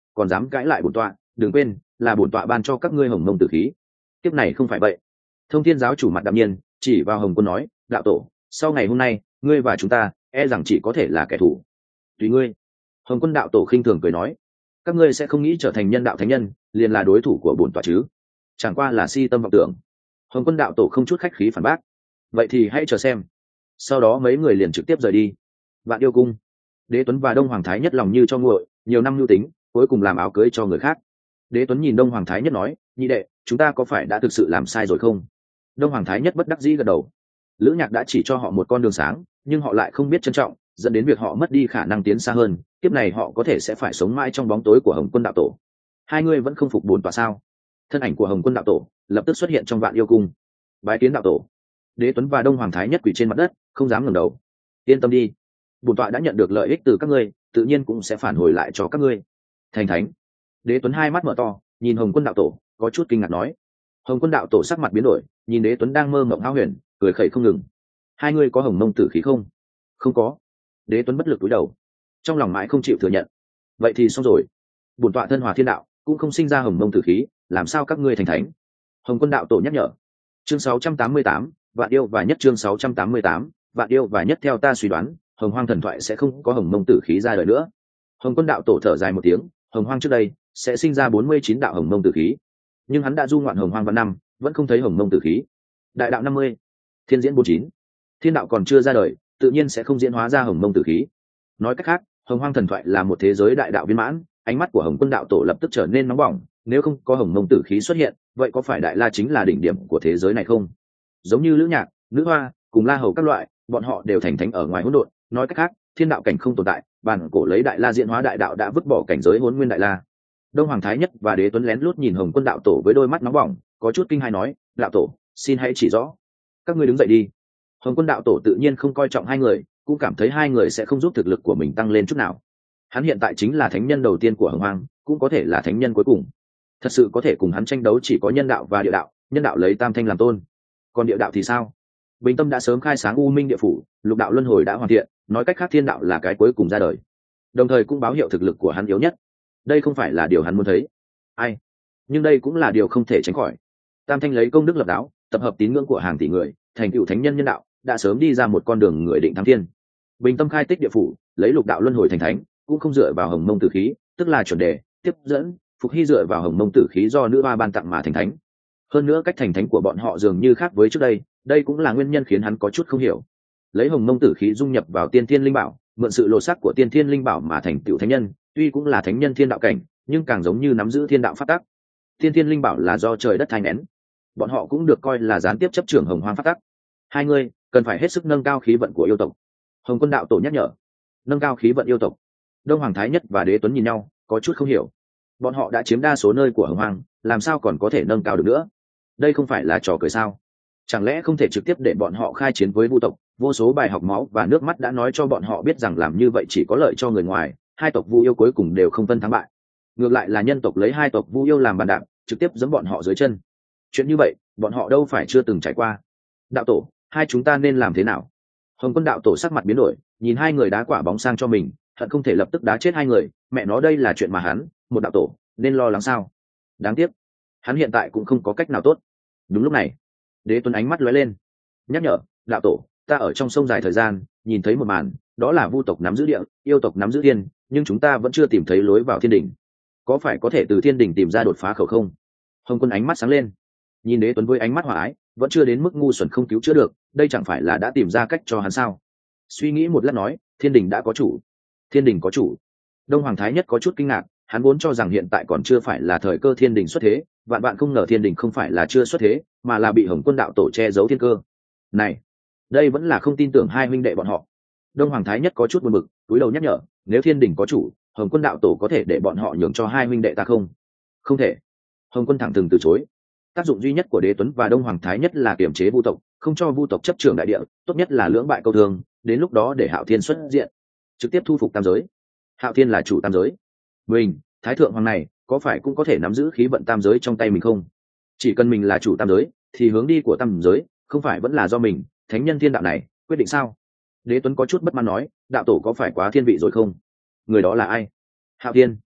còn dám cãi lại bổn tọa, đừng quên là bổn tọa ban cho các ngươi hồng mông tử khí. Tiếp này không phải vậy. Thông thiên giáo chủ mặt đạm nhiên, chỉ vào Hồng Quân nói, đạo tổ, sau ngày hôm nay ngươi và chúng ta e rằng chỉ có thể là kẻ thù. Tùy ngươi. Hồng Quân đạo tổ khinh thường cười nói, các ngươi sẽ không nghĩ trở thành nhân đạo thánh nhân liền là đối thủ của bổn tọa chứ? Chẳng qua là si tâm vọng tưởng. Hồng Quân đạo tổ không chút khách khí phản bác, vậy thì hãy chờ xem. Sau đó mấy người liền trực tiếp rời đi. Vạn Yêu cung, Đế Tuấn và Đông Hoàng Thái Nhất lòng như cho nguội, nhiều năm lưu tính cuối cùng làm áo cưới cho người khác. Đế Tuấn nhìn Đông Hoàng Thái Nhất nói, nhị đệ, chúng ta có phải đã thực sự làm sai rồi không? Đông Hoàng Thái Nhất bất đắc dĩ gật đầu. Lữ Nhạc đã chỉ cho họ một con đường sáng, nhưng họ lại không biết trân trọng, dẫn đến việc họ mất đi khả năng tiến xa hơn. Kiếp này họ có thể sẽ phải sống mãi trong bóng tối của Hồng Quân đạo tổ. Hai người vẫn không phục bổn tọa sao? Thân ảnh của Hồng Quân đạo tổ lập tức xuất hiện trong Vạn Yêu cung. Bái kiến đạo tổ. Đế Tuấn và Đông Hoàng Thái Nhất quỳ trên mặt đất, không dám ngẩng đầu. Yên tâm đi, bổn tọa đã nhận được lợi ích từ các ngươi, tự nhiên cũng sẽ phản hồi lại cho các ngươi. Thành thánh. Đế Tuấn hai mắt mở to, nhìn Hồng Quân đạo tổ, có chút kinh ngạc nói. Hồng Quân đạo tổ sắc mặt biến đổi, nhìn Đế Tuấn đang mơ mộng hão huyền, cười khẩy không ngừng. Hai ngươi có hồng mông tử khí không? Không có. Đế Tuấn bất lực cúi đầu, trong lòng mãi không chịu thừa nhận. Vậy thì xong rồi, bổn tọa thân hòa thiên đạo, cũng không sinh ra hồng mông tử khí, làm sao các ngươi thành thánh? Hồng Quân đạo tổ nhắc nhở. Chương sáu trăm tám mươi tám, Vạn Yêu và Nhất. Chương sáu trăm tám mươi tám, Vạn Yêu và Nhất. Theo ta suy đoán, Hồng Hoang thần thoại sẽ không có hồng mông tử khí ra đời nữa. Hồng Quân đạo tổ thở dài một tiếng, Hồng Hoang trước đây sẽ sinh ra bốn mươi chín đạo hồng mông tử khí, nhưng hắn đã du ngoạn Hồng Hoang vạn năm, vẫn không thấy hồng mông tử khí. Đại đạo năm mươi, thiên diễn bốn chín, thiên đạo còn chưa ra đời, tự nhiên sẽ không diễn hóa ra hồng mông tử khí. Nói cách khác, Hồng Hoang thần thoại là một thế giới đại đạo viên mãn. Ánh mắt của Hồng Quân đạo tổ lập tức trở nên nóng bỏng. Nếu không có hồng mông tử khí xuất hiện, vậy có phải đại la chính là đỉnh điểm của thế giới này không? Giống như Lữ Nhạc, Nữ Hoa cùng La Hầu các loại, bọn họ đều thành thánh ở ngoài hỗn độn. Nói cách khác, thiên đạo cảnh không tồn tại, bản cổ lấy đại la diễn hóa đại đạo đã vứt bỏ cảnh giới hỗn nguyên đại la. Đông Hoàng Thái Nhất và Đế Tuấn lén lút nhìn Hồng Quân đạo tổ với đôi mắt nóng bỏng, có chút kinh hãi nói, đạo tổ, xin hãy chỉ rõ. Các ngươi đứng dậy đi. Hồng Quân đạo tổ tự nhiên không coi trọng hai người, cũng cảm thấy hai người sẽ không giúp thực lực của mình tăng lên chút nào. Hắn hiện tại chính là thánh nhân đầu tiên của Hồng Hoang, cũng có thể là thánh nhân cuối cùng. Thật sự có thể cùng hắn tranh đấu chỉ có nhân đạo và địa đạo. Nhân đạo lấy tam thanh làm tôn, còn địa đạo thì sao? Bình Tâm đã sớm khai sáng U Minh địa phủ, lục đạo luân hồi đã hoàn thiện, nói cách khác thiên đạo là cái cuối cùng ra đời, đồng thời cũng báo hiệu thực lực của hắn yếu nhất. Đây không phải là điều hắn muốn thấy. Ai? Nhưng đây cũng là điều không thể tránh khỏi. Tam thanh lấy công đức lập đạo, tập hợp tín ngưỡng của hàng tỷ người, thành tựu thánh nhân nhân đạo, đã sớm đi ra một con đường người định thắng thiên. Bình Tâm khai tích địa phủ, lấy lục đạo luân hồi thành thánh, cũng không dựa vào hồng mông tử khí, tức là chuẩn đề, tiếp dẫn, Phục Hy dựa vào hồng mông tử khí do nữ hoa ban tặng mà thành thánh. Hơn nữa cách thành thánh của bọn họ dường như khác với trước đây, đây cũng là nguyên nhân khiến hắn có chút không hiểu. Lấy hồng mông tử khí dung nhập vào tiên thiên linh bảo, mượn sự lộ sắc của tiên thiên linh bảo mà thành tựu thánh nhân, tuy cũng là thánh nhân thiên đạo cảnh, nhưng càng giống như nắm giữ thiên đạo pháp tắc. Tiên thiên linh bảo là do trời đất thai nén, bọn họ cũng được coi là gián tiếp chấp trưởng hồng hoang pháp tắc. Hai người cần phải hết sức nâng cao khí vận của yêu tộc. Hồng Quân đạo tổ nhắc nhở. Nâng cao khí vận yêu tộc. Đông Hoàng Thái Nhất và Đế Tuấn nhìn nhau, có chút không hiểu. Bọn họ đã chiếm đa số nơi của hồng hoang, làm sao còn có thể nâng cao được nữa? Đây không phải là trò cười sao? Chẳng lẽ không thể trực tiếp để bọn họ khai chiến với vu tộc? Vô số bài học máu và nước mắt đã nói cho bọn họ biết rằng làm như vậy chỉ có lợi cho người ngoài. Hai tộc vu yêu cuối cùng đều không phân thắng bại. Ngược lại là nhân tộc lấy hai tộc vu yêu làm bàn đạp, trực tiếp giẫm bọn họ dưới chân. Chuyện như vậy, bọn họ đâu phải chưa từng trải qua. Đạo tổ, hai chúng ta nên làm thế nào? Hồng Quân đạo tổ sắc mặt biến đổi, nhìn hai người đá quả bóng sang cho mình, hận không thể lập tức đá chết hai người. Mẹ nó, đây là chuyện mà hắn, một đạo tổ, nên lo lắng sao? Đáng tiếc, hắn hiện tại cũng không có cách nào tốt. Đúng lúc này, Đế Tuấn ánh mắt lóe lên, nhắc nhở, đạo tổ, ta ở trong sông dài thời gian, nhìn thấy một màn, đó là vu tộc nắm giữ địa, yêu tộc nắm giữ thiên, nhưng chúng ta vẫn chưa tìm thấy lối vào thiên đỉnh. Có phải có thể từ thiên đỉnh tìm ra đột phá khẩu không? Hồng Quân ánh mắt sáng lên, nhìn Đế Tuấn với ánh mắt hòa ái, vẫn chưa đến mức ngu xuẩn không cứu chữa được, đây chẳng phải là đã tìm ra cách cho hắn sao? Suy nghĩ một lát nói, thiên đỉnh đã có chủ. Thiên đỉnh có chủ? Đông Hoàng Thái Nhất có chút kinh ngạc, hắn vốn cho rằng hiện tại còn chưa phải là thời cơ thiên đỉnh xuất thế, vạn bạn không ngờ thiên đỉnh không phải là chưa xuất thế, mà là bị Hồng Quân đạo tổ che giấu thiên cơ. Này, đây vẫn là không tin tưởng hai huynh đệ bọn họ. Đông Hoàng Thái Nhất có chút buồn bực, cúi đầu nhắc nhở, nếu thiên đỉnh có chủ, Hồng Quân đạo tổ có thể để bọn họ nhường cho hai huynh đệ ta không? Không thể. Hồng Quân thẳng thừng từ chối. Tác dụng duy nhất của Đế Tuấn và Đông Hoàng Thái Nhất là kiềm chế vu tộc, không cho vu tộc chấp trưởng đại địa, tốt nhất là lưỡng bại câu thương, đến lúc đó để Hạo Thiên xuất diện, trực tiếp thu phục tam giới. Hạo Thiên là chủ tam giới, mình, Thái thượng hoàng này, có phải cũng có thể nắm giữ khí vận tam giới trong tay mình không? Chỉ cần mình là chủ tam giới, thì hướng đi của tam giới không phải vẫn là do mình, thánh nhân thiên đạo này quyết định sao? Đế Tuấn có chút bất mãn nói, đạo tổ có phải quá thiên vị rồi không? Người đó là ai? Hạo Thiên.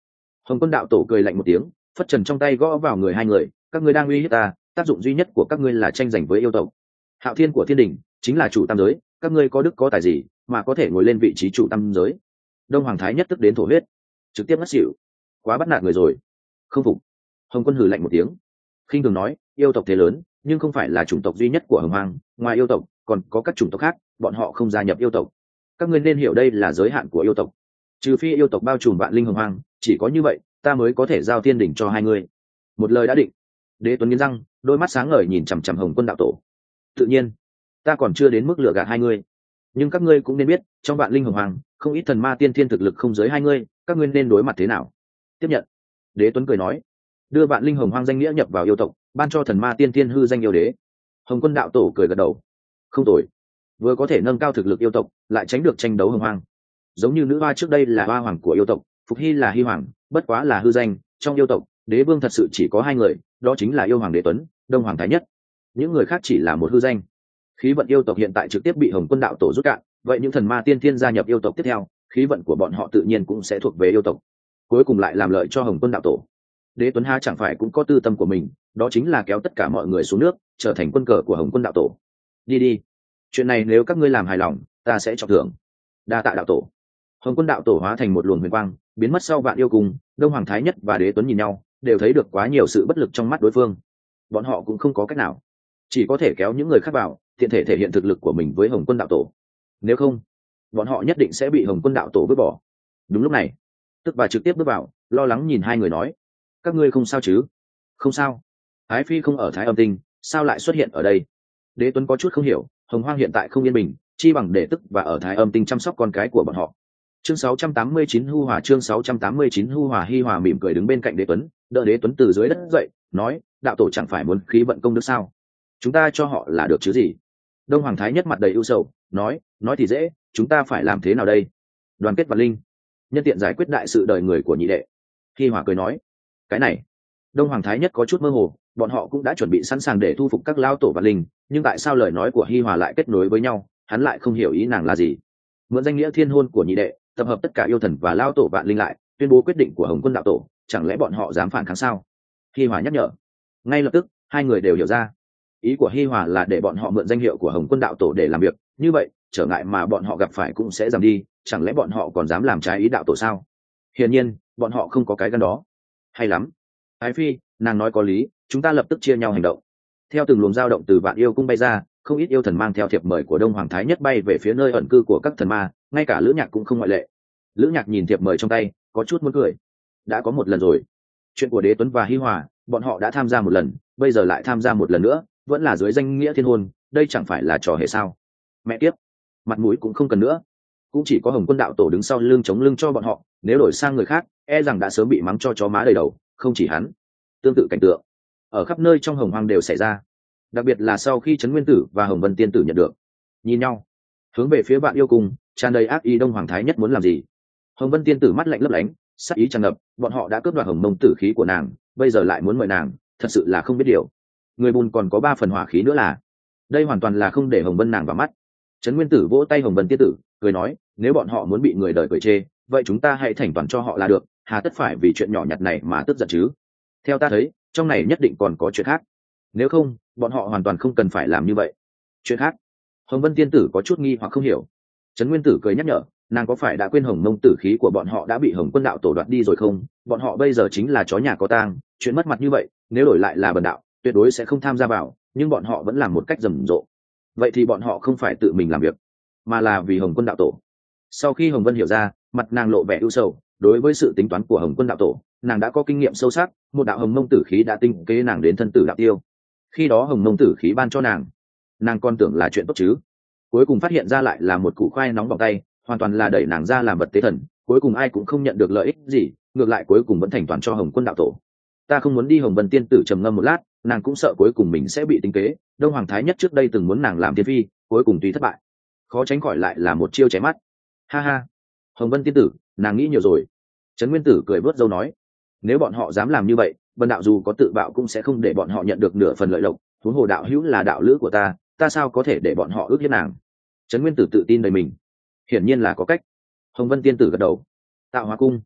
Hồng Quân đạo tổ cười lạnh một tiếng, phất trần trong tay gõ vào người hai người, các ngươi đang uy hiếp ta, tác dụng duy nhất của các ngươi là tranh giành với yêu tộc. Hạo Thiên của thiên đình chính là chủ tam giới, các ngươi có đức có tài gì mà có thể ngồi lên vị trí chủ tam giới? Đông Hoàng Thái nhất tức đến thổ huyết, trực tiếp ngất xỉu. Quá bắt nạt người rồi. Không phục. Hồng Quân hừ lạnh một tiếng, khinh thường nói, yêu tộc thế lớn nhưng không phải là chủng tộc duy nhất của hồng hoang, ngoài yêu tộc còn có các chủng tộc khác, bọn họ không gia nhập yêu tộc. Các ngươi nên hiểu đây là giới hạn của yêu tộc, trừ phi yêu tộc bao trùm vạn linh hồng hoang, chỉ có như vậy ta mới có thể giao thiên đỉnh cho hai người. Một lời đã định. Đế Tuấn nghiến răng, đôi mắt sáng ngời nhìn chằm chằm Hồng Quân đạo tổ. Tự nhiên ta còn chưa đến mức lừa gạt hai ngươi, nhưng các ngươi cũng nên biết trong vạn linh hồng hoang không ít thần ma tiên thiên thực lực không giới hai ngươi, các ngươi nên đối mặt thế nào? Tiếp nhận. Đế Tuấn cười nói, đưa vạn linh hồng hoang danh nghĩa nhập vào yêu tộc, ban cho thần ma tiên thiên hư danh yêu đế. Hồng Quân đạo tổ cười gật đầu, không tồi, vừa có thể nâng cao thực lực yêu tộc, lại tránh được tranh đấu hồng hoang. Giống như nữ hoa trước đây là hoa hoàng của yêu tộc, Phục Hy là hy hoàng, bất quá là hư danh. Trong yêu tộc, đế vương thật sự chỉ có hai người, đó chính là yêu hoàng Đế Tuấn, Đông Hoàng Thái Nhất. Những người khác chỉ là một hư danh. Khí vận yêu tộc hiện tại trực tiếp bị Hồng Quân đạo tổ rút cạn, vậy những thần ma tiên thiên gia nhập yêu tộc tiếp theo, khí vận của bọn họ tự nhiên cũng sẽ thuộc về yêu tộc, cuối cùng lại làm lợi cho Hồng Quân đạo tổ. Đế Tuấn ha chẳng phải cũng có tư tâm của mình, đó chính là kéo tất cả mọi người xuống nước, trở thành quân cờ của Hồng Quân đạo tổ. Đi đi, chuyện này nếu các ngươi làm hài lòng, ta sẽ cho thưởng. Đa tạ đạo tổ. Hồng Quân đạo tổ hóa thành một luồng huyền quang, biến mất sau vạn yêu cùng. Đông Hoàng Thái Nhất và Đế Tuấn nhìn nhau, đều thấy được quá nhiều sự bất lực trong mắt đối phương. Bọn họ cũng không có cách nào, chỉ có thể kéo những người khác vào, tiện thể thể hiện thực lực của mình với Hồng Quân đạo tổ. Nếu không, bọn họ nhất định sẽ bị Hồng Quân đạo tổ vứt bỏ. Đúng lúc này, Tức Bà trực tiếp bước vào, lo lắng nhìn hai người nói, các ngươi không sao chứ? Không sao. Ái Phi không ở Thái Âm Tinh, sao lại xuất hiện ở đây? Đế Tuấn có chút không hiểu, hồng hoang hiện tại không yên bình, chi bằng để Tức và ở Thái Âm Tinh chăm sóc con cái của bọn họ. Chương sáu trăm tám mươi chín Hu Hòa chương sáu trăm tám mươi chín Hu Hòa. Hi Hòa mỉm cười đứng bên cạnh Đế Tuấn, đỡ Đế Tuấn từ dưới đất dậy, nói, đạo tổ chẳng phải muốn khí vận công đức sao? Chúng ta cho họ là được chứ gì? Đông Hoàng Thái Nhất mặt đầy ưu sầu, nói, nói thì dễ, chúng ta phải làm thế nào đây? Đoàn kết vạn linh, nhân tiện giải quyết đại sự đời người của nhị đệ. Hi Hòa cười nói, cái này, Đông Hoàng Thái Nhất có chút mơ hồ, bọn họ cũng đã chuẩn bị sẵn sàng để thu phục các lao tổ vạn linh, nhưng tại sao lời nói của Hi Hòa lại kết nối với nhau, hắn lại không hiểu ý nàng là gì. Mượn danh nghĩa thiên hôn của nhị đệ, tập hợp tất cả yêu thần và lao tổ vạn linh lại, tuyên bố quyết định của Hồng Quân đạo tổ, chẳng lẽ bọn họ dám phản kháng sao? Hi Hòa nhắc nhở. Ngay lập tức, hai người đều hiểu ra. Ý của Hi Hòa là để bọn họ mượn danh hiệu của Hồng Quân đạo tổ để làm việc, như vậy, trở ngại mà bọn họ gặp phải cũng sẽ giảm đi, chẳng lẽ bọn họ còn dám làm trái ý đạo tổ sao? Hiển nhiên, bọn họ không có cái gan đó. Hay lắm. Ái Phi, nàng nói có lý, chúng ta lập tức chia nhau hành động. Theo từng luồng dao động từ Vạn Yêu Cung bay ra, không ít yêu thần mang theo thiệp mời của Đông Hoàng Thái Nhất bay về phía nơi ẩn cư của các thần ma, ngay cả Lữ Nhạc cũng không ngoại lệ. Lữ Nhạc nhìn thiệp mời trong tay, có chút muốn cười. Đã có một lần rồi, chuyện của Đế Tuấn và Hi Hòa, bọn họ đã tham gia một lần, bây giờ lại tham gia một lần nữa, vẫn là dưới danh nghĩa thiên hôn, đây chẳng phải là trò hề sao? Mẹ kiếp, mặt mũi cũng không cần nữa, cũng chỉ có Hồng Quân đạo tổ đứng sau lưng chống lưng cho bọn họ, nếu đổi sang người khác, e rằng đã sớm bị mắng cho chó má đầy đầu. Không chỉ hắn, tương tự cảnh tượng ở khắp nơi trong hồng hoang đều xảy ra, đặc biệt là sau khi Trấn Nguyên Tử và Hồng Vân Tiên Tử nhận được, nhìn nhau, hướng về phía Vạn Yêu Cung, tràn đầy ác ý. Đông Hoàng Thái Nhất muốn làm gì? Hồng Vân Tiên Tử mắt lạnh lấp lánh, sắc ý tràn ngập, bọn họ đã cướp đoạt hồng mông tử khí của nàng, bây giờ lại muốn mời nàng, thật sự là không biết điều. Người bùn còn có ba phần hỏa khí nữa là, đây hoàn toàn là không để Hồng Vân nàng vào mắt. Trấn Nguyên Tử vỗ tay Hồng Vân Tiên Tử, cười nói, nếu bọn họ muốn bị người đời cười chê, vậy chúng ta hãy thành toàn cho họ là được, hà tất phải vì chuyện nhỏ nhặt này mà tức giận chứ? Theo ta thấy, trong này nhất định còn có chuyện khác, nếu không, bọn họ hoàn toàn không cần phải làm như vậy. Chuyện khác? Hồng Vân Tiên Tử có chút nghi hoặc không hiểu. Trấn Nguyên Tử cười nhắc nhở, nàng có phải đã quên hồng mông tử khí của bọn họ đã bị Hồng Quân đạo tổ đoạt đi rồi không? Bọn họ bây giờ chính là chó nhà có tang, chuyện mất mặt như vậy, nếu đổi lại là bần đạo, tuyệt đối sẽ không tham gia vào, nhưng bọn họ vẫn làm một cách rầm rộ. Vậy thì bọn họ không phải tự mình làm việc, mà là vì Hồng Quân đạo tổ. Sau khi Hồng Vân hiểu ra, mặt nàng lộ vẻ ưu sầu, đối với sự tính toán của Hồng Quân đạo tổ, nàng đã có kinh nghiệm sâu sắc, một đạo hồng mông tử khí đã tinh kế nàng đến thân tử đạo tiêu. Khi đó hồng mông tử khí ban cho nàng, nàng còn tưởng là chuyện tốt chứ, cuối cùng phát hiện ra lại là một củ khoai nóng bỏng tay, hoàn toàn là đẩy nàng ra làm vật tế thần, cuối cùng ai cũng không nhận được lợi ích gì, ngược lại cuối cùng vẫn thành toàn cho Hồng Quân đạo tổ. Ta không muốn đi. Hồng Vân Tiên Tử trầm ngâm một lát, nàng cũng sợ cuối cùng mình sẽ bị tính kế. Đông Hoàng Thái Nhất trước đây từng muốn nàng làm tiên phi, cuối cùng tuy thất bại, khó tránh khỏi lại là một chiêu chém mắt. Ha ha, Hồng Vân Tiên Tử, nàng nghĩ nhiều rồi. Trấn Nguyên Tử cười vớt dâu nói, nếu bọn họ dám làm như vậy, bần đạo dù có tự bạo cũng sẽ không để bọn họ nhận được nửa phần lợi lộc. Huống hồ đạo hữu là đạo lữ của ta, ta sao có thể để bọn họ ước hiếp nàng? Trấn Nguyên Tử tự tin đầy mình, hiển nhiên là có cách. Hồng Vân Tiên Tử gật đầu. Tạo Hóa Cung,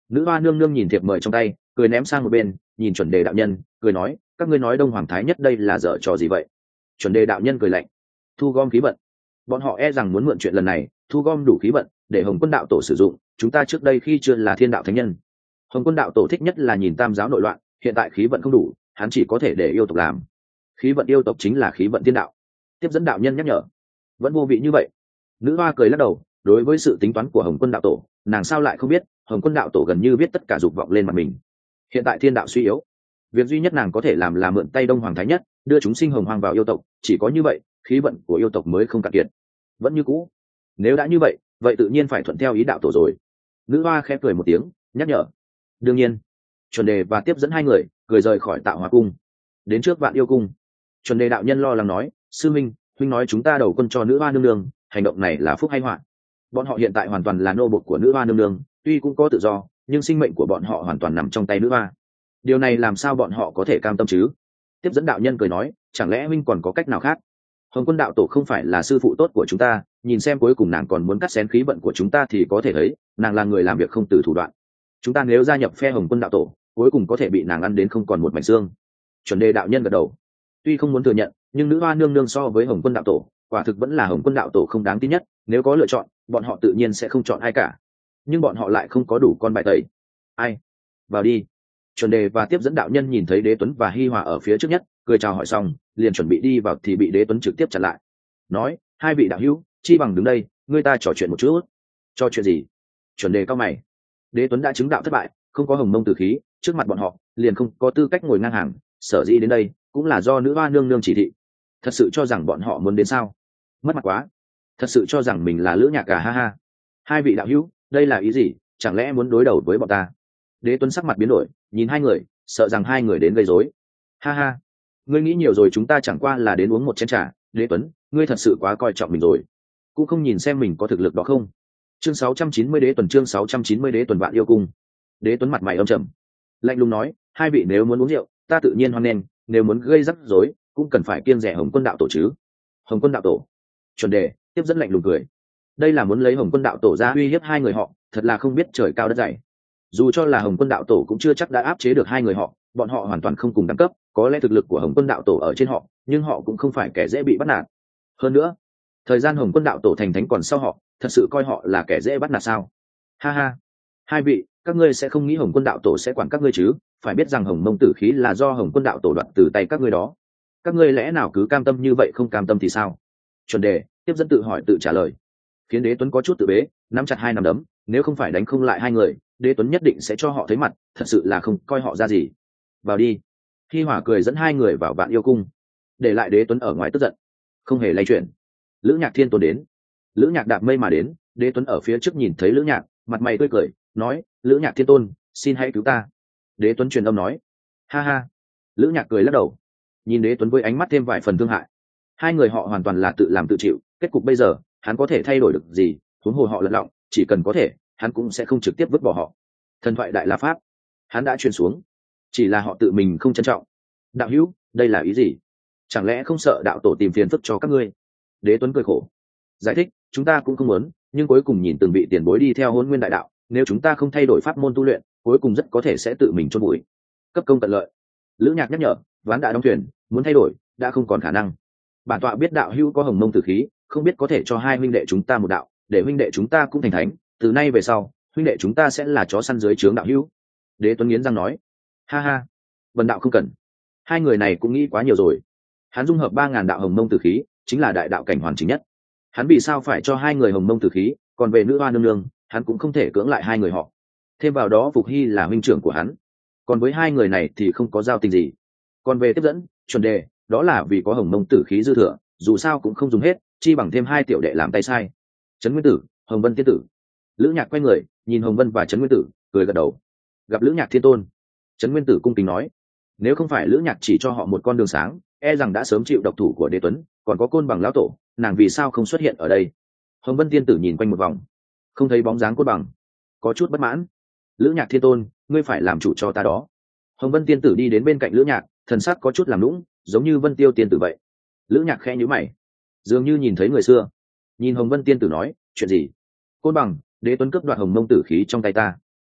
Nữ hoa nương nương nhìn thiệp mời trong tay, cười ném sang một bên, nhìn chuẩn đề đạo nhân, cười nói, các ngươi nói đông hoàng thái nhất đây là dở trò gì vậy? Chuẩn đề đạo nhân cười lạnh, thu gom khí vận. Bọn họ e rằng muốn mượn chuyện lần này thu gom đủ khí vận để hồng quân đạo tổ sử dụng. Chúng ta trước đây khi chưa là thiên đạo thánh nhân, hồng quân đạo tổ thích nhất là nhìn tam giáo nội loạn, hiện tại khí vận không đủ, hắn chỉ có thể để yêu tộc làm. Khí vận yêu tộc chính là khí vận thiên đạo. Tiếp dẫn đạo nhân nhắc nhở, vẫn vô vị như vậy. Nữ hoa cười lắc đầu, đối với sự tính toán của hồng quân đạo tổ, nàng sao lại không biết? Hồng quân đạo tổ gần như biết tất cả dục vọng lên mặt mình. Hiện tại thiên đạo suy yếu, việc duy nhất nàng có thể làm là mượn tay đông hoàng thái nhất đưa chúng sinh hồng hoang vào yêu tộc, chỉ có như vậy khí vận của yêu tộc mới không cạn kiệt. Vẫn như cũ, nếu đã như vậy vậy tự nhiên phải thuận theo ý đạo tổ rồi. Nữ hoa khẽ cười một tiếng nhắc nhở. Đương nhiên. Chuẩn đề và tiếp dẫn hai người cười rời khỏi tạo hóa cung, đến trước vạn yêu cung. Chuẩn đề đạo nhân lo lắng nói, sư minh, huynh nói chúng ta đầu quân cho nữ hoa nương nương, hành động này là phúc hay họa? Bọn họ hiện tại hoàn toàn là nô bộc của nữ hoa nương nương, tuy cũng có tự do nhưng sinh mệnh của bọn họ hoàn toàn nằm trong tay nữ hoa. Điều này làm sao bọn họ có thể cam tâm chứ? Tiếp dẫn đạo nhân cười nói, chẳng lẽ huynh còn có cách nào khác? Hồng quân đạo tổ không phải là sư phụ tốt của chúng ta, nhìn xem cuối cùng nàng còn muốn cắt xén khí vận của chúng ta thì có thể thấy nàng là người làm việc không từ thủ đoạn. Chúng ta nếu gia nhập phe hồng quân đạo tổ, cuối cùng có thể bị nàng ăn đến không còn một mảnh xương. Chuẩn đề đạo nhân gật đầu, tuy không muốn thừa nhận nhưng nữ hoa nương nương so với hồng quân đạo tổ quả thực vẫn là hồng quân đạo tổ không đáng tin nhất. Nếu có lựa chọn, bọn họ tự nhiên sẽ không chọn ai cả, nhưng bọn họ lại không có đủ con bài tẩy. Ai? Vào đi. Chuẩn đề và tiếp dẫn đạo nhân nhìn thấy Đế Tuấn và Hi Hòa ở phía trước nhất, cười chào hỏi xong liền chuẩn bị đi vào thì bị Đế Tuấn trực tiếp chặn lại, nói, hai vị đạo hữu, chi bằng đứng đây, người ta trò chuyện một chút. Trò chuyện gì? Chuẩn đề cao mày. Đế Tuấn đã chứng đạo thất bại, không có hồng mông tử khí, trước mặt bọn họ liền không có tư cách ngồi ngang hàng, sở dĩ đến đây cũng là do nữ hoa nương nương chỉ thị. Thật sự cho rằng bọn họ muốn đến sao? Mất mặt quá. Thật sự cho rằng mình là lữ nhạc cả, ha ha. Hai vị đạo hữu, đây là ý gì? Chẳng lẽ muốn đối đầu với bọn ta? Đế Tuấn sắc mặt biến đổi, nhìn hai người, sợ rằng hai người đến gây rối. Ha ha, ngươi nghĩ nhiều rồi, chúng ta chẳng qua là đến uống một chén trà. Đế Tuấn, ngươi thật sự quá coi trọng mình rồi, cũng không nhìn xem mình có thực lực đó không? Chương sáu trăm chín mươi Đế Tuần, chương sáu trăm chín mươi Đế Tuần vạn yêu cung. Đế Tuấn mặt mày âm trầm, lạnh lùng nói, hai vị nếu muốn uống rượu, ta tự nhiên hoan nghênh, nếu muốn gây rắc rối, cũng cần phải kiêng rẻ Hồng Quân đạo tổ chứ. Hồng Quân đạo tổ? Chuẩn Đề tiếp dẫn lạnh lùng cười, đây là muốn lấy Hồng Quân đạo tổ ra uy hiếp hai người họ, thật là không biết trời cao đất dày. Dù cho là Hồng Quân đạo tổ cũng chưa chắc đã áp chế được hai người họ, bọn họ hoàn toàn không cùng đẳng cấp, có lẽ thực lực của Hồng Quân đạo tổ ở trên họ, nhưng họ cũng không phải kẻ dễ bị bắt nạt. Hơn nữa, thời gian Hồng Quân đạo tổ thành thánh còn sau họ, thật sự coi họ là kẻ dễ bắt nạt sao? Ha ha, hai vị, các ngươi sẽ không nghĩ Hồng Quân đạo tổ sẽ quản các ngươi chứ? Phải biết rằng Hồng Mông tử khí là do Hồng Quân đạo tổ đoạt từ tay các ngươi đó. Các ngươi lẽ nào cứ cam tâm như vậy, không cam tâm thì sao? Chuẩn Đề tiếp dẫn tự hỏi tự trả lời, khiến Đế Tuấn có chút tự bế, nắm chặt hai nắm đấm, nếu không phải đánh không lại hai người, Đế Tuấn nhất định sẽ cho họ thấy mặt, thật sự là không coi họ ra gì. Vào đi. Hi Hỏa cười dẫn hai người vào vạn yêu cung, để lại Đế Tuấn ở ngoài tức giận, không hề lay chuyển. Lữ Nhạc Thiên Tôn đến. Lữ Nhạc đạp mây mà đến, Đế Tuấn ở phía trước nhìn thấy Lữ Nhạc, mặt mày tươi cười, nói, Lữ Nhạc Thiên Tôn, xin hãy cứu ta. Đế Tuấn truyền âm nói, ha ha. Lữ Nhạc cười lắc đầu, nhìn Đế Tuấn với ánh mắt thêm vài phần thương hại. Hai người họ hoàn toàn là tự làm tự chịu, kết cục bây giờ hắn có thể thay đổi được gì? Huống hồ họ lật lọng, chỉ cần có thể, hắn cũng sẽ không trực tiếp vứt bỏ họ. Thần thoại đại la pháp hắn đã truyền xuống, chỉ là họ tự mình không trân trọng. Đạo hữu, đây là ý gì? Chẳng lẽ không sợ đạo tổ tìm phiền phức cho các ngươi? Đế Tuấn cười khổ, giải thích, chúng ta cũng không muốn, nhưng cuối cùng nhìn từng vị tiền bối đi theo Hôn Nguyên đại đạo, nếu chúng ta không thay đổi pháp môn tu luyện, cuối cùng rất có thể sẽ tự mình chôn bụi. Cấp công tận lợi. Lữ Nhạc nhắc nhở, ván đã đóng thuyền, muốn thay đổi đã không còn khả năng. Bản tọa biết đạo hữu có hồng mông tử khí, không biết có thể cho hai huynh đệ chúng ta một đạo, để huynh đệ chúng ta cũng thành thánh, từ nay về sau huynh đệ chúng ta sẽ là chó săn dưới trướng đạo hữu. Đế Tuấn nghiến răng nói, ha ha, vần đạo không cần. Hai người này cũng nghĩ quá nhiều rồi. Hắn dung hợp ba ngàn đạo hồng mông tử khí, chính là đại đạo cảnh hoàn chỉnh nhất. Hắn vì sao phải cho hai người hồng mông tử khí? Còn về nữ hoa nương nương, hắn cũng không thể cưỡng lại hai người họ. Thêm vào đó Phục Hy là huynh trưởng của hắn, còn với hai người này thì không có giao tình gì. Còn về tiếp dẫn, Chuẩn Đề, đó là vì có hồng mông tử khí dư thừa, dù sao cũng không dùng hết, chi bằng thêm hai tiểu đệ làm tay sai. Trấn Nguyên Tử, Hồng Vân Tiên Tử. Lữ Nhạc quay người nhìn Hồng Vân và Trấn Nguyên Tử, cười gật đầu. Gặp Lữ Nhạc Thiên Tôn. Trấn Nguyên Tử cung kính nói, nếu không phải Lữ Nhạc chỉ cho họ một con đường sáng, e rằng đã sớm chịu độc thủ của Đế Tuấn. Còn có Côn Bằng lão tổ, nàng vì sao không xuất hiện ở đây? Hồng Vân Tiên Tử nhìn quanh một vòng, không thấy bóng dáng Côn Bằng, có chút bất mãn. Lữ Nhạc Thiên Tôn, ngươi phải làm chủ cho ta đó. Hồng Vân Tiên Tử đi đến bên cạnh Lữ Nhạc, thần sắc có chút làm lũng, giống như Vân Tiêu Tiên Tử vậy. Lữ Nhạc khẽ nhíu mày, dường như nhìn thấy người xưa. Nhìn Hồng Vân Tiên Tử nói, chuyện gì? Côn Bằng, Đế Tuấn cướp đoạt hồng mông tử khí trong tay ta.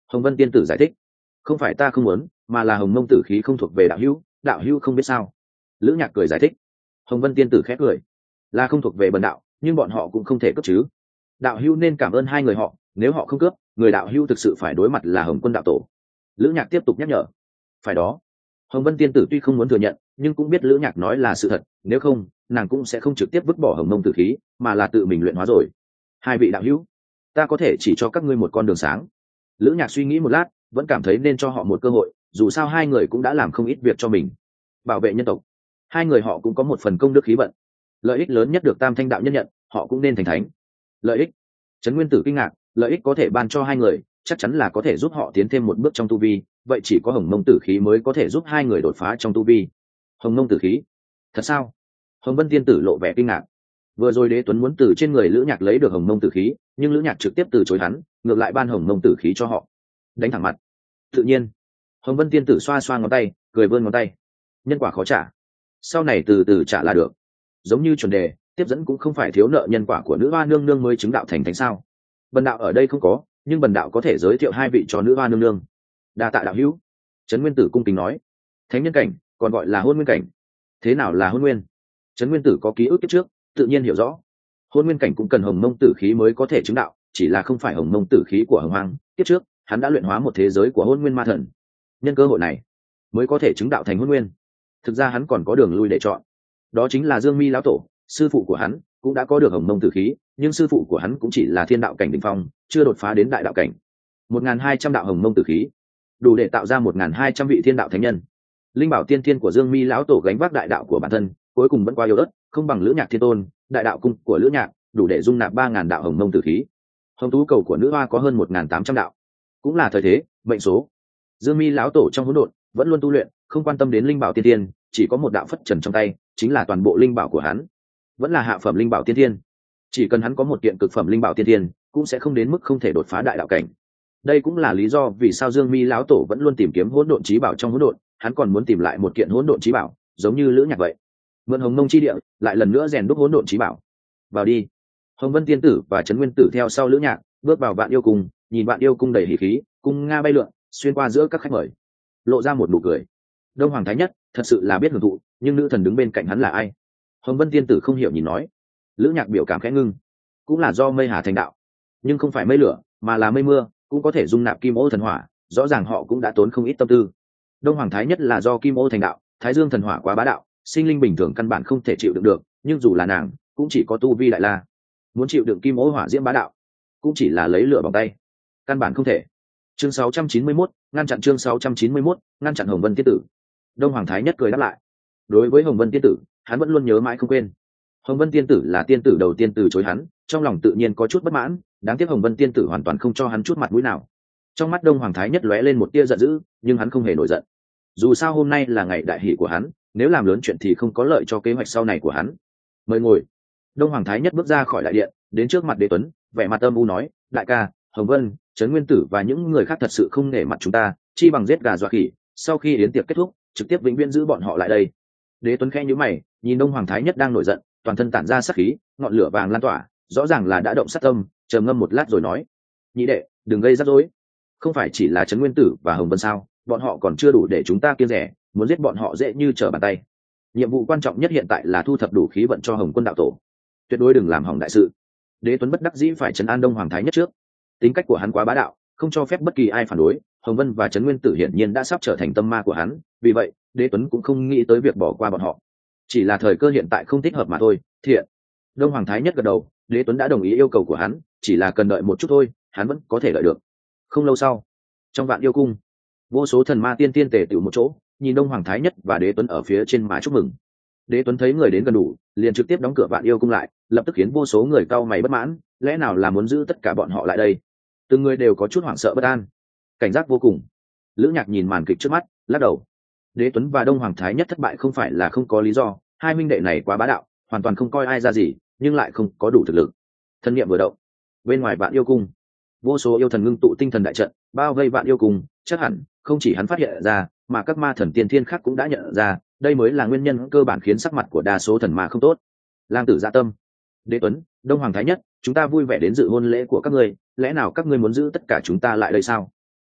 Hồng Vân tiên tử giải thích, không phải ta không muốn, mà là hồng mông tử khí không thuộc về đạo hữu, đạo hữu không biết sao. Lữ Nhạc cười giải thích. Hồng Vân tiên tử khẽ cười, là không thuộc về bần đạo, nhưng bọn họ cũng không thể cướp chứ. Đạo hữu nên cảm ơn hai người họ, nếu họ không cướp, người đạo hữu thực sự phải đối mặt là Hồng Quân đạo tổ. Lữ Nhạc tiếp tục nhắc nhở. Phải đó. Hồng Vân tiên tử tuy không muốn thừa nhận, nhưng cũng biết Lữ Nhạc nói là sự thật, nếu không nàng cũng sẽ không trực tiếp vứt bỏ hồng mông tử khí, mà là tự mình luyện hóa rồi. Hai vị đạo hữu, ta có thể chỉ cho các ngươi một con đường sáng. Lữ Nhạc suy nghĩ một lát, vẫn cảm thấy nên cho họ một cơ hội, dù sao hai người cũng đã làm không ít việc cho mình, bảo vệ nhân tộc. Hai người họ cũng có một phần công đức khí vận, lợi ích lớn nhất được Tam Thanh đạo nhân nhận, họ cũng nên thành thánh. Lợi ích? Trấn Nguyên Tử kinh ngạc, lợi ích có thể ban cho hai người, chắc chắn là có thể giúp họ tiến thêm một bước trong tu vi, vậy chỉ có hồng mông tử khí mới có thể giúp hai người đột phá trong tu vi. Hồng mông tử khí? Thật sao? Hồng Vân tiên tử lộ vẻ kinh ngạc. Vừa rồi Đế Tuấn muốn từ trên người Lữ Nhạc lấy được hồng mông tử khí, nhưng Lữ Nhạc trực tiếp từ chối hắn, ngược lại ban hồng mông tử khí cho họ. Đánh thẳng mặt. Tự nhiên. Hồng Vân tiên tử xoa xoa ngón tay, cười vươn ngón tay. Nhân quả khó trả, sau này từ từ trả là được. Giống như chuẩn đề, tiếp dẫn cũng không phải thiếu nợ nhân quả của nữ hoa nương nương mới chứng đạo thành thánh sao? Bần đạo ở đây không có, nhưng bần đạo có thể giới thiệu hai vị cho nữ hoa nương nương. Đa tạ đạo hữu. Trấn Nguyên Tử cung kính nói. Thánh nhân cảnh, còn gọi là hôn nguyên cảnh. Thế nào là hôn nguyên? Trấn Nguyên Tử có ký ức kiếp trước, tự nhiên hiểu rõ. Hôn nguyên cảnh cũng cần hồng mông tử khí mới có thể chứng đạo, chỉ là không phải hồng mông tử khí của hồng hoang. Kiếp trước hắn đã luyện hóa một thế giới của hôn nguyên ma thần, nhân cơ hội này mới có thể chứng đạo thành hôn nguyên. Thực ra hắn còn có đường lui để chọn, đó chính là Dương Mi lão tổ, sư phụ của hắn cũng đã có được hồng mông tử khí, nhưng sư phụ của hắn cũng chỉ là thiên đạo cảnh đỉnh phong, chưa đột phá đến đại đạo cảnh. Một ngàn hai trăm đạo hồng mông tử khí đủ để tạo ra một ngàn hai trăm vị thiên đạo thánh nhân. Linh bảo tiên thiên của Dương Mi lão tổ gánh vác đại đạo của bản thân, cuối cùng vẫn qua yếu ớt, không bằng Lữ Nhạc thiên tôn. Đại đạo cung của Lữ Nhạc đủ để dung nạp ba ngàn đạo hồng mông tử khí. Hồng tú cầu của nữ hoa có hơn một ngàn tám trăm đạo, cũng là thời thế mệnh số. Dương Mi lão tổ trong hỗn độn vẫn luôn tu luyện, không quan tâm đến linh bảo tiên thiên, chỉ có một đạo phất trần trong tay, chính là toàn bộ linh bảo của hắn, vẫn là hạ phẩm linh bảo tiên thiên. Chỉ cần hắn có một kiện cực phẩm linh bảo tiên thiên, cũng sẽ không đến mức không thể đột phá đại đạo cảnh. Đây cũng là lý do vì sao Dương Mi lão tổ vẫn luôn tìm kiếm hỗn độn chí bảo trong hỗn độn, hắn còn muốn tìm lại một kiện hỗn độn chí bảo, giống như Lữ Nhạc vậy, mượn hồng mông chi địa, lại lần nữa rèn đúc hỗn độn chí bảo. Vào đi. Hồng Vân tiên tử và Trấn Nguyên Tử theo sau Lữ Nhạc, bước vào Vạn Yêu Cung, nhìn Vạn Yêu Cung đầy hỉ khí, cung nga bay lượn, xuyên qua giữa các khách mời, lộ ra một nụ cười. Đông Hoàng Thái Nhất thật sự là biết hưởng thụ, nhưng nữ thần đứng bên cạnh hắn là ai? Hồng Vân tiên tử không hiểu nhìn nói. Lữ Nhạc biểu cảm khẽ ngưng, cũng là do mây hà thành đạo, nhưng không phải mây lửa, mà là mây mưa, cũng có thể dung nạp kim ô thần hỏa, rõ ràng họ cũng đã tốn không ít tâm tư. Đông Hoàng Thái Nhất là do kim ô thành đạo, Thái Dương thần hỏa quá bá đạo, sinh linh bình thường căn bản không thể chịu đựng được, nhưng dù là nàng, cũng chỉ có tu vi đại la, muốn chịu đựng kim ô hỏa diễm bá đạo, cũng chỉ là lấy lửa bằng tay, căn bản không thể. Chương sáu trăm chín mươi mốt, ngăn chặn chương sáu trăm chín mươi mốt, ngăn chặn Hồng Vân tiên tử. Đông Hoàng Thái Nhất cười đáp lại. Đối với Hồng Vân tiên tử, hắn vẫn luôn nhớ mãi không quên. Hồng Vân tiên tử là tiên tử đầu tiên từ chối hắn, trong lòng tự nhiên có chút bất mãn, đáng tiếc Hồng Vân tiên tử hoàn toàn không cho hắn chút mặt mũi nào. Trong mắt Đông Hoàng Thái Nhất lóe lên một tia giận dữ, nhưng hắn không hề nổi giận. Dù sao hôm nay là ngày đại hỷ của hắn, nếu làm lớn chuyện thì không có lợi cho kế hoạch sau này của hắn. Mời ngồi. Đông Hoàng Thái Nhất bước ra khỏi đại điện, đến trước mặt Đế Tuấn, vẻ mặt âm u nói: đại ca, Hồng Vân, Trấn Nguyên Tử và những người khác thật sự không nể mặt chúng ta, chi bằng giết gà dọa khỉ, sau khi yến tiệc kết thúc, trực tiếp vĩnh viễn giữ bọn họ lại đây. Đế Tuấn khẽ nhíu mày, nhìn Đông Hoàng Thái Nhất đang nổi giận, toàn thân tản ra sát khí, ngọn lửa vàng lan tỏa, rõ ràng là đã động sát tâm, trầm ngâm một lát rồi nói: nhị đệ, đừng gây rắc rối. Không phải chỉ là Trấn Nguyên Tử và Hồng Vân sao, bọn họ còn chưa đủ để chúng ta kiêng rẻ, muốn giết bọn họ dễ như trở bàn tay. Nhiệm vụ quan trọng nhất hiện tại là thu thập đủ khí vận cho Hồng Quân đạo tổ, tuyệt đối đừng làm hỏng đại sự. Đế Tuấn bất đắc dĩ phải trấn an Đông Hoàng Thái Nhất trước. Tính cách của hắn quá bá đạo, không cho phép bất kỳ ai phản đối. Hồng Vân và Trấn Nguyên Tử hiển nhiên đã sắp trở thành tâm ma của hắn, vì vậy Đế Tuấn cũng không nghĩ tới việc bỏ qua bọn họ, chỉ là thời cơ hiện tại không thích hợp mà thôi. Thiện. Đông Hoàng Thái Nhất gật đầu, Đế Tuấn đã đồng ý yêu cầu của hắn, chỉ là cần đợi một chút thôi, hắn vẫn có thể đợi được. Không lâu sau, trong Vạn Yêu Cung, vô số thần ma tiên tiên tề tựu một chỗ, nhìn Đông Hoàng Thái Nhất và Đế Tuấn ở phía trên mà chúc mừng. Đế Tuấn thấy người đến gần đủ, liền trực tiếp đóng cửa Vạn Yêu Cung lại, lập tức khiến vô số người cau mày bất mãn, lẽ nào là muốn giữ tất cả bọn họ lại đây? Từng người đều có chút hoảng sợ bất an, cảnh giác vô cùng. Lữ Nhạc nhìn màn kịch trước mắt, lắc đầu. Đế Tuấn và Đông Hoàng Thái Nhất thất bại không phải là không có lý do, hai minh đệ này quá bá đạo, hoàn toàn không coi ai ra gì, nhưng lại không có đủ thực lực. Thân niệm vừa động, bên ngoài Vạn Yêu Cung, vô số yêu thần ngưng tụ tinh thần đại trận, bao vây Vạn Yêu Cung, chắc hẳn không chỉ hắn phát hiện ra, mà các ma thần tiên thiên khác cũng đã nhận ra, đây mới là nguyên nhân cơ bản khiến sắc mặt của đa số thần ma không tốt. Lang tử dạ tâm. Đế Tuấn, Đông Hoàng Thái Nhất, chúng ta vui vẻ đến dự hôn lễ của các ngươi, lẽ nào các ngươi muốn giữ tất cả chúng ta lại đây sao?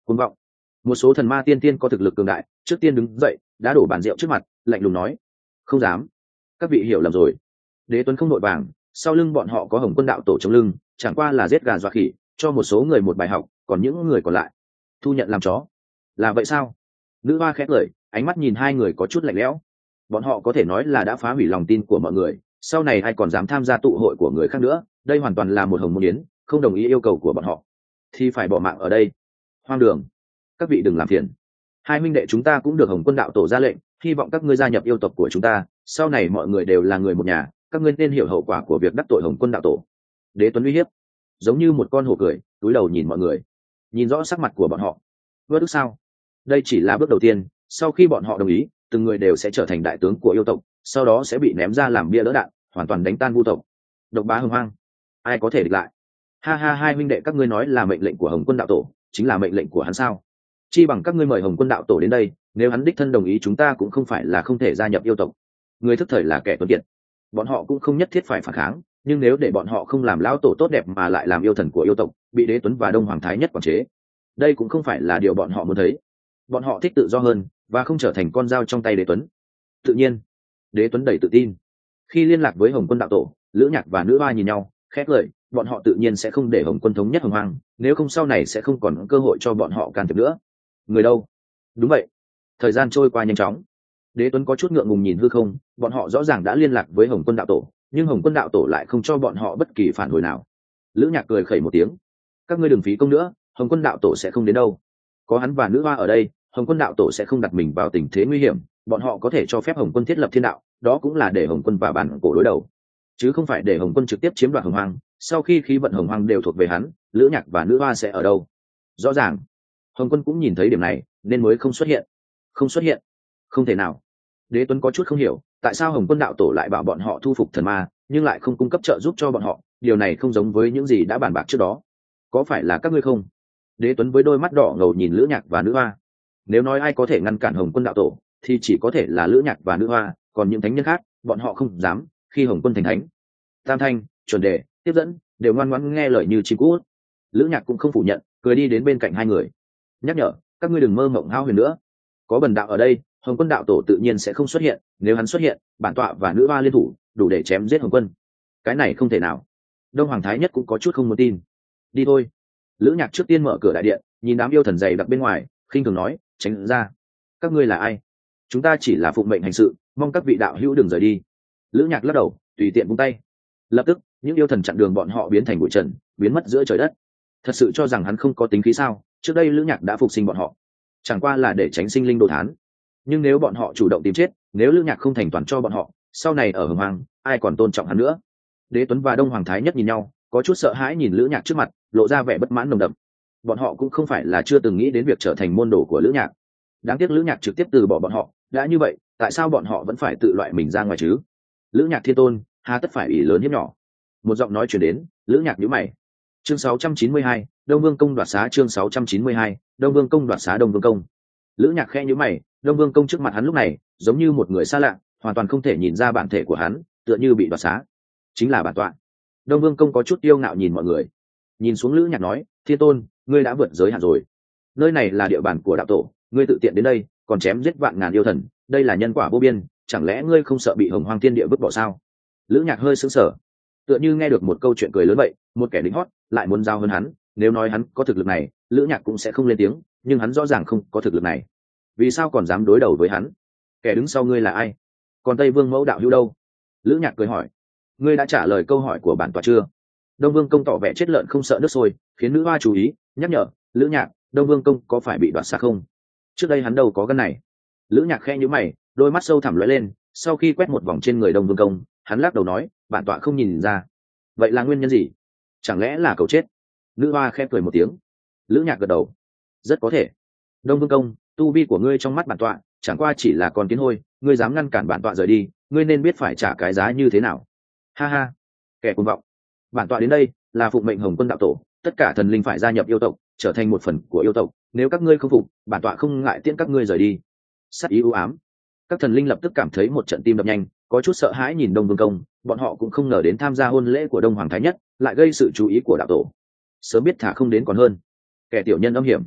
Cuồng vọng. Một số thần ma tiên tiên có thực lực cường đại trước tiên đứng dậy đã đổ bàn rượu trước mặt, lạnh lùng nói: không dám. Các vị hiểu lầm rồi. Đế Tuấn không nội vàng, sau lưng bọn họ có Hồng Quân đạo tổ chống lưng, chẳng qua là giết gà dọa khỉ, cho một số người một bài học, còn những người còn lại thu nhận làm chó. Là vậy sao? Nữ hoa khẽ cười, ánh mắt nhìn hai người có chút lạnh lẽo. Bọn họ có thể nói là đã phá hủy lòng tin của mọi người, sau này ai còn dám tham gia tụ hội của người khác nữa. Đây hoàn toàn là một hồng môn yến, không đồng ý yêu cầu của bọn họ thì phải bỏ mạng ở đây. Hoang đường. Các vị đừng làm phiền. Hai huynh đệ chúng ta cũng được Hồng Quân đạo tổ ra lệnh, hy vọng các ngươi gia nhập yêu tộc của chúng ta, sau này mọi người đều là người một nhà, các ngươi nên hiểu hậu quả của việc đắc tội Hồng Quân đạo tổ. Đế Tuấn uy hiếp, giống như một con hổ cười, cúi đầu nhìn mọi người, nhìn rõ sắc mặt của bọn họ. Vớt ức sao? Đây chỉ là bước đầu tiên, sau khi bọn họ đồng ý, từng người đều sẽ trở thành đại tướng của yêu tộc, sau đó sẽ bị ném ra làm bia đỡ đạn, hoàn toàn đánh tan vu tộc. Độc bá hồng hoang, ai có thể địch lại? Ha ha, hai huynh đệ các ngươi nói là mệnh lệnh của Hồng Quân đạo tổ, chính là mệnh lệnh của hắn sao? Chi bằng các ngươi mời Hồng Quân đạo tổ đến đây, nếu hắn đích thân đồng ý chúng ta cũng không phải là không thể gia nhập yêu tộc. Người thức thời là kẻ tuấn kiệt, bọn họ cũng không nhất thiết phải phản kháng, nhưng nếu để bọn họ không làm lão tổ tốt đẹp mà lại làm yêu thần của yêu tộc, bị Đế Tuấn và Đông Hoàng Thái Nhất quản chế, đây cũng không phải là điều bọn họ muốn thấy. Bọn họ thích tự do hơn và không trở thành con dao trong tay Đế Tuấn. Tự nhiên, Đế Tuấn đầy tự tin. Khi liên lạc với Hồng Quân đạo tổ, Lữ Nhạc và Nữ Hoa nhìn nhau, khét lời, bọn họ tự nhiên sẽ không để Hồng Quân thống nhất Hồng Hoang, nếu không sau này sẽ không còn cơ hội cho bọn họ can thiệp nữa. Người đâu? Đúng vậy. Thời gian trôi qua nhanh chóng. Đế Tuấn có chút ngượng ngùng nhìn hư không, bọn họ rõ ràng đã liên lạc với Hồng Quân đạo tổ, nhưng Hồng Quân đạo tổ lại không cho bọn họ bất kỳ phản hồi nào. Lữ Nhạc cười khẩy một tiếng: các ngươi đừng phí công nữa, Hồng Quân đạo tổ sẽ không đến đâu. Có hắn và Nữ Hoa ở đây, Hồng Quân đạo tổ sẽ không đặt mình vào tình thế nguy hiểm, bọn họ có thể cho phép Hồng Quân thiết lập thiên đạo, đó cũng là để Hồng Quân và bản cổ đối đầu, chứ không phải để Hồng Quân trực tiếp chiếm đoạt Hồng Hoang. Sau khi khí vận Hồng Hoang đều thuộc về hắn, Lữ Nhạc và Nữ Hoa sẽ ở đâu? Rõ ràng Hồng Quân cũng nhìn thấy điểm này nên mới không xuất hiện. Không xuất hiện? Không thể nào. Đế Tuấn có chút không hiểu, tại sao Hồng Quân đạo tổ lại bảo bọn họ thu phục thần ma, nhưng lại không cung cấp trợ giúp cho bọn họ, điều này không giống với những gì đã bàn bạc trước đó. Có phải là các ngươi không? Đế Tuấn với đôi mắt đỏ ngầu nhìn Lữ Nhạc và Nữ Hoa. Nếu nói ai có thể ngăn cản Hồng Quân đạo tổ thì chỉ có thể là Lữ Nhạc và Nữ Hoa, còn những thánh nhân khác bọn họ không dám. Khi Hồng Quân thành thánh, Tam Thanh, Chuẩn Đề, Tiếp Dẫn đều ngoan ngoãn nghe lời như chim cút. Lữ Nhạc cũng không phủ nhận, cười đi đến bên cạnh hai người, nhắc nhở: các ngươi đừng mơ mộng hao huyền nữa, có bần đạo ở đây, Hồng Quân đạo tổ tự nhiên sẽ không xuất hiện, nếu hắn xuất hiện, bản tọa và Nữ Hoa liên thủ đủ để chém giết Hồng Quân. Cái này không thể nào. Đông Hoàng Thái Nhất cũng có chút không muốn tin. Đi thôi. Lữ Nhạc trước tiên mở cửa đại điện, nhìn đám yêu thần dày đặc bên ngoài, khinh thường nói: tránh ra. Các ngươi là ai? Chúng ta chỉ là phụng mệnh hành sự, mong các vị đạo hữu đừng rời đi. Lữ Nhạc lắc đầu, tùy tiện vung tay. Lập tức những yêu thần chặn đường bọn họ biến thành bụi trần, biến mất giữa trời đất. Thật sự cho rằng hắn không có tính khí sao? Trước đây Lữ Nhạc đã phục sinh bọn họ, chẳng qua là để tránh sinh linh đồ thán. Nhưng nếu bọn họ chủ động tìm chết, nếu Lữ Nhạc không thành toàn cho bọn họ, sau này ở Hồng Hoang ai còn tôn trọng hắn nữa? Đế Tuấn và Đông Hoàng Thái Nhất nhìn nhau, có chút sợ hãi nhìn Lữ Nhạc trước mặt, lộ ra vẻ bất mãn nồng đậm. Bọn họ cũng không phải là chưa từng nghĩ đến việc trở thành môn đồ của Lữ Nhạc. Đáng tiếc Lữ Nhạc trực tiếp từ bỏ bọn họ, đã như vậy tại sao bọn họ vẫn phải tự loại mình ra ngoài chứ? Lữ Nhạc thiên tôn, hà tất phải ủy lớn hiếp nhỏ? Một giọng nói truyền đến. Lữ Nhạc nhíu mày. Chương sáu trăm chín mươi hai, Đông Vương công đoạt xá. Chương sáu trăm chín mươi hai, Đông Vương công đoạt xá. Đông Vương công. Lữ Nhạc khẽ nhíu mày, Đông Vương công trước mặt hắn lúc này giống như một người xa lạ, hoàn toàn không thể nhìn ra bản thể của hắn, tựa như bị đoạt xá. Chính là bản tọa. Đông Vương công có chút tiêu ngạo nhìn mọi người, nhìn xuống Lữ Nhạc nói: thiên tôn, ngươi đã vượt giới hạn rồi, nơi này là địa bàn của đạo tổ, ngươi tự tiện đến đây còn chém giết vạn ngàn yêu thần, đây là nhân quả vô biên, chẳng lẽ ngươi không sợ bị Hồng Hoang thiên địa vứt bỏ sao? Lữ Nhạc hơi sững sờ, tựa như nghe được một câu chuyện cười lớn vậy, một kẻ lính hót lại muốn giao hơn hắn. Nếu nói hắn có thực lực này, Lữ Nhạc cũng sẽ không lên tiếng, nhưng hắn rõ ràng không có thực lực này, vì sao còn dám đối đầu với hắn? Kẻ đứng sau ngươi là ai? Còn Tây Vương mẫu đạo hữu đâu? Lữ Nhạc cười hỏi: ngươi đã trả lời câu hỏi của bản tọa chưa? Đông Vương công tỏ vẻ chết lợn không sợ nước sôi, khiến Nữ Hoa chú ý, nhắc nhở: Lữ Nhạc, Đông Vương công có phải bị đoạt xá không? Trước đây hắn đâu có gân này. Lữ Nhạc khẽ nhíu mày, đôi mắt sâu thẳm lóe lên, sau khi quét một vòng trên người Đông Vương công, hắn lắc đầu nói: bản tọa không nhìn ra. Vậy là nguyên nhân gì? Chẳng lẽ là cầu chết? Nữ Hoa khẽ cười một tiếng. Lữ Nhạc gật đầu: rất có thể. Đông Vương công, tu vi của ngươi trong mắt bản tọa chẳng qua chỉ là con kiến hôi, ngươi dám ngăn cản bản tọa rời đi, ngươi nên biết phải trả cái giá như thế nào. Ha ha, kẻ cuồng vọng. Bản tọa đến đây là phụng mệnh Hồng Quân đạo tổ, tất cả thần linh phải gia nhập yêu tộc, trở thành một phần của yêu tộc, nếu các ngươi không phục, bản tọa không ngại tiễn các ngươi rời đi. Sát ý u ám. Các thần linh lập tức cảm thấy một trận tim đập nhanh, có chút sợ hãi nhìn Đông Vương công, bọn họ cũng không ngờ đến tham gia hôn lễ của Đông Hoàng Thái Nhất lại gây sự chú ý của đạo tổ, sớm biết thả không đến còn hơn. Kẻ tiểu nhân âm hiểm.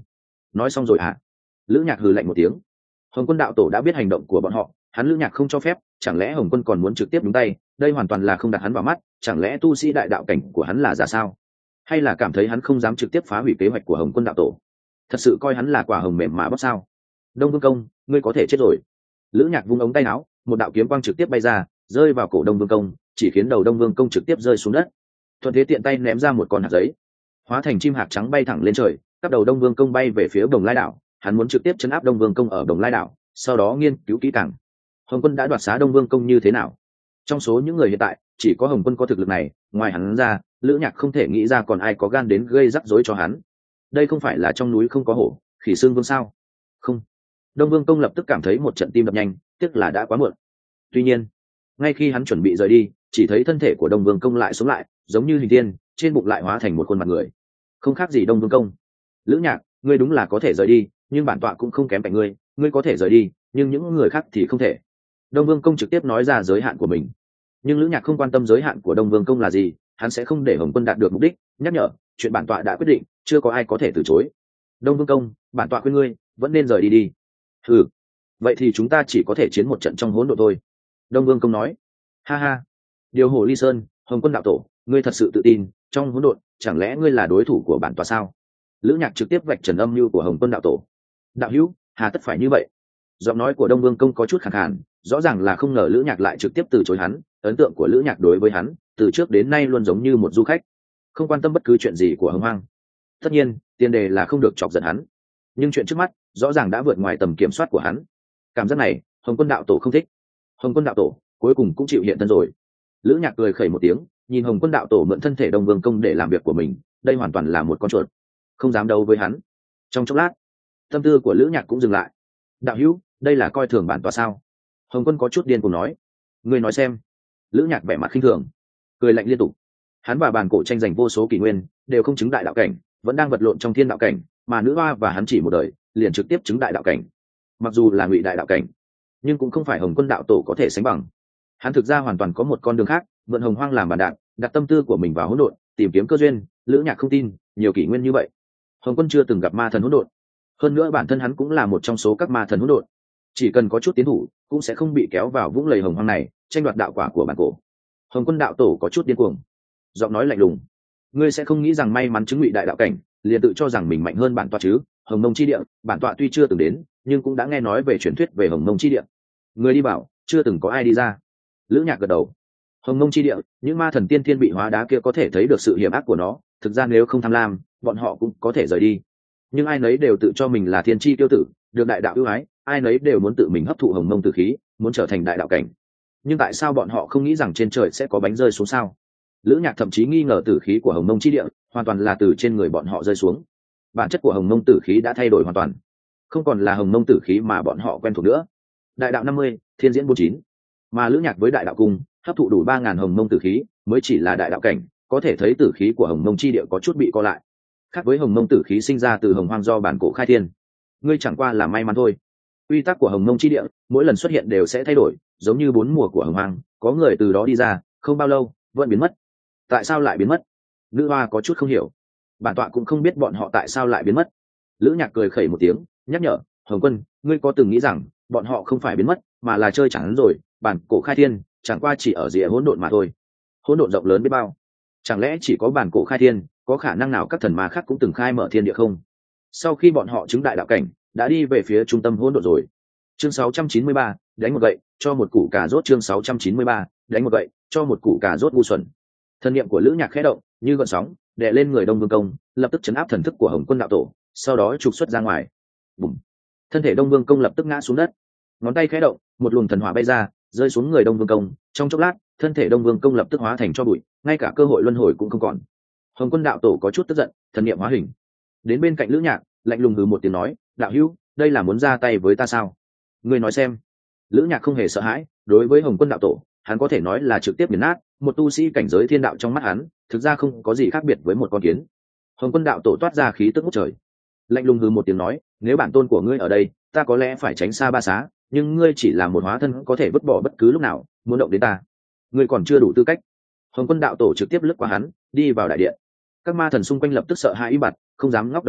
nói xong rồi à? Lữ Nhạc hừ lạnh một tiếng. Hồng Quân đạo tổ đã biết hành động của bọn họ, hắn Lữ Nhạc không cho phép, chẳng lẽ Hồng Quân còn muốn trực tiếp đúng tay? Đây hoàn toàn là không đặt hắn vào mắt, chẳng lẽ tu sĩ đại đạo cảnh của hắn là giả sao? Hay là cảm thấy hắn không dám trực tiếp phá hủy kế hoạch của Hồng Quân đạo tổ? Thật sự coi hắn là quả hồng mềm mà bóp sao? Đông Vương Công, ngươi có thể chết rồi. Lữ Nhạc vung ống tay áo, một đạo kiếm quang trực tiếp bay ra, rơi vào cổ Đông Vương Công, chỉ khiến đầu Đông Vương Công trực tiếp rơi xuống đất. Thuận thế tiện tay ném ra một con hạt giấy, hóa thành chim hạc trắng bay thẳng lên trời, các đầu Đông Vương Công bay về phía Đồng Lai đảo. Hắn muốn trực tiếp chấn áp Đông Vương Công ở Đồng Lai đảo, sau đó nghiên cứu kỹ càng Hồng Quân đã đoạt xá Đông Vương Công như thế nào. Trong số những người hiện tại, chỉ có Hồng Quân có thực lực này, ngoài hắn ra, Lữ Nhạc không thể nghĩ ra còn ai có gan đến gây rắc rối cho hắn. Đây không phải là trong núi không có hổ, khỉ xương vương sao? Không. Đông Vương Công lập tức cảm thấy một trận tim đập nhanh, tiếc là đã quá muộn. Tuy nhiên, ngay khi hắn chuẩn bị rời đi, chỉ thấy thân thể của Đông Vương Công lại sống lại, giống như hình tiên, trên bụng lại hóa thành một khuôn mặt người, không khác gì Đông Vương Công. Lữ Nhạc, ngươi đúng là có thể rời đi, nhưng bản tọa cũng không kém cạnh ngươi, ngươi có thể rời đi, nhưng những người khác thì không thể. Đông Vương Công trực tiếp nói ra giới hạn của mình. Nhưng Lữ Nhạc không quan tâm giới hạn của Đông Vương Công là gì, hắn sẽ không để Hồng Quân đạt được mục đích, nhắc nhở, chuyện bản tọa đã quyết định, chưa có ai có thể từ chối. Đông Vương Công, bản tọa khuyên ngươi, vẫn nên rời đi đi. Ừ, vậy thì chúng ta chỉ có thể chiến một trận trong hỗn độn thôi. Đông Vương Công nói. Ha ha, điều hồ ly sơn, Hồng Quân đạo tổ, ngươi thật sự tự tin, trong hỗn độn, chẳng lẽ ngươi là đối thủ của bản tọa sao? Lữ Nhạc trực tiếp vạch trần âm mưu của Hồng Quân đạo tổ. Đạo hữu, hà tất phải như vậy? Giọng nói của Đông Vương Công có chút khàn khàn, rõ ràng là không ngờ Lữ Nhạc lại trực tiếp từ chối hắn. Ấn tượng của Lữ Nhạc đối với hắn, từ trước đến nay luôn giống như một du khách, không quan tâm bất cứ chuyện gì của Hồng Hoang. Tất nhiên, tiền đề là không được chọc giận hắn. Nhưng chuyện trước mắt, rõ ràng đã vượt ngoài tầm kiểm soát của hắn. Cảm giác này, Hồng Quân đạo tổ không thích. Hồng Quân đạo tổ, cuối cùng cũng chịu hiện thân rồi. Lữ Nhạc cười khẩy một tiếng, nhìn Hồng Quân đạo tổ mượn thân thể Đông Vương Công để làm việc của mình, đây hoàn toàn là một con chuột, không dám đấu với hắn. Trong chốc lát, tâm tư của Lữ Nhạc cũng dừng lại. Đạo hữu, đây là coi thường bản tọa sao? Hồng Quân có chút điên cuồng nói. Ngươi nói xem. Lữ Nhạc vẻ mặt khinh thường, cười lạnh liên tục. Hắn và bàn cổ tranh giành vô số kỷ nguyên, đều không chứng đại đạo cảnh, vẫn đang vật lộn trong thiên đạo cảnh, mà nữ hoa và hắn chỉ một đời, liền trực tiếp chứng đại đạo cảnh. Mặc dù là ngụy đại đạo cảnh, nhưng cũng không phải Hồng Quân đạo tổ có thể sánh bằng. Hắn thực ra hoàn toàn có một con đường khác, mượn Hồng Hoang làm bàn đạp, đặt tâm tư của mình vào hỗn độn, tìm kiếm cơ duyên. Lữ Nhạc không tin, nhiều kỷ nguyên như vậy, Hồng Quân chưa từng gặp ma thần hỗn độn. Hơn nữa bản thân hắn cũng là một trong số các ma thần hỗn độn, chỉ cần có chút tiến thủ, cũng sẽ không bị kéo vào vũng lầy Hồng Hoang này, tranh đoạt đạo quả của bản cổ. Hồng Quân đạo tổ có chút điên cuồng, giọng nói lạnh lùng. Ngươi sẽ không nghĩ rằng may mắn chứng ngụy đại đạo cảnh, liền tự cho rằng mình mạnh hơn bản tọa chứ? Hồng Mông chi địa, bản tọa tuy chưa từng đến, nhưng cũng đã nghe nói về truyền thuyết về Hồng Mông chi địa. Người đi bảo, chưa từng có ai đi ra. Lữ Nhạc gật đầu. Hồng Mông chi địa, những ma thần tiên thiên bị hóa đá kia có thể thấy được sự hiểm ác của nó. Thực ra nếu không tham lam, bọn họ cũng có thể rời đi. Nhưng ai nấy đều tự cho mình là thiên chi tiêu tử, được đại đạo ưu ái, ai nấy đều muốn tự mình hấp thụ Hồng Mông tử khí, muốn trở thành đại đạo cảnh. Nhưng tại sao bọn họ không nghĩ rằng trên trời sẽ có bánh rơi xuống sao? Lữ Nhạc thậm chí nghi ngờ tử khí của Hồng Mông chi địa hoàn toàn là từ trên người bọn họ rơi xuống. Bản chất của Hồng Mông tử khí đã thay đổi hoàn toàn, không còn là Hồng Mông tử khí mà bọn họ quen thuộc nữa. Đại đạo năm mươi, thiên diễn bốn chín, mà Lữ Nhạc với đại đạo cung hấp thụ đủ ba ngàn Hồng Mông tử khí, mới chỉ là đại đạo cảnh, có thể thấy tử khí của Hồng Mông chi địa có chút bị co lại. Khác với Hồng Mông tử khí sinh ra từ Hồng Hoang do bản cổ khai thiên, ngươi chẳng qua là may mắn thôi. Quy tắc của Hồng Mông chi địa mỗi lần xuất hiện đều sẽ thay đổi, giống như bốn mùa của Hồng Hoang, có người từ đó đi ra, không bao lâu vẫn biến mất. Tại sao lại biến mất? Nữ hoa có chút không hiểu. Bản tọa cũng không biết bọn họ tại sao lại biến mất. Lữ Nhạc cười khẩy một tiếng, nhắc nhở, Hồng Quân, ngươi có từng nghĩ rằng bọn họ không phải biến mất, mà là chơi chẳng rồi, bản cổ khai thiên chẳng qua chỉ ở rìa hỗn độn mà thôi. Hỗn độn rộng lớn biết bao, chẳng lẽ chỉ có bản cổ khai thiên, có khả năng nào các thần ma khác cũng từng khai mở thiên địa không? Sau khi bọn họ chứng đại đạo cảnh, đã đi về phía trung tâm hỗn độn rồi. Chương sáu trăm chín mươi ba, đánh một gậy cho một củ cà rốt. Chương sáu trăm chín mươi ba, đánh một gậy cho một củ cà rốt ngu xuẩn. Thần niệm của Lữ Nhạc khẽ động, như gợn sóng, đè lên người Đông Vương Công, lập tức chấn áp thần thức của Hồng Quân đạo tổ, sau đó trục xuất ra ngoài. Bùm! Thân thể Đông Vương Công lập tức ngã xuống đất. Ngón tay khẽ động, một luồng thần hỏa bay ra, rơi xuống người Đông Vương Công. Trong chốc lát, thân thể Đông Vương Công lập tức hóa thành tro bụi, ngay cả cơ hội luân hồi cũng không còn. Hồng Quân đạo tổ có chút tức giận, thần niệm hóa hình, đến bên cạnh Lữ Nhạc, lạnh lùng hừ một tiếng nói, đạo hữu, đây là muốn ra tay với ta sao? Ngươi nói xem. Lữ Nhạc không hề sợ hãi, đối với Hồng Quân đạo tổ, hắn có thể nói là trực tiếp nghiền nát. Một tu sĩ cảnh giới thiên đạo trong mắt hắn, thực ra không có gì khác biệt với một con kiến. Hồng Quân đạo tổ toát ra khí tức ngút trời, lạnh lùng hừ một tiếng nói, nếu bản tôn của ngươi ở đây, ta có lẽ phải tránh xa ba xá, nhưng ngươi chỉ là một hóa thân có thể vứt bỏ bất cứ lúc nào, muốn động đến ta, ngươi còn chưa đủ tư cách. Hồng Quân đạo tổ trực tiếp lướt qua hắn, đi vào đại điện. Các ma thần xung quanh lập tức sợ hãi ý bặt, không dám ngóc đầu dậy,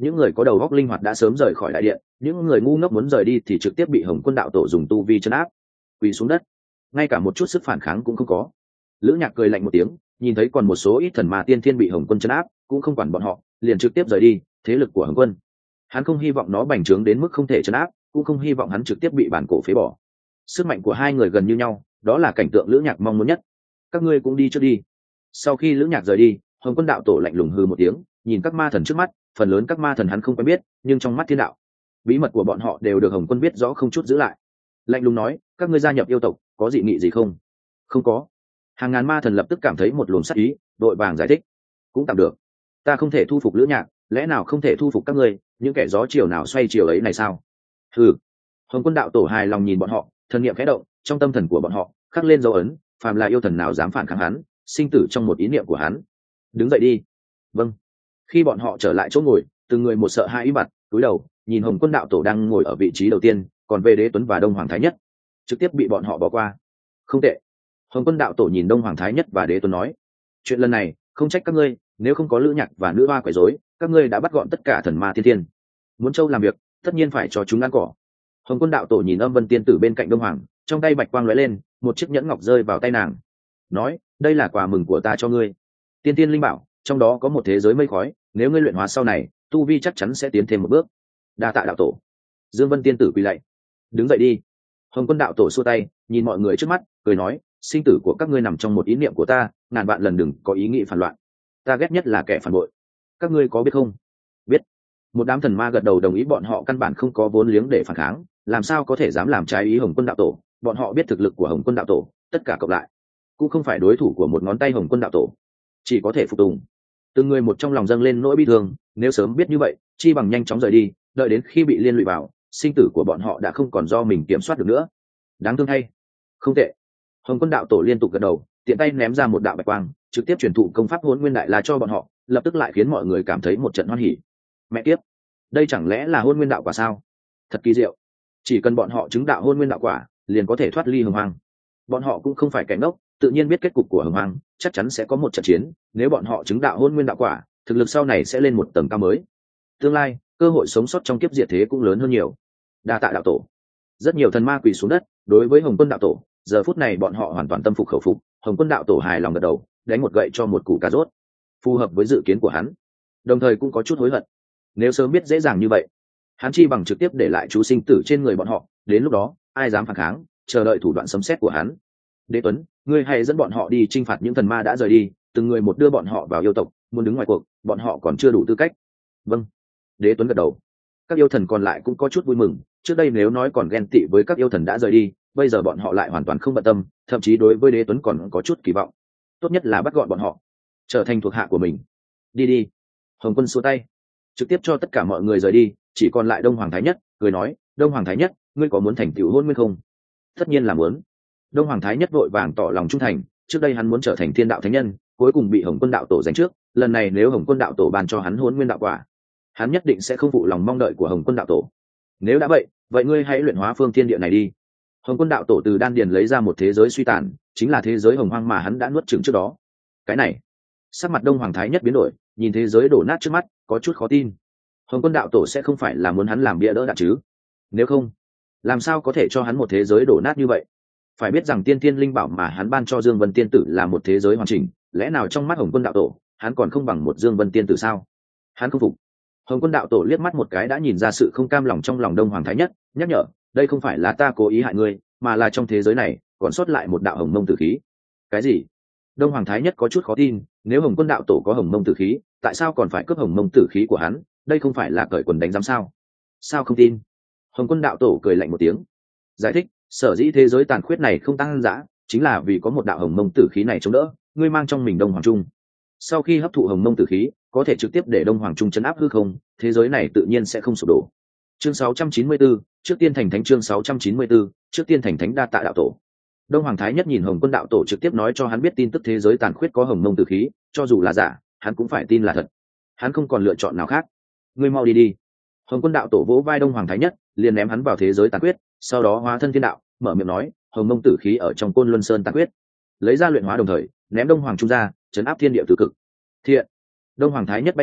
những người có đầu góc linh hoạt đã sớm rời khỏi đại điện, những người ngu ngốc muốn rời đi thì trực tiếp bị Hồng Quân đạo tổ dùng tu vi trấn áp, quỳ xuống đất, ngay cả một chút sức phản kháng cũng không có. Lữ Nhạc cười lạnh một tiếng, nhìn thấy còn một số ít thần ma tiên thiên bị Hồng Quân trấn áp, cũng không quản bọn họ, liền trực tiếp rời đi. Thế lực của Hồng Quân, hắn không hy vọng nó bành trướng đến mức không thể trấn áp, cũng không hy vọng hắn trực tiếp bị bản cổ phế bỏ. Sức mạnh của hai người gần như nhau, đó là cảnh tượng Lữ Nhạc mong muốn nhất. Các ngươi cũng đi trước đi. Sau khi Lữ Nhạc rời đi, Hồng Quân đạo tổ lạnh lùng hừ một tiếng, nhìn các ma thần trước mắt, phần lớn các ma thần hắn không quen biết, nhưng trong mắt thiên đạo, bí mật của bọn họ đều được Hồng Quân biết rõ không chút giữ lại. Lạnh lùng nói, các ngươi gia nhập yêu tộc, có dị nghị gì không? Không có. Hàng ngàn ma thần lập tức cảm thấy một luồng sát ý, đội vàng giải thích, cũng tạm được. Ta không thể thu phục Lữ Nhạc, lẽ nào không thể thu phục các ngươi, những kẻ gió chiều nào xoay chiều ấy này sao? Hừ. Hồng Quân đạo tổ hài lòng nhìn bọn họ, thần niệm khẽ động, trong tâm thần của bọn họ khắc lên dấu ấn, phàm là yêu thần nào dám phản kháng hắn, sinh tử trong một ý niệm của hắn. Đứng dậy đi. Vâng. Khi bọn họ trở lại chỗ ngồi, từng người một sợ hai ý mặt, cúi đầu nhìn Hồng Quân đạo tổ đang ngồi ở vị trí đầu tiên, còn về Đế Tuấn và Đông Hoàng Thái Nhất trực tiếp bị bọn họ bỏ qua. Không tệ. Hồng Quân đạo tổ nhìn Đông Hoàng Thái Nhất và Đế Tuấn nói, chuyện lần này không trách các ngươi, nếu không có Lữ Nhạc và nữ hoa quấy rối, các ngươi đã bắt gọn tất cả thần ma thiên thiên. Muốn châu làm việc, tất nhiên phải cho chúng ăn cỏ. Hồng Quân đạo tổ nhìn Âm Vân tiên tử bên cạnh Đông Hoàng, trong tay bạch quang lóe lên, một chiếc nhẫn ngọc rơi vào tay nàng, nói, đây là quà mừng của ta cho ngươi. Tiên tiên linh bảo, trong đó có một thế giới mây khói, nếu ngươi luyện hóa sau này, tu vi chắc chắn sẽ tiến thêm một bước. Đa tạ đạo tổ. Dương Vân tiên tử quỳ lạy. Đứng dậy đi. Hồng Quân đạo tổ xua tay, nhìn mọi người trước mắt, cười nói, sinh tử của các ngươi nằm trong một ý niệm của ta, ngàn vạn lần đừng có ý nghĩ phản loạn. Ta ghét nhất là kẻ phản bội. Các ngươi có biết không? Biết. Một đám thần ma gật đầu đồng ý, bọn họ căn bản không có vốn liếng để phản kháng, làm sao có thể dám làm trái ý Hồng Quân đạo tổ. Bọn họ biết thực lực của Hồng Quân đạo tổ, tất cả cộng lại cũng không phải đối thủ của một ngón tay Hồng Quân đạo tổ, chỉ có thể phục tùng. Từng người một trong lòng dâng lên nỗi bi thương, nếu sớm biết như vậy, chi bằng nhanh chóng rời đi, đợi đến khi bị liên lụy vào, sinh tử của bọn họ đã không còn do mình kiểm soát được nữa. Đáng thương thay. Không tệ. Hồng Quân đạo tổ liên tục gật đầu, tiện tay ném ra một đạo bạch quang, trực tiếp truyền thụ công pháp Hỗn Nguyên Đại La cho bọn họ, lập tức lại khiến mọi người cảm thấy một trận hoan hỉ. Mẹ kiếp, đây chẳng lẽ là Hỗn Nguyên đạo quả sao? Thật kỳ diệu. Chỉ cần bọn họ chứng đạo Hỗn Nguyên đạo quả, liền có thể thoát ly hồng hoang. Bọn họ cũng không phải kẻ ngốc, tự nhiên biết kết cục của hồng hoang chắc chắn sẽ có một trận chiến. Nếu bọn họ chứng đạo Hỗn Nguyên đạo quả, thực lực sau này sẽ lên một tầng cao mới, tương lai cơ hội sống sót trong kiếp diệt thế cũng lớn hơn nhiều. Đa tạ đạo tổ. Rất nhiều thần ma quỳ xuống đất, đối với Hồng Quân đạo tổ, giờ phút này bọn họ hoàn toàn tâm phục khẩu phục. Hồng Quân đạo tổ hài lòng gật đầu, đánh một gậy cho một củ cà rốt, phù hợp với dự kiến của hắn, đồng thời cũng có chút hối hận. Nếu sớm biết dễ dàng như vậy, hắn chi bằng trực tiếp để lại chú sinh tử trên người bọn họ, đến lúc đó ai dám phản kháng, chờ đợi thủ đoạn sấm sét của hắn. Đế Tuấn, ngươi hãy dẫn bọn họ đi chinh phạt những thần ma đã rời đi, từng người một đưa bọn họ vào yêu tộc, muốn đứng ngoài cuộc, bọn họ còn chưa đủ tư cách. Vâng. Đế Tuấn gật đầu. Các yêu thần còn lại cũng có chút vui mừng, trước đây nếu nói còn ghen tị với các yêu thần đã rời đi, bây giờ bọn họ lại hoàn toàn không bận tâm, thậm chí đối với Đế Tuấn còn có chút kỳ vọng. Tốt nhất là bắt gọn bọn họ, trở thành thuộc hạ của mình. Đi đi. Hồng Quân xua tay, trực tiếp cho tất cả mọi người rời đi, chỉ còn lại Đông Hoàng Thái Nhất, cười nói, Đông Hoàng Thái Nhất, ngươi có muốn thành tựu Hôn Nguyên không? Tất nhiên là muốn. Đông Hoàng Thái Nhất vội vàng tỏ lòng trung thành, trước đây hắn muốn trở thành Thiên Đạo Thánh Nhân, cuối cùng bị Hồng Quân đạo tổ giành trước, lần này nếu Hồng Quân đạo tổ ban cho hắn Hôn Nguyên đạo quả, hắn nhất định sẽ không phụ lòng mong đợi của Hồng Quân đạo tổ. Nếu đã vậy, vậy ngươi hãy luyện hóa phương thiên địa này đi. Hồng Quân đạo tổ từ đan điền lấy ra một thế giới suy tàn, chính là thế giới hồng hoang mà hắn đã nuốt chửng trước đó. Cái này, sắc mặt Đông Hoàng Thái Nhất biến đổi, nhìn thế giới đổ nát trước mắt, có chút khó tin. Hồng Quân đạo tổ sẽ không phải là muốn hắn làm bia đỡ đạn chứ? Nếu không, làm sao có thể cho hắn một thế giới đổ nát như vậy? Phải biết rằng tiên thiên linh bảo mà hắn ban cho Dương Vân tiên tử là một thế giới hoàn chỉnh, lẽ nào trong mắt Hồng Quân đạo tổ, hắn còn không bằng một Dương Vân tiên tử sao? Hắn không phục. Hồng Quân đạo tổ liếc mắt một cái đã nhìn ra sự không cam lòng trong lòng Đông Hoàng Thái Nhất, nhắc nhở, đây không phải là ta cố ý hại ngươi, mà là trong thế giới này còn sót lại một đạo hồng mông tử khí. Cái gì? Đông Hoàng Thái Nhất có chút khó tin, nếu Hồng Quân đạo tổ có hồng mông tử khí, tại sao còn phải cướp hồng mông tử khí của hắn? Đây không phải là cởi quần đánh giám sao? Sao không tin? Hồng Quân đạo tổ cười lạnh một tiếng, giải thích, sở dĩ thế giới tàn khuyết này không tăng dã, chính là vì có một đạo hồng mông tử khí này chống đỡ, ngươi mang trong mình Đông Hoàng Trung. Sau khi hấp thụ hồng mông tử khí, có thể trực tiếp để Đông Hoàng Trung chấn áp hư không, thế giới này tự nhiên sẽ không sụp đổ. Chương sáu trăm chín mươi tư, trước tiên thành thánh. Chương sáu trăm chín mươi tư, trước tiên thành thánh. Đa tạ đạo tổ. Đông Hoàng Thái Nhất nhìn Hồng Quân đạo tổ trực tiếp nói cho hắn biết tin tức thế giới tàn khuyết có hồng mông tử khí, cho dù là giả, hắn cũng phải tin là thật. Hắn không còn lựa chọn nào khác. Ngươi mau đi đi. Hồng Quân đạo tổ vỗ vai Đông Hoàng Thái Nhất, liền ném hắn vào thế giới tàn khuyết, sau đó hóa thân thiên đạo, mở miệng nói, hồng mông tử khí ở trong Côn Luân Sơn tàn khuyết, lấy ra luyện hóa, đồng thời ném Đông Hoàng Trung ra, chấn áp thiên địa từ cực. Thiện. Đông Hoàng Thái Nhất bay đi,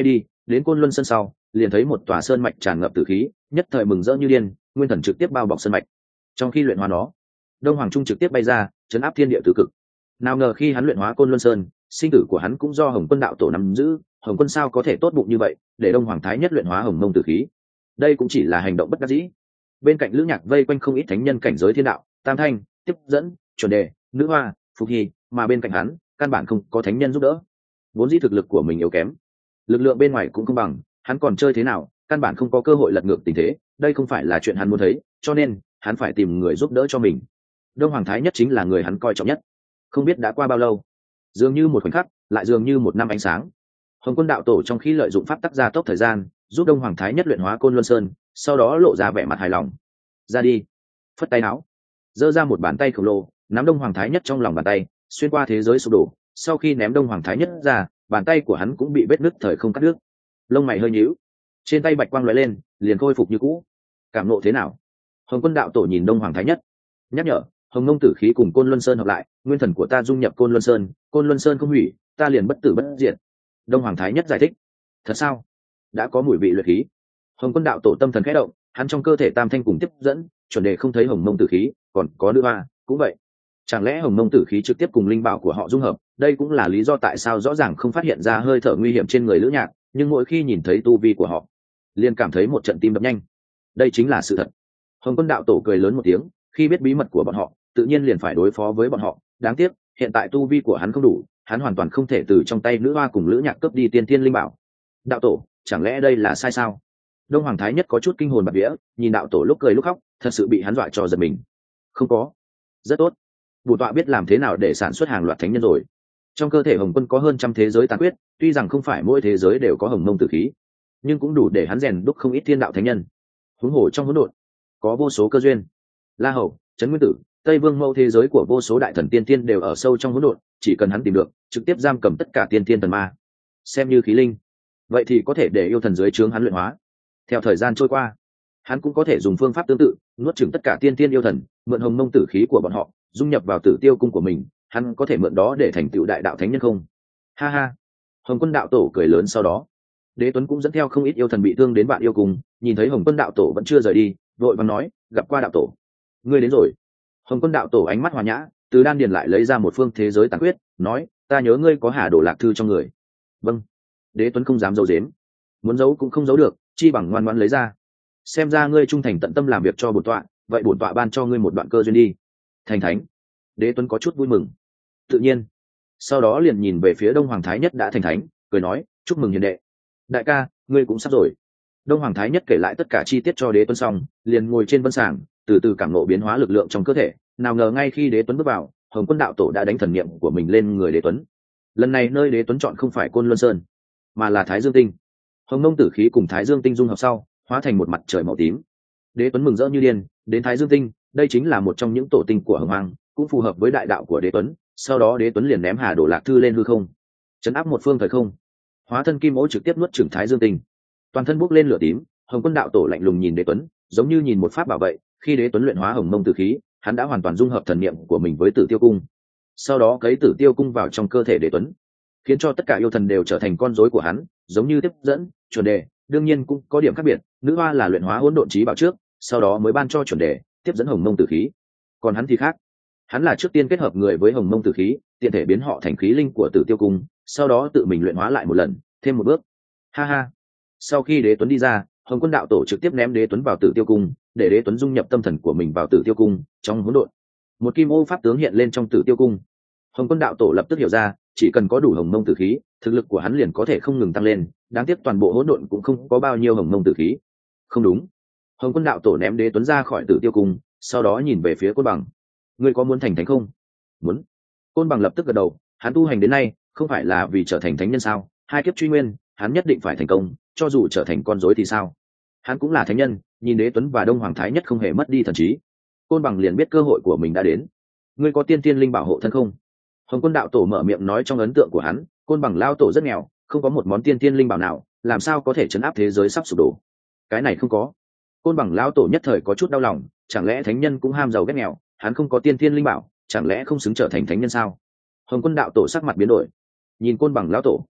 đến Côn Luân Sơn sau liền thấy một tòa sơn mạch tràn ngập tử khí, nhất thời mừng rỡ như điên, nguyên thần trực tiếp bao bọc sơn mạch. Trong khi luyện hóa nó, Đông Hoàng Trung trực tiếp bay ra chấn áp thiên địa tứ cực. Nào ngờ khi hắn luyện hóa Côn Luân Sơn, sinh tử của hắn cũng do Hồng Quân đạo tổ nắm giữ. Hồng Quân sao có thể tốt bụng như vậy để Đông Hoàng Thái Nhất luyện hóa hồng mông tử khí? Đây cũng chỉ là hành động bất đắc dĩ. Bên cạnh Lữ Nhạc vây quanh không ít thánh nhân cảnh giới thiên đạo, tam thanh, tiếp dẫn, chuẩn đề, nữ hoa, phục hy, mà bên cạnh hắn căn bản không có thánh nhân giúp đỡ. Vốn dĩ thực lực của mình yếu kém, lực lượng bên ngoài cũng không bằng, hắn còn chơi thế nào, căn bản không có cơ hội lật ngược tình thế. Đây không phải là chuyện hắn muốn thấy, cho nên hắn phải tìm người giúp đỡ cho mình. Đông Hoàng Thái Nhất chính là người hắn coi trọng nhất. Không biết đã qua bao lâu, dường như một khoảnh khắc, lại dường như một năm ánh sáng. Hồng Quân đạo tổ trong khi lợi dụng pháp tắc gia tốc thời gian, giúp Đông Hoàng Thái Nhất luyện hóa Côn Luân Sơn, sau đó lộ ra vẻ mặt hài lòng. Ra đi, phất tay áo, giơ ra một bàn tay khổng lồ, nắm Đông Hoàng Thái Nhất trong lòng bàn tay, xuyên qua thế giới sụp đổ. Sau khi ném Đông Hoàng Thái Nhất ra, bàn tay của hắn cũng bị vết nứt thời không cắt đứt. Lông mày hơi nhíu, trên tay bạch quang lóe lên, liền khôi phục như cũ. Cảm nộ thế nào? Hồng Quân đạo tổ nhìn Đông Hoàng Thái Nhất, nhắc nhở, hồng mông tử khí cùng Côn Luân Sơn hợp lại, nguyên thần của ta dung nhập Côn Luân Sơn, Côn Luân Sơn không hủy, ta liền bất tử bất diệt. Đông Hoàng Thái Nhất giải thích. Thật sao? Đã có mùi vị luyện khí. Hồng Quân đạo tổ tâm thần khẽ động, hắn trong cơ thể tam thanh cùng tiếp dẫn, chuẩn đề không thấy hồng mông tử khí, còn có nữ hoa cũng vậy. Chẳng lẽ hồng mông tử khí trực tiếp cùng linh bảo của họ dung hợp? Đây cũng là lý do tại sao rõ ràng không phát hiện ra hơi thở nguy hiểm trên người Lữ Nhạc, nhưng mỗi khi nhìn thấy tu vi của họ, liền cảm thấy một trận tim đập nhanh. Đây chính là sự thật. Hồng Quân đạo tổ cười lớn một tiếng, khi biết bí mật của bọn họ, tự nhiên liền phải đối phó với bọn họ. Đáng tiếc, hiện tại tu vi của hắn không đủ, hắn hoàn toàn không thể từ trong tay nữ hoa cùng Lữ Nhạc cướp đi tiên thiên linh bảo. Đạo tổ, chẳng lẽ đây là sai sao? Đông Hoàng Thái Nhất có chút kinh hồn bạt vía, nhìn đạo tổ lúc cười lúc khóc, thật sự bị hắn dọa cho giật mình. Không có, rất tốt. Bổn tọa biết làm thế nào để sản xuất hàng loạt thánh nhân rồi. Trong cơ thể Hồng Quân có hơn trăm thế giới tàn quyết, tuy rằng không phải mỗi thế giới đều có hồng mông tử khí, nhưng cũng đủ để hắn rèn đúc không ít thiên đạo thánh nhân. Huống hồ trong hỗn độn có vô số cơ duyên. La Hầu, Trấn Nguyên Tử, Tây Vương Mẫu, thế giới của vô số đại thần tiên tiên đều ở sâu trong hỗn độn, chỉ cần hắn tìm được, trực tiếp giam cầm tất cả tiên tiên thần ma, xem như khí linh, vậy thì có thể để yêu thần dưới trướng hắn luyện hóa. Theo thời gian trôi qua, hắn cũng có thể dùng phương pháp tương tự nuốt chửng tất cả tiên tiên yêu thần, mượn hồng mông tử khí của bọn họ dung nhập vào Tử Tiêu cung của mình, hắn có thể mượn đó để thành tựu đại đạo thánh nhân không? Ha ha. Hồng Quân đạo tổ cười lớn. Sau đó Đế Tuấn cũng dẫn theo không ít yêu thần bị thương đến Vạn Yêu Cung, nhìn thấy Hồng Quân đạo tổ vẫn chưa rời đi, vội vàng nói, gặp qua đạo tổ. Ngươi đến rồi. Hồng Quân đạo tổ ánh mắt hòa nhã, từ đan điền lại lấy ra một phương thế giới tàn quyết, nói, ta nhớ ngươi có Hà Đồ Lạc thư trong người. Vâng. Đế Tuấn không dám giấu giếm, muốn giấu cũng không giấu được, chi bằng ngoan ngoãn lấy ra. Xem ra ngươi trung thành tận tâm làm việc cho bổn tọa, vậy bổn tọa ban cho ngươi một đoạn cơ duyên đi. Thành thánh. Đế Tuấn có chút vui mừng. Tự nhiên, sau đó liền nhìn về phía Đông Hoàng Thái Nhất đã thành thánh, cười nói, chúc mừng hiền đệ. Đại ca, ngươi cũng sắp rồi. Đông Hoàng Thái Nhất kể lại tất cả chi tiết cho Đế Tuấn xong, liền ngồi trên vân sàng, từ từ cảm ngộ biến hóa lực lượng trong cơ thể. Nào ngờ ngay khi Đế Tuấn bước vào, Hồng Quân đạo tổ đã đánh thần niệm của mình lên người Đế Tuấn. Lần này nơi Đế Tuấn chọn không phải Côn Luân Sơn, mà là Thái Dương Tinh. Hồng mông tử khí cùng Thái Dương Tinh dung hợp sau, hóa thành một mặt trời màu tím. Đế Tuấn mừng rỡ như điên, đến Thái Dương Tinh, đây chính là một trong những tổ tinh của Hồng Hoàng, cũng phù hợp với đại đạo của Đế Tuấn. Sau đó Đế Tuấn liền ném Hà Đồ Lạc thư lên hư không, chấn áp một phương thời không, hóa thân kim ố trực tiếp nuốt chửng Thái Dương Tinh, toàn thân bốc lên lửa tím. Hồng Quân đạo tổ lạnh lùng nhìn Đế Tuấn, giống như nhìn một pháp bảo vệ. Khi Đế Tuấn luyện hóa hồng mông tử khí, hắn đã hoàn toàn dung hợp thần niệm của mình với Tử Tiêu cung, sau đó cấy Tử Tiêu cung vào trong cơ thể Đế Tuấn, khiến cho tất cả yêu thần đều trở thành con rối của hắn, giống như tiếp dẫn, chuẩn đề. Đương nhiên cũng có điểm khác biệt, nữ hoa là luyện hóa hỗn độn trí bảo trước, sau đó mới ban cho chuẩn đề, tiếp dẫn hồng mông tử khí. Còn hắn thì khác, hắn là trước tiên kết hợp người với hồng mông tử khí, tiện thể biến họ thành khí linh của Tử Tiêu cung, sau đó tự mình luyện hóa lại một lần, thêm một bước. Ha ha. Sau khi Đế Tuấn đi ra, Hồng Quân đạo tổ trực tiếp ném Đế Tuấn vào Tử Tiêu cung, để Đế Tuấn dung nhập tâm thần của mình vào Tử Tiêu cung. Trong hỗn độn, một kim ô pháp tướng hiện lên trong Tử Tiêu cung. Hồng Quân đạo tổ lập tức hiểu ra, chỉ cần có đủ hồng mông tử khí, thực lực của hắn liền có thể không ngừng tăng lên. Đáng tiếc toàn bộ hỗn độn cũng không có bao nhiêu hồng mông tử khí. Không đúng. Hồng Quân đạo tổ ném Đế Tuấn ra khỏi Tử Tiêu cung, sau đó nhìn về phía Côn Bằng. Ngươi có muốn thành thánh không? Muốn. Côn Bằng lập tức gật đầu, hắn tu hành đến nay, không phải là vì trở thành thánh nhân sao? Hai kiếp truy nguyên, hắn nhất định phải thành công, cho dù trở thành con rối thì sao? Hắn cũng là thánh nhân. Nhìn Đế Tuấn và Đông Hoàng Thái Nhất không hề mất đi thần trí, Côn Bằng liền biết cơ hội của mình đã đến. Ngươi có tiên tiên linh bảo hộ thân không? Hồng Quân đạo tổ mở miệng nói. Trong ấn tượng của hắn, Côn Bằng lao tổ rất nghèo, không có một món tiên tiên linh bảo nào, làm sao có thể chấn áp thế giới sắp sụp đổ? Cái này không có. Côn Bằng lao tổ nhất thời có chút đau lòng, chẳng lẽ thánh nhân cũng ham giàu ghét nghèo? Hắn không có tiên tiên linh bảo, chẳng lẽ không xứng trở thành thánh nhân sao? Hồng Quân đạo tổ sắc mặt biến đổi, nhìn Côn Bằng lão tổ,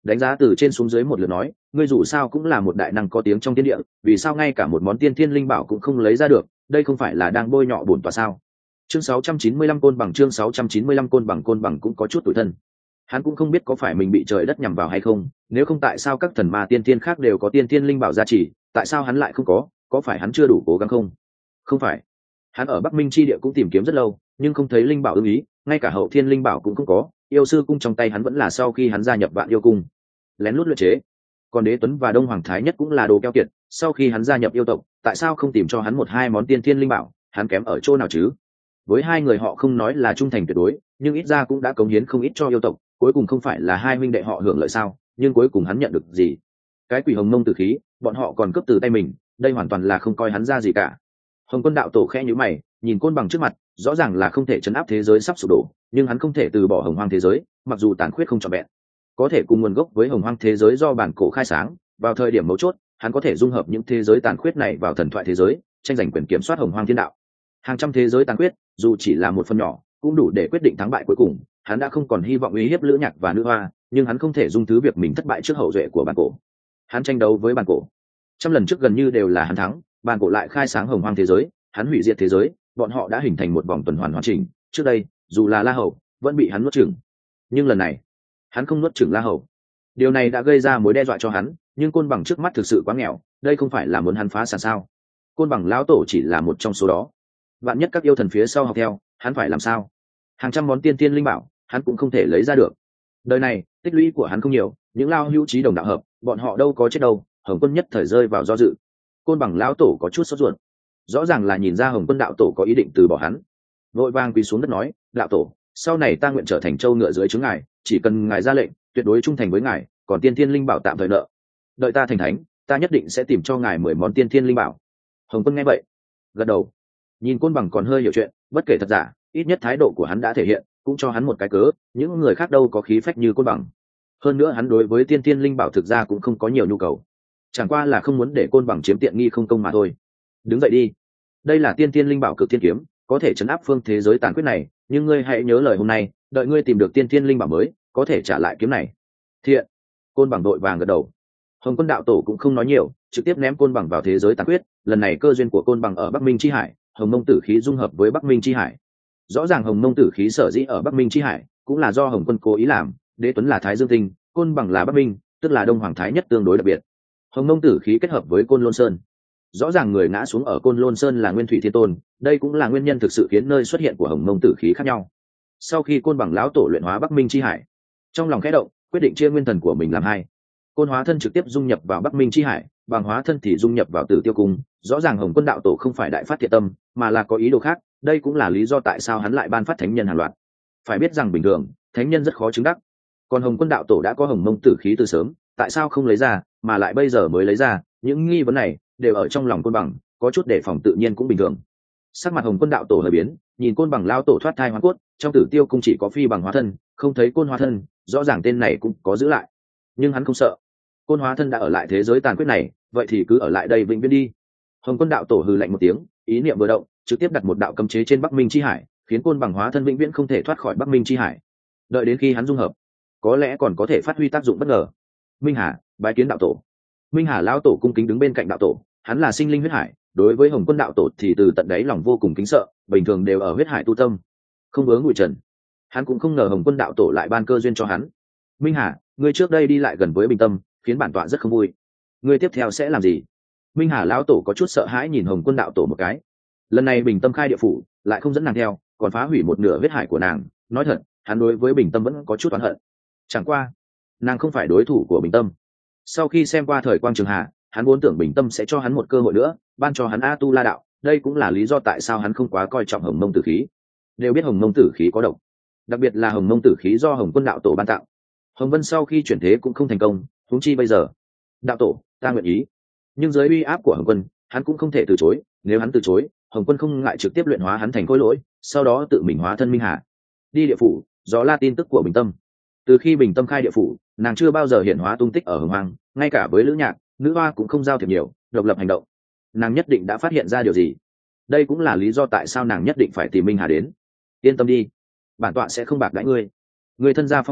đánh giá từ trên xuống dưới một lượt nói, ngươi dù sao cũng là một đại năng có tiếng trong thiên địa, vì sao ngay cả một món tiên thiên linh bảo cũng không lấy ra được, đây không phải là đang bôi nhọ bổn tọa sao? Chương sáu trăm chín mươi lăm côn bằng chương sáu trăm chín mươi lăm côn bằng côn bằng cũng có chút tủi thân. Hắn cũng không biết có phải mình bị trời đất nhằm vào hay không, nếu không tại sao các thần ma tiên thiên khác đều có tiên thiên linh bảo gia trì, tại sao hắn lại không có, có phải hắn chưa đủ cố gắng không? Không phải. Hắn ở Bắc Minh chi địa cũng tìm kiếm rất lâu, nhưng không thấy linh bảo ưng ý, ngay cả hậu thiên linh bảo cũng không có, yêu sư cung trong tay hắn vẫn là sau khi hắn gia nhập Vạn Yêu cung lén lút luyện chế. Còn Đế Tuấn và Đông Hoàng Thái Nhất cũng là đồ keo kiệt, sau khi hắn gia nhập yêu tộc, tại sao không tìm cho hắn một hai món tiên thiên linh bảo, hắn kém ở chỗ nào chứ? Với hai người họ không nói là trung thành tuyệt đối, nhưng ít ra cũng đã cống hiến không ít cho yêu tộc, cuối cùng không phải là hai huynh đệ họ hưởng lợi sao? Nhưng cuối cùng hắn nhận được gì? Cái quỷ hồng mông tử khí, bọn họ còn cướp từ tay mình, đây hoàn toàn là không coi hắn ra gì cả. Hồng Quân đạo tổ khẽ nhíu mày, nhìn côn bằng trước mặt, rõ ràng là không thể chấn áp thế giới sắp sụp đổ, nhưng hắn không thể từ bỏ hồng hoang thế giới, mặc dù tàn khuyết không trọn vẹn, có thể cùng nguồn gốc với hồng hoang thế giới do bản cổ khai sáng, vào thời điểm mấu chốt, hắn có thể dung hợp những thế giới tàn khuyết này vào thần thoại thế giới, tranh giành quyền kiểm soát hồng hoang thiên đạo. Hàng trăm thế giới tàn khuyết, dù chỉ là một phần nhỏ, cũng đủ để quyết định thắng bại cuối cùng. Hắn đã không còn hy vọng uy hiếp Lữ Nhạc và Nữ Hoa, nhưng hắn không thể dung thứ việc mình thất bại trước hậu duệ của bản cổ. Hắn tranh đấu với bản cổ, trăm lần trước gần như đều là hắn thắng, bản cổ lại khai sáng hồng hoang thế giới, hắn hủy diệt thế giới, bọn họ đã hình thành một vòng tuần hoàn hoàn chỉnh. Trước đây, dù là La Hầu, vẫn bị hắn nuốt chửng, nhưng lần này, hắn không nuốt chửng La Hầu. Điều này đã gây ra mối đe dọa cho hắn, nhưng côn bằng trước mắt thực sự quá nghèo, đây không phải là muốn hắn phá sản sao? Côn bằng lão tổ chỉ là một trong số đó. Vạn nhất các yêu thần phía sau học theo, hắn phải làm sao? Hàng trăm món tiên tiên linh bảo, hắn cũng không thể lấy ra được. Đời này, tích lũy của hắn không nhiều, những lao hữu trí đồng đạo hợp, bọn họ đâu có chết đâu. Hồng Quân nhất thời rơi vào do dự. Côn bằng lão tổ có chút sốt ruột, rõ ràng là nhìn ra Hồng Quân đạo tổ có ý định từ bỏ hắn. Vội vàng quỳ xuống đất nói, đạo tổ, sau này ta nguyện trở thành trâu ngựa dưới trướng ngài, chỉ cần ngài ra lệnh, tuyệt đối trung thành với ngài, còn tiên thiên linh bảo tạm thời nợ. Đợi ta thành thánh, ta nhất định sẽ tìm cho ngài mười món tiên thiên linh bảo. Hồng Quân nghe vậy, gật đầu. Nhìn côn bằng còn hơi hiểu chuyện, bất kể thật giả, ít nhất thái độ của hắn đã thể hiện, cũng cho hắn một cái cớ, những người khác đâu có khí phách như côn bằng. Hơn nữa hắn đối với tiên thiên linh bảo thực ra cũng không có nhiều nhu cầu, chẳng qua là không muốn để côn bằng chiếm tiện nghi không công mà thôi. Đứng dậy đi, đây là tiên thiên linh bảo Cực Thiên kiếm, có thể chấn áp phương thế giới tàn khuyết này, nhưng ngươi hãy nhớ lời hôm nay, đợi ngươi tìm được tiên thiên linh bảo mới, có thể trả lại kiếm này. Thiện. Côn bằng đội vàng gật đầu. Hồng Quân đạo tổ cũng không nói nhiều, trực tiếp ném côn bằng vào thế giới tàn khuyết. Lần này cơ duyên của côn bằng ở Bắc Minh chi hải, hồng mông tử khí dung hợp với Bắc Minh chi hải. Rõ ràng hồng mông tử khí sở dĩ ở Bắc Minh chi hải, cũng là do Hồng Quân cố ý làm. Đế Tuấn là Thái Dương Tinh, côn bằng là Bắc Minh, tức là Đông Hoàng Thái Nhất tương đối đặc biệt. Hồng mông tử khí kết hợp với Côn Lôn Sơn, rõ ràng người ngã xuống ở Côn Lôn Sơn là Nguyên Thủy Thiên Tôn, đây cũng là nguyên nhân thực sự khiến nơi xuất hiện của hồng mông tử khí khác nhau. Sau khi côn bằng lão tổ luyện hóa Bắc Minh chi hải, trong lòng khẽ động, quyết định chia nguyên thần của mình làm hai. Côn hóa thân trực tiếp dung nhập vào Bắc Minh chi hải, bằng hóa thân thì dung nhập vào Tử Tiêu cung. Rõ ràng Hồng Quân đạo tổ không phải đại phát thiện tâm, mà là có ý đồ khác, đây cũng là lý do tại sao hắn lại ban phát thánh nhân hàng loạt. Phải biết rằng bình thường, thánh nhân rất khó chứng đắc, còn Hồng Quân đạo tổ đã có hồng mông tử khí từ sớm, tại sao không lấy ra, mà lại bây giờ mới lấy ra? Những nghi vấn này đều ở trong lòng côn bằng, có chút đề phòng tự nhiên cũng bình thường. Sắc mặt Hồng Quân đạo tổ hơi biến, nhìn côn bằng lao tổ thoát thai hóa cốt, trong Tử Tiêu cung chỉ có phi bằng hóa thân, không thấy côn hóa thân, rõ ràng tên này cũng có giữ lại, nhưng hắn không sợ. Côn hóa thân đã ở lại thế giới tàn khuyết này, vậy thì cứ ở lại đây vĩnh viễn đi. Hồng Quân đạo tổ hừ lạnh một tiếng, ý niệm vừa động, trực tiếp đặt một đạo cấm chế trên Bắc Minh chi hải, khiến côn bằng hóa thân vĩnh viễn không thể thoát khỏi Bắc Minh chi hải. Đợi đến khi hắn dung hợp, có lẽ còn có thể phát huy tác dụng bất ngờ. Minh Hà bái kiến đạo tổ. Minh Hà lão tổ cung kính đứng bên cạnh đạo tổ, hắn là sinh linh huyết hải, đối với Hồng Quân đạo tổ thì từ tận đáy lòng vô cùng kính sợ, bình thường đều ở huyết hải tu tâm, không vướng bụi trần. Hắn cũng không ngờ Hồng Quân đạo tổ lại ban cơ duyên cho hắn. Minh Hà, ngươi trước đây đi lại gần với Bình Tâm, khiến bản tọa rất không vui, ngươi tiếp theo sẽ làm gì? Minh Hà lão tổ có chút sợ hãi nhìn Hồng Quân đạo tổ một cái. Lần này Bình Tâm khai địa phủ, lại không dẫn nàng theo, còn phá hủy một nửa huyết hải của nàng. Nói thật, hắn đối với Bình Tâm vẫn có chút oán hận. Chẳng qua, nàng không phải đối thủ của Bình Tâm. Sau khi xem qua thời Quang Trường Hà, hắn vốn tưởng Bình Tâm sẽ cho hắn một cơ hội nữa, ban cho hắn A Tu La đạo. Đây cũng là lý do tại sao hắn không quá coi trọng hồng mông tử khí. Đều biết hồng mông tử khí có độc, đặc biệt là hồng mông tử khí do Hồng Quân đạo tổ ban tặng. Hồng Vân sau khi chuyển thế cũng không thành công, huống chi bây giờ. Đạo tổ, ta nguyện ý. Nhưng dưới uy áp của Hồng Quân, hắn cũng không thể từ chối. Nếu hắn từ chối, Hồng Quân không ngại trực tiếp luyện hóa hắn thành khối lỗi, sau đó tự mình hóa thân Minh Hà, đi địa phủ, dò la tin tức của Bình Tâm. Từ khi Bình Tâm khai địa phủ, nàng chưa bao giờ hiện hóa tung tích ở Hồng Hoang, ngay cả với Lữ Nhạc, Nữ Hoa cũng không giao thiệp nhiều, độc lập hành động. Nàng nhất định đã phát hiện ra điều gì. Đây cũng là lý do tại sao nàng nhất định phải tìm Minh Hà đến. Yên tâm đi, bản tọa sẽ không bạc đãi ngươi. Ngươi thân gia phong phú,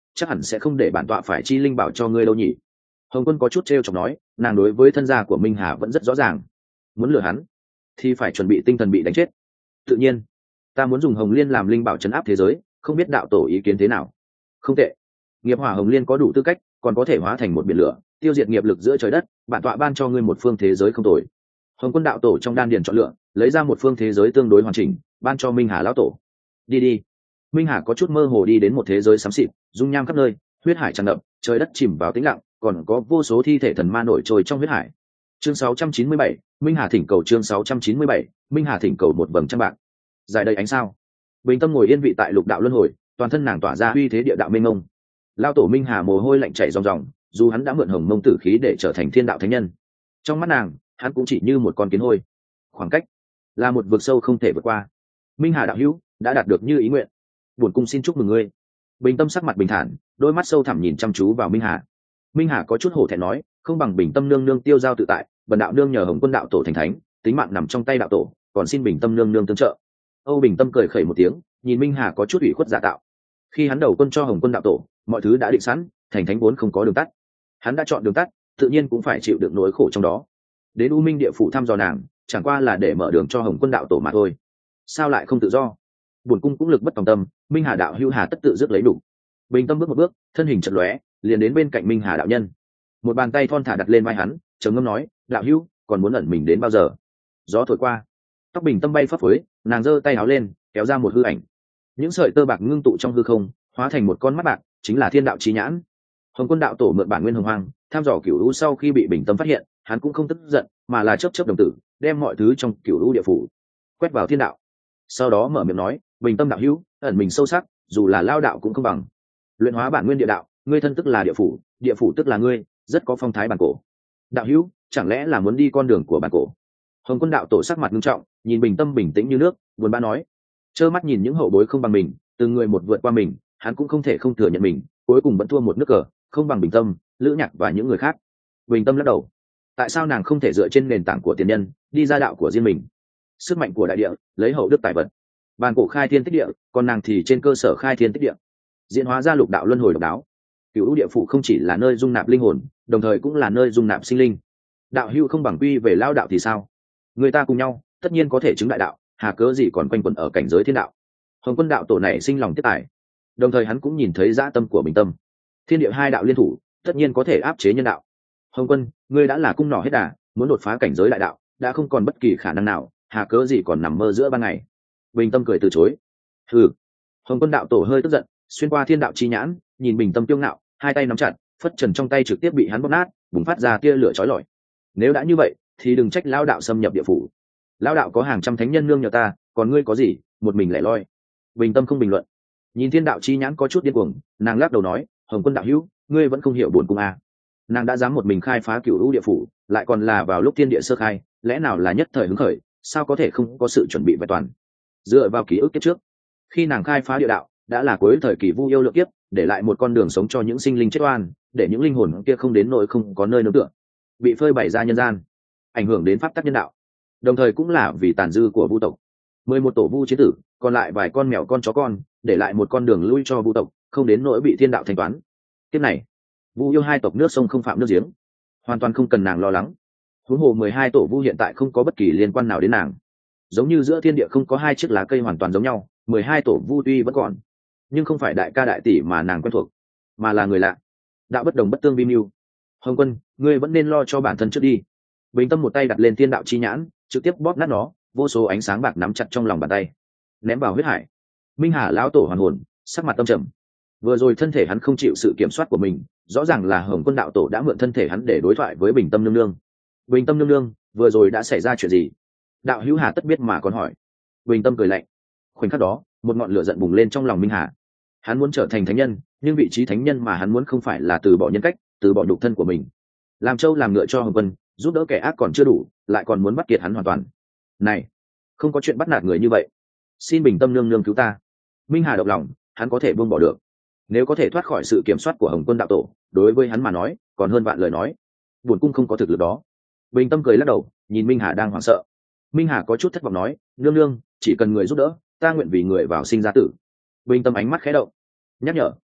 chắc hẳn sẽ không để bản tọa phải chi linh bảo cho ngươi đâu nhỉ. Hồng Quân có chút trêu chọc nói, nàng đối với thân gia của Minh Hà vẫn rất rõ ràng, muốn lừa hắn thì phải chuẩn bị tinh thần bị đánh chết. Tự nhiên ta muốn dùng Hồng Liên làm linh bảo trấn áp thế giới, không biết đạo tổ ý kiến thế nào. Không tệ, nghiệp hỏa Hồng Liên có đủ tư cách, còn có thể hóa thành một biển lửa tiêu diệt nghiệp lực giữa trời đất, bản tọa ban cho ngươi một phương thế giới không tồi. Hồng Quân đạo tổ trong đan điền chọn lựa, lấy ra một phương thế giới tương đối hoàn chỉnh, ban cho Minh Hà lão tổ. Đi đi. Minh Hà có chút mơ hồ đi đến một thế giới xám xịt, dung nham khắp nơi, huyết hải tràn ngập, trời đất chìm vào tĩnh lặng, còn có vô số thi thể thần ma nổi trôi trong huyết hải. Chương sáu trăm chín mươi bảy, Minh Hà thỉnh cầu. Chương sáu trăm chín mươi bảy, Minh Hà thỉnh cầu. Một vầng trăng bạc dài đầy ánh sao, bình tâm ngồi yên vị tại lục đạo luân hồi, toàn thân nàng tỏa ra uy thế địa đạo mênh mông. Lao tổ Minh Hà mồ hôi lạnh chảy ròng ròng, dù hắn đã mượn hồng mông tử khí để trở thành thiên đạo thánh nhân, trong mắt nàng hắn cũng chỉ như một con kiến hôi, khoảng cách là một vực sâu không thể vượt qua. Minh Hà đạo hữu đã đạt được như ý nguyện, bổn cung xin chúc mừng ngươi. Bình tâm sắc mặt bình thản, đôi mắt sâu thẳm nhìn chăm chú vào Minh Hà. Minh Hà có chút hổ thẹn nói, không bằng bình tâm nương nương tiêu giao tự tại, bần đạo nương nhờ Hồng Quân đạo tổ thành thánh, tính mạng nằm trong tay đạo tổ, còn xin bình tâm nương nương tương trợ. Âu Bình Tâm cười khẩy một tiếng, nhìn Minh Hà có chút ủy khuất giả tạo. Khi hắn đầu quân cho Hồng Quân đạo tổ, mọi thứ đã định sẵn, thành thánh vốn không có đường tắt. Hắn đã chọn đường tắt, tự nhiên cũng phải chịu được nỗi khổ trong đó. Đến U Minh địa phủ thăm dò nàng, chẳng qua là để mở đường cho Hồng Quân đạo tổ mà thôi. Sao lại không tự do? Bổn cung cũng lực bất tòng tâm, Minh Hà đạo hữu hà tất tự dứt lấy đủ. Bình Tâm bước một bước, thân hình chợt lóe, liền đến bên cạnh Minh Hà đạo nhân. Một bàn tay thon thả đặt lên vai hắn, trầm ngâm nói, đạo hữu, còn muốn ẩn mình đến bao giờ? Gió thổi qua, tóc Bình Tâm bay phấp phới, nàng giơ tay áo lên, kéo ra một hư ảnh. Những sợi tơ bạc ngưng tụ trong hư không, hóa thành một con mắt bạc, chính là thiên đạo chí nhãn. Hồng Quân đạo tổ mượn bản nguyên hồng hoang, tham dò cửu u sau khi bị Bình Tâm phát hiện, hắn cũng không tức giận, mà là chớp chớp đồng tử, đem mọi thứ trong cửu u địa phủ quét vào thiên đạo. Sau đó mở miệng nói, Bình Tâm đạo hữu, ẩn mình sâu sắc, dù là lao đạo cũng không bằng. Luyện hóa bản nguyên địa đạo, ngươi thân tức là địa phủ, địa phủ tức là ngươi, rất có phong thái bản cổ. Đạo hữu, chẳng lẽ là muốn đi con đường của bản cổ? Hồng Quân đạo tổ sắc mặt nghiêm trọng, nhìn Bình Tâm bình tĩnh như nước, buồn bã nói, trơ mắt nhìn những hậu bối không bằng mình, từng người một vượt qua mình, hắn cũng không thể không thừa nhận mình, cuối cùng vẫn thua một nước cờ, không bằng Bình Tâm, Lữ Nhạc và những người khác. Bình Tâm lắc đầu, tại sao nàng không thể dựa trên nền tảng của tiền nhân, đi ra đạo của riêng mình? Sức mạnh của đại địa, lấy hậu đức tài vật. Bàn cổ khai thiên tích địa, còn nàng thì trên cơ sở khai thiên tích địa, diễn hóa ra lục đạo luân hồi độc đáo. Cửu u địa phủ không chỉ là nơi dung nạp linh hồn, đồng thời cũng là nơi dung nạp sinh linh. Đạo hữu không bằng quy về lao đạo thì sao? Người ta cùng nhau, tất nhiên có thể chứng đại đạo, hà cớ gì còn quanh quẩn ở cảnh giới thiên đạo? Hồng Quân đạo tổ này sinh lòng tiết tài, đồng thời hắn cũng nhìn thấy dã tâm của Bình Tâm. Thiên địa hai đạo liên thủ, tất nhiên có thể áp chế nhân đạo. Hồng Quân, ngươi đã là cung nỏ hết đà, muốn đột phá cảnh giới đại đạo, đã không còn bất kỳ khả năng nào, hà cớ gì còn nằm mơ giữa ban ngày? Bình Tâm cười từ chối. Hừ. Hồng Quân đạo tổ hơi tức giận, xuyên qua thiên đạo chi nhãn, nhìn Bình Tâm kiêu ngạo, hai tay nắm chặt, phất trần trong tay trực tiếp bị hắn bóp nát, bùng phát ra tia lửa chói lọi. Nếu đã như vậy, thì đừng trách lão đạo xâm nhập địa phủ. Lão đạo có hàng trăm thánh nhân nương nhờ ta, còn ngươi có gì, một mình lẻ loi. Bình Tâm không bình luận. Nhìn thiên đạo chi nhãn có chút điên cuồng, nàng lắc đầu nói, Hồng Quân đạo hữu, ngươi vẫn không hiểu bổn cung à? Nàng đã dám một mình khai phá cửu u địa phủ, lại còn là vào lúc thiên địa sơ khai, lẽ nào là nhất thời hứng khởi, sao có thể không có sự chuẩn bị vẹn toàn? Dựa vào ký ức kiếp trước, khi nàng khai phá địa đạo, đã là cuối thời kỳ vu yêu lượng kiếp, để lại một con đường sống cho những sinh linh chết oan, để những linh hồn kia không đến nỗi không có nơi nương tựa, bị phơi bày ra nhân gian, ảnh hưởng đến pháp tắc nhân đạo, đồng thời cũng là vì tàn dư của vu tộc. Mười một tổ vu chiến tử, còn lại vài con mèo con chó con, để lại một con đường lui cho vu tộc, không đến nỗi bị thiên đạo thanh toán. Tiếp này, vu yêu hai tộc nước sông không phạm nước giếng, hoàn toàn không cần nàng lo lắng. Huống hồ mười hai tổ vu hiện tại không có bất kỳ liên quan nào đến nàng, giống như giữa thiên địa không có hai chiếc lá cây hoàn toàn giống nhau. Mười hai tổ vu tuy vẫn còn, nhưng không phải đại ca đại tỷ mà nàng quen thuộc, mà là người lạ. Đạo bất đồng bất tương vi mưu. Hồng Quân, ngươi vẫn nên lo cho bản thân trước đi. Bình Tâm một tay đặt lên thiên đạo chi nhãn, trực tiếp bóp nát nó, vô số ánh sáng bạc nắm chặt trong lòng bàn tay, ném vào huyết hải. Minh Hà lão tổ hoàn hồn, sắc mặt tâm trầm. Vừa rồi thân thể hắn không chịu sự kiểm soát của mình, rõ ràng là Hồng Quân đạo tổ đã mượn thân thể hắn để đối thoại với Bình Tâm nương nương. Bình Tâm nương nương, vừa rồi đã xảy ra chuyện gì? Đạo hữu hà tất biết mà còn hỏi. Bình Tâm cười lạnh. Khoảnh khắc đó, một ngọn lửa giận bùng lên trong lòng Minh Hà. Hắn muốn trở thành thánh nhân, nhưng vị trí thánh nhân mà hắn muốn không phải là từ bỏ nhân cách, từ bỏ nhục thân của mình, làm trâu làm ngựa cho Hồng Quân, giúp đỡ kẻ ác còn chưa đủ, lại còn muốn bắt kiệt hắn hoàn toàn. Này, không có chuyện bắt nạt người như vậy, xin Bình Tâm nương nương cứu ta. Minh Hà động lòng, hắn có thể buông bỏ được. Nếu có thể thoát khỏi sự kiểm soát của Hồng Quân đạo tổ, đối với hắn mà nói còn hơn vạn lời nói. Bổn cung không có thực lực đó. Bình Tâm cười lắc đầu, nhìn Minh Hà đang hoảng sợ. Minh Hà có chút thất vọng nói, nương nương, chỉ cần người giúp đỡ, ta nguyện vì người vào sinh ra tử. Bình Tâm ánh mắt khẽ động, nhắc nhở,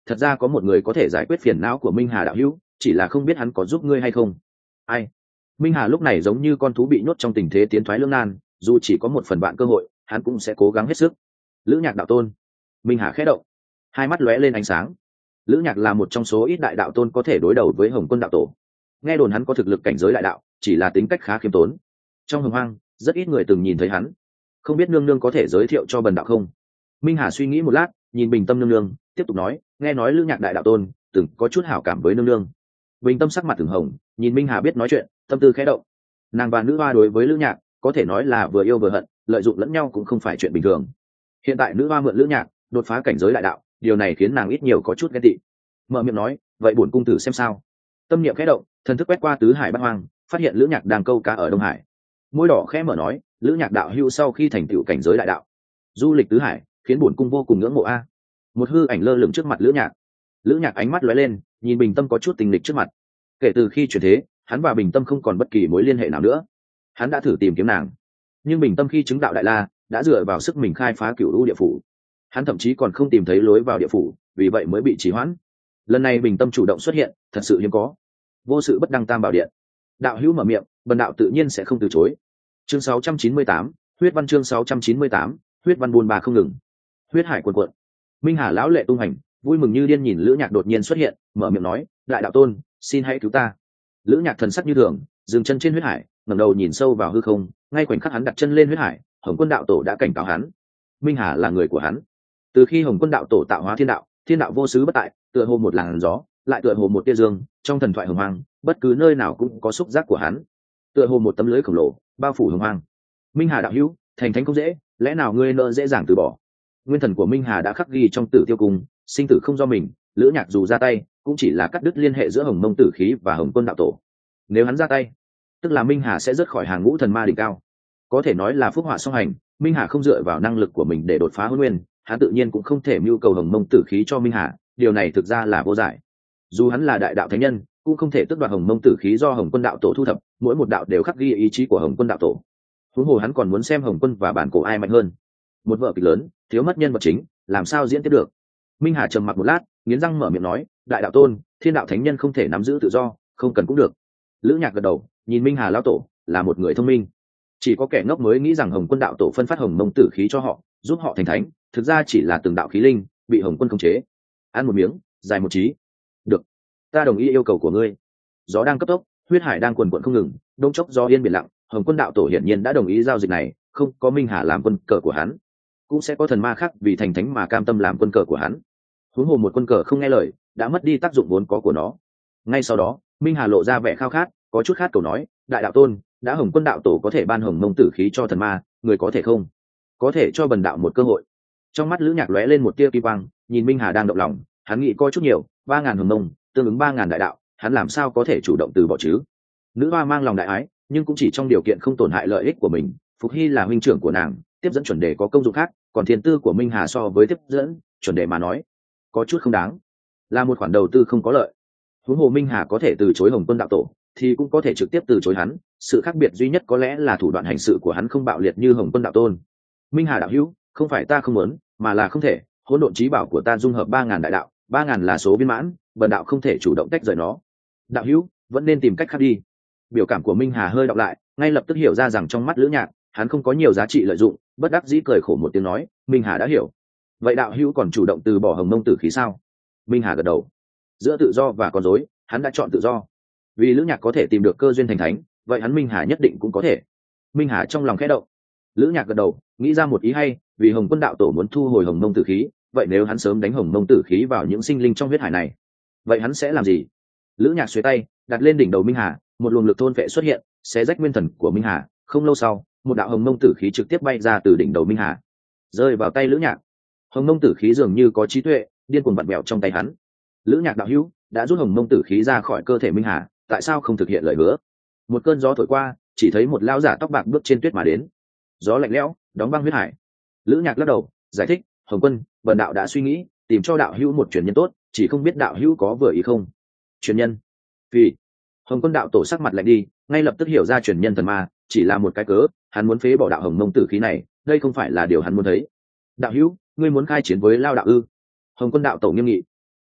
thật ra có một người có thể giải quyết phiền não của Minh Hà đạo hữu, chỉ là không biết hắn có giúp ngươi hay không. Ai? Minh Hà lúc này giống như con thú bị nhốt trong tình thế tiến thoái lưỡng nan, dù chỉ có một phần bạn cơ hội hắn cũng sẽ cố gắng hết sức. Lữ Nhạc đạo tôn. Minh Hà khẽ động, hai mắt lóe lên ánh sáng. Lữ Nhạc là một trong số ít đại đạo tôn có thể đối đầu với Hồng Quân đạo tổ. Nghe đồn hắn có thực lực cảnh giới đại đạo, chỉ là tính cách khá khiêm tốn. Trong hồng hoang rất ít người từng nhìn thấy hắn, không biết nương nương có thể giới thiệu cho bần đạo không? Minh Hà suy nghĩ một lát, nhìn Bình Tâm nương nương, tiếp tục nói, nghe nói Lữ Nhạc đại đạo tôn từng có chút hảo cảm với nương nương. Bình Tâm sắc mặt từng hồng, nhìn Minh Hà biết nói chuyện, tâm tư khẽ động. Nàng và nữ hoa đối với Lữ Nhạc có thể nói là vừa yêu vừa hận, lợi dụng lẫn nhau cũng không phải chuyện bình thường. Hiện tại nữ hoa mượn Lữ Nhạc đột phá cảnh giới đại đạo, điều này khiến nàng ít nhiều có chút ghen tị. Mở miệng nói, vậy bổn cung tử xem sao. Tâm niệm khẽ động, thần thức quét qua tứ hải bát hoang, phát hiện Lữ Nhạc đang câu cá ở Đông Hải. Môi đỏ khẽ mở nói, Lữ Nhạc đạo hữu sau khi thành tựu cảnh giới đại đạo, du lịch tứ hải, khiến bổn cung vô cùng ngưỡng mộ a. Một hư ảnh lơ lửng trước mặt Lữ Nhạc. Lữ Nhạc ánh mắt lóe lên, nhìn Bình Tâm có chút tình lịch trước mặt. Kể từ khi chuyển thế, hắn và Bình Tâm không còn bất kỳ mối liên hệ nào nữa. Hắn đã thử tìm kiếm nàng, nhưng Bình Tâm khi chứng đạo đại la đã dựa vào sức mình khai phá cửu u địa phủ. Hắn thậm chí còn không tìm thấy lối vào địa phủ, vì vậy mới bị trì hoãn. Lần này Bình Tâm chủ động xuất hiện, thật sự hiếm có. Vô sự bất đăng tam bảo điện. Đạo hữu mở miệng, bần đạo tự nhiên sẽ không từ chối. Chương sáu trăm chín mươi tám, huyết văn chương sáu trăm chín mươi tám, huyết văn buôn bà không ngừng. Huyết hải cuồn cuộn. Minh Hà lão lệ tung hành, vui mừng như điên nhìn Lữ Nhạc đột nhiên xuất hiện, mở miệng nói, đại đạo tôn, xin hãy cứu ta. Lữ Nhạc thần sắc như thường, dừng chân trên huyết hải, ngẩng đầu nhìn sâu vào hư không, ngay khoảnh khắc hắn đặt chân lên huyết hải, Hồng Quân đạo tổ đã cảnh cáo hắn, Minh Hà là người của hắn. Từ khi Hồng Quân đạo tổ tạo hóa thiên đạo, thiên đạo vô xứ bất tại, tựa hồ một làn gió, lại tựa hồ một tia dương, trong thần thoại hồng hoang, bất cứ nơi nào cũng có xúc giác của hắn. Tựa hồ một tấm lưới khổng lồ, bao phủ hồng hoang. Minh Hà đạo hữu, thành thánh không dễ, lẽ nào ngươi nỡ dễ dàng từ bỏ? Nguyên thần của Minh Hà đã khắc ghi trong Tử Tiêu Cung, sinh tử không do mình, Lữ Nhạc dù ra tay, cũng chỉ là cắt đứt liên hệ giữa Hồng Mông Tử Khí và Hồng Quân đạo tổ. Nếu hắn ra tay, tức là Minh Hà sẽ rớt khỏi hàng ngũ thần ma đỉnh cao, có thể nói là phúc họa song hành. Minh Hà không dựa vào năng lực của mình để đột phá hôn nguyên, hắn tự nhiên cũng không thể mưu cầu Hồng Mông Tử Khí cho Minh Hà, điều này thực ra là vô giải. Dù hắn là đại đạo thánh nhân, cũng không thể tước đoạt Hồng Mông Tử Khí do Hồng Quân đạo tổ thu thập, mỗi một đạo đều khắc ghi ý chí của Hồng Quân đạo tổ. Huống hồ hắn còn muốn xem Hồng Quân và bản cổ ai mạnh hơn. Một vở kịch lớn, thiếu mất nhân vật chính, làm sao diễn tiếp được? Minh Hà trầm mặc một lát, nghiến răng mở miệng nói, đại đạo tôn, thiên đạo thánh nhân không thể nắm giữ tự do, không cần cũng được. Lữ Nhạc gật đầu, nhìn Minh Hà lão tổ là một người thông minh. Chỉ có kẻ ngốc mới nghĩ rằng Hồng Quân đạo tổ phân phát Hồng Mông Tử Khí cho họ, giúp họ thành thánh, thực ra chỉ là từng đạo khí linh bị Hồng Quân khống chế. Ăn một miếng, dài một trí. Được, ta đồng ý yêu cầu của ngươi. Gió đang cấp tốc, huyết hải đang cuồn cuộn không ngừng, đông chốc gió yên biển lặng. Hồng Quân đạo tổ hiển nhiên đã đồng ý giao dịch này, không có Minh Hà làm quân cờ của hắn, cũng sẽ có thần ma khác vì thành thánh mà cam tâm làm quân cờ của hắn. Huống hồ một quân cờ không nghe lời, đã mất đi tác dụng vốn có của nó. Ngay sau đó, Minh Hà lộ ra vẻ khao khát, có chút khát cầu nói, đại đạo tôn, đã Hồng Quân đạo tổ có thể ban Hồng Mông Tử Khí cho thần ma, người có thể không? Có thể cho bần đạo một cơ hội. Trong mắt Lữ Nhạc lóe lên một tia kỳ quang, nhìn Minh Hà đang động lòng, hắn nghĩ coi chút nhiều, ba ngàn hồng mông, tương ứng ba ngàn đại đạo, hắn làm sao có thể chủ động từ bỏ chứ? Nữ hoa mang lòng đại ái, nhưng cũng chỉ trong điều kiện không tổn hại lợi ích của mình. Phục Hy là huynh trưởng của nàng, tiếp dẫn chuẩn đề có công dụng khác, còn thiên tư của Minh Hà so với tiếp dẫn chuẩn đề mà nói, có chút không đáng, là một khoản đầu tư không có lợi. Huống hồ Minh Hà có thể từ chối Hồng Quân đạo tổ, thì cũng có thể trực tiếp từ chối hắn. Sự khác biệt duy nhất có lẽ là thủ đoạn hành sự của hắn không bạo liệt như Hồng Quân đạo tôn. Minh Hà đạo hữu, không phải ta không muốn, mà là không thể. Hỗn độn chí bảo của ta dung hợp ba ngàn đại đạo, ba ngàn là số viên mãn, bần đạo không thể chủ động tách rời nó. Đạo hữu, vẫn nên tìm cách khác đi. Biểu cảm của Minh Hà hơi đọc lại, ngay lập tức hiểu ra rằng trong mắt Lữ Nhạc, hắn không có nhiều giá trị lợi dụng, bất đắc dĩ cười khổ một tiếng nói, Minh Hà đã hiểu. Vậy đạo hữu còn chủ động từ bỏ Hồng Mông Tử Khí sao? Minh Hà gật đầu. Giữa tự do và con rối, hắn đã chọn tự do. Vì Lữ Nhạc có thể tìm được cơ duyên thành thánh, vậy hắn Minh Hà nhất định cũng có thể. Minh Hà trong lòng khẽ động. Lữ Nhạc gật đầu, nghĩ ra một ý hay, vì Hồng Quân đạo tổ muốn thu hồi Hồng Mông Tử Khí, vậy nếu hắn sớm đánh Hồng Mông Tử Khí vào những sinh linh trong huyết hải này, vậy hắn sẽ làm gì? Lữ Nhạc xuề tay đặt lên đỉnh đầu Minh Hà, một luồng lực thôn vệ xuất hiện, xé rách nguyên thần của Minh Hà. Không lâu sau, một đạo Hồng Mông Tử Khí trực tiếp bay ra từ đỉnh đầu Minh Hà, rơi vào tay Lữ Nhạc. Hồng Mông Tử Khí dường như có trí tuệ, điên cuồng vặn vẹo trong tay hắn. Lữ Nhạc đạo hữu đã rút Hồng Mông Tử Khí ra khỏi cơ thể Minh Hà, tại sao không thực hiện lời hứa? Một cơn gió thổi qua, chỉ thấy một lão giả tóc bạc bước trên tuyết mà đến. Gió lạnh lẽo đóng băng huyết hải. Lữ Nhạc lắc đầu giải thích, Hồng Quân, bần đạo đã suy nghĩ tìm cho đạo hữu một truyền nhân tốt, chỉ không biết đạo hữu có vừa ý không? Truyền nhân? Vì Hồng Quân đạo tổ sắc mặt lạnh đi, ngay lập tức hiểu ra truyền nhân thần ma chỉ là một cái cớ, hắn muốn phế bỏ đạo Hồng Mông Tử Khí này, đây không phải là điều hắn muốn thấy. Đạo hữu, ngươi muốn khai chiến với Lao đạo ư? Hồng Quân đạo tổ nghiêm nghị.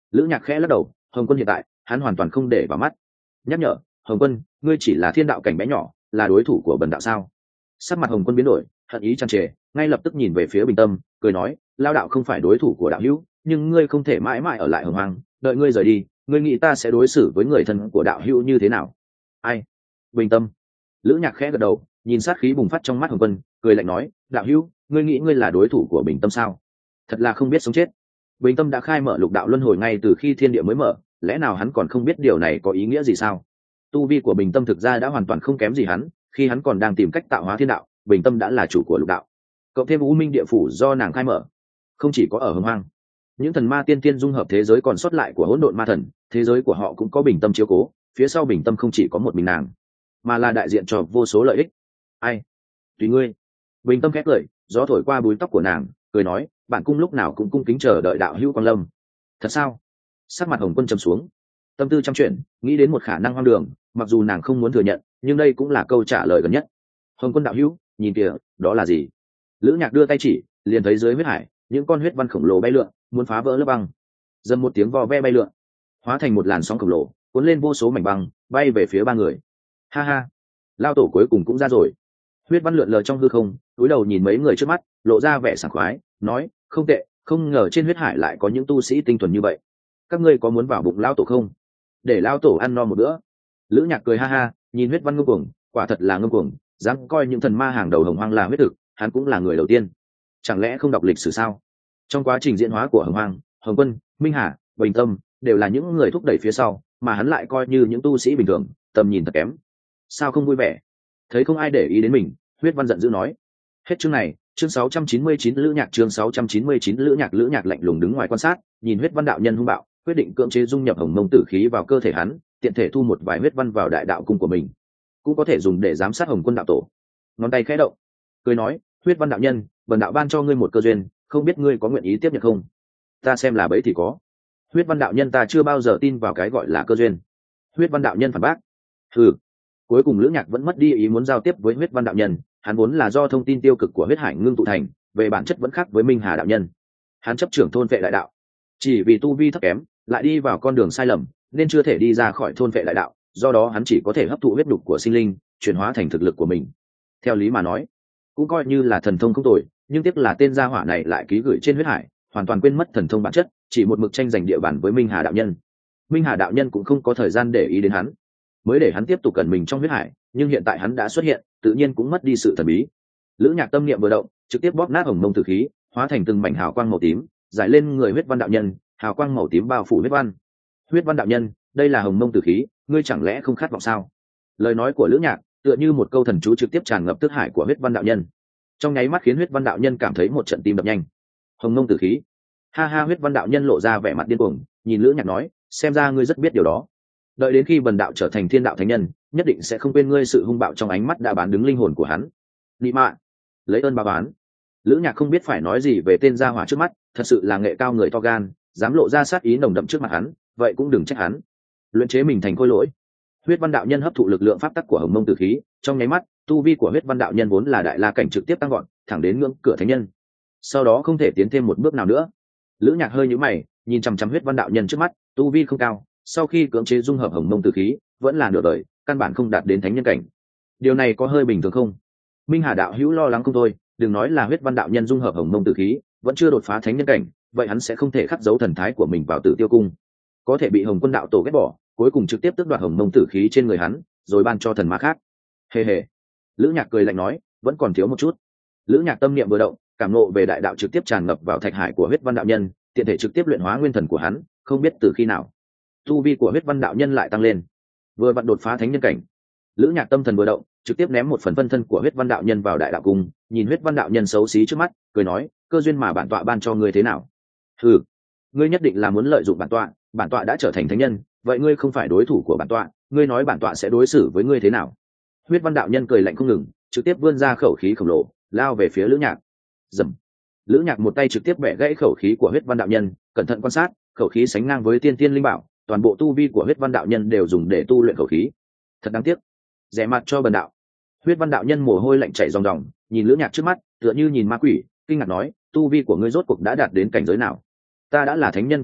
Lữ Nhạc khẽ lắc đầu, Hồng Quân hiện tại hắn hoàn toàn không để vào mắt. Nhắc nhở, Hồng Quân, ngươi chỉ là thiên đạo cảnh bé nhỏ, là đối thủ của bần đạo sao? Sắc mặt Hồng Quân biến đổi, hận ý tràn trề, ngay lập tức nhìn về phía Bình Tâm, cười nói, lao đạo không phải đối thủ của đạo hữu, nhưng ngươi không thể mãi mãi ở lại Hồng Hoang, đợi ngươi rời đi, ngươi nghĩ ta sẽ đối xử với người thân của đạo hữu như thế nào? Ai? Bình Tâm. Lữ Nhạc khẽ gật đầu, nhìn sát khí bùng phát trong mắt Hồng Quân, cười lạnh nói, đạo hữu, ngươi nghĩ ngươi là đối thủ của Bình Tâm sao? Thật là không biết sống chết. Bình Tâm đã khai mở lục đạo luân hồi ngay từ khi thiên địa mới mở, lẽ nào hắn còn không biết điều này có ý nghĩa gì sao? Tu vi của Bình Tâm thực ra đã hoàn toàn không kém gì hắn, khi hắn còn đang tìm cách tạo hóa thiên đạo, Bình Tâm đã là chủ của lục đạo. Cộng thêm U Minh địa phủ do nàng khai mở, không chỉ có ở Hồng Hoang, những thần ma tiên tiên dung hợp thế giới còn sót lại của hỗn độn ma thần, thế giới của họ cũng có Bình Tâm chiếu cố, phía sau Bình Tâm không chỉ có một mình nàng, mà là đại diện cho vô số lợi ích. Ai? Tùy ngươi. Bình Tâm khẽ cười, gió thổi qua búi tóc của nàng, cười nói, bản cung lúc nào cũng cung kính chờ đợi đạo hữu quang lâm. Thật sao? Sắc mặt Hồng Quân trầm xuống, tâm tư trăm chuyện, nghĩ đến một khả năng hoang đường, mặc dù nàng không muốn thừa nhận, nhưng đây cũng là câu trả lời gần nhất. Hồng Quân đạo hữu, nhìn kìa, đó là gì? Lữ Nhạc đưa tay chỉ, liền thấy dưới huyết hải những con huyết văn khổng lồ bay lượn, muốn phá vỡ lớp băng. Dầm một tiếng vo ve bay lượn, hóa thành một làn sóng khổng lồ, cuốn lên vô số mảnh băng, bay về phía ba người. Ha ha, lao tổ cuối cùng cũng ra rồi. Huyết văn lượn lờ trong hư không, cúi đầu nhìn mấy người trước mắt, lộ ra vẻ sảng khoái, nói, không tệ, không ngờ trên huyết hải lại có những tu sĩ tinh thuần như vậy. Các ngươi có muốn vào bụng lao tổ không? Để lao tổ ăn no một bữa. Lữ Nhạc cười ha ha, nhìn huyết văn ngông cuồng, quả thật là ngông cuồng, dám coi những thần ma hàng đầu Hồng Hoang là huyết thực, hắn cũng là người đầu tiên. Chẳng lẽ không đọc lịch sử sao? Trong quá trình diễn hóa của Hồng Hoang, Hồng Quân, Minh Hà, Bình Tâm đều là những người thúc đẩy phía sau, mà hắn lại coi như những tu sĩ bình thường, tầm nhìn thật kém. Sao không vui vẻ? Thấy không ai để ý đến mình, huyết văn giận dữ nói. Hết chương này, chương sáu trăm chín mươi chín Lữ Nhạc chương sáu trăm chín mươi chín Lữ Nhạc Lữ Nhạc lạnh lùng đứng ngoài quan sát, nhìn huyết văn đạo nhân hung bạo, quyết định cưỡng chế dung nhập hồng mông tử khí vào cơ thể hắn, tiện thể thu một vài huyết văn vào đại đạo cung của mình, cũng có thể dùng để giám sát Hồng Quân đạo tổ. Ngón tay khẽ động, cười nói, huyết văn đạo nhân, bần đạo ban cho ngươi một cơ duyên, không biết ngươi có nguyện ý tiếp nhận không? Ta xem là bấy thì có. Huyết văn đạo nhân, ta chưa bao giờ tin vào cái gọi là cơ duyên. Huyết văn đạo nhân phản bác. Ừ. Cuối cùng Lữ Nhạc vẫn mất đi ý muốn giao tiếp với huyết văn đạo nhân, hắn vốn là do thông tin tiêu cực của huyết hải ngưng tụ thành, về bản chất vẫn khác với Minh Hà đạo nhân. Hắn chấp trưởng thôn vệ đại đạo, chỉ vì tu vi thấp kém, lại đi vào con đường sai lầm, nên chưa thể đi ra khỏi thôn vệ đại đạo, do đó hắn chỉ có thể hấp thụ huyết đục của sinh linh, chuyển hóa thành thực lực của mình. Theo lý mà nói, cũng coi như là thần thông không tồi, nhưng tiếc là tên gia hỏa này lại ký gửi trên huyết hải, hoàn toàn quên mất thần thông bản chất, chỉ một mực tranh giành địa bàn với Minh Hà đạo nhân. Minh Hà đạo nhân cũng không có thời gian để ý đến hắn, mới để hắn tiếp tục cẩn mình trong huyết hải, nhưng hiện tại hắn đã xuất hiện, tự nhiên cũng mất đi sự thần bí. Lữ Nhạc tâm niệm vừa động, trực tiếp bóp nát hồng mông tử khí, hóa thành từng mảnh hào quang màu tím, giải lên người huyết văn đạo nhân, hào quang màu tím bao phủ huyết văn. Huyết văn đạo nhân, đây là hồng mông tử khí, ngươi chẳng lẽ không khát vọng sao? Lời nói của Lữ Nhạc tựa như một câu thần chú trực tiếp tràn ngập thức hải của huyết văn đạo nhân, trong nháy mắt khiến huyết văn đạo nhân cảm thấy một trận tim đập nhanh. Hồng mông tử khí. Ha ha, huyết văn đạo nhân lộ ra vẻ mặt điên cuồng, nhìn Lữ Nhạc nói, xem ra ngươi rất biết điều đó. Đợi đến khi bần đạo trở thành thiên đạo thánh nhân, nhất định sẽ không quên ngươi sự hung bạo trong ánh mắt đã bán đứng linh hồn của hắn. Nị mạ, lấy ơn báo oán. Lữ Nhạc không biết phải nói gì về tên gia hỏa trước mắt, thật sự là nghệ cao người to gan, dám lộ ra sát ý nồng đậm trước mặt hắn, vậy cũng đừng trách hắn. Luyện chế mình thành khôi lỗi. Huyết văn đạo nhân hấp thụ lực lượng pháp tắc của hồng mông tử khí, trong nháy mắt, tu vi của huyết văn đạo nhân vốn là đại la cảnh trực tiếp tăng gọn, thẳng đến ngưỡng cửa thánh nhân. Sau đó không thể tiến thêm một bước nào nữa. Lữ Nhạc hơi nhíu mày, nhìn chằm chằm huyết văn đạo nhân trước mắt, tu vi không cao, sau khi cưỡng chế dung hợp hồng mông tử khí, vẫn là nửa đời, căn bản không đạt đến thánh nhân cảnh. Điều này có hơi bình thường không? Minh Hà đạo hữu lo lắng không thôi, đừng nói là huyết văn đạo nhân dung hợp hồng mông tử khí, vẫn chưa đột phá thánh nhân cảnh, vậy hắn sẽ không thể khắc dấu thần thái của mình vào Tử Tiêu cung, có thể bị Hồng Quân đạo tổ ghét bỏ, cuối cùng trực tiếp tước đoạt hồng mông tử khí trên người hắn, rồi ban cho thần ma khác. Hề hề. Lữ Nhạc cười lạnh nói, vẫn còn thiếu một chút. Lữ Nhạc tâm niệm vừa động, cảm nộ về đại đạo trực tiếp tràn ngập vào thạch hải của huyết văn đạo nhân, tiện thể trực tiếp luyện hóa nguyên thần của hắn, không biết từ khi nào tu vi của huyết văn đạo nhân lại tăng lên, vừa vặn đột phá thánh nhân cảnh. Lữ Nhạc tâm thần vừa động, trực tiếp ném một phần phân thân của huyết văn đạo nhân vào đại đạo cung, nhìn huyết văn đạo nhân xấu xí trước mắt, cười nói, cơ duyên mà bản tọa ban cho ngươi thế nào? Ừ, ngươi nhất định là muốn lợi dụng bản tọa, bản tọa đã trở thành thánh nhân, vậy ngươi không phải đối thủ của bản tọa, ngươi nói bản tọa sẽ đối xử với ngươi thế nào? Huyết văn đạo nhân cười lạnh không ngừng, trực tiếp vươn ra khẩu khí khổng lồ, lao về phía Lữ Nhạc. Dầm. Lữ Nhạc một tay trực tiếp bẻ gãy khẩu khí của huyết văn đạo nhân, cẩn thận quan sát, khẩu khí sánh ngang với tiên tiên linh bảo, toàn bộ tu vi của huyết văn đạo nhân đều dùng để tu luyện khẩu khí. Thật đáng tiếc, rẻ mặt cho bần đạo. Huyết văn đạo nhân mồ hôi lạnh chảy ròng ròng, nhìn Lữ Nhạc trước mắt, tựa như nhìn ma quỷ, kinh ngạc nói, tu vi của ngươi rốt cuộc đã đạt đến cảnh giới nào? Ta đã là thánh nhân cảnh rồi,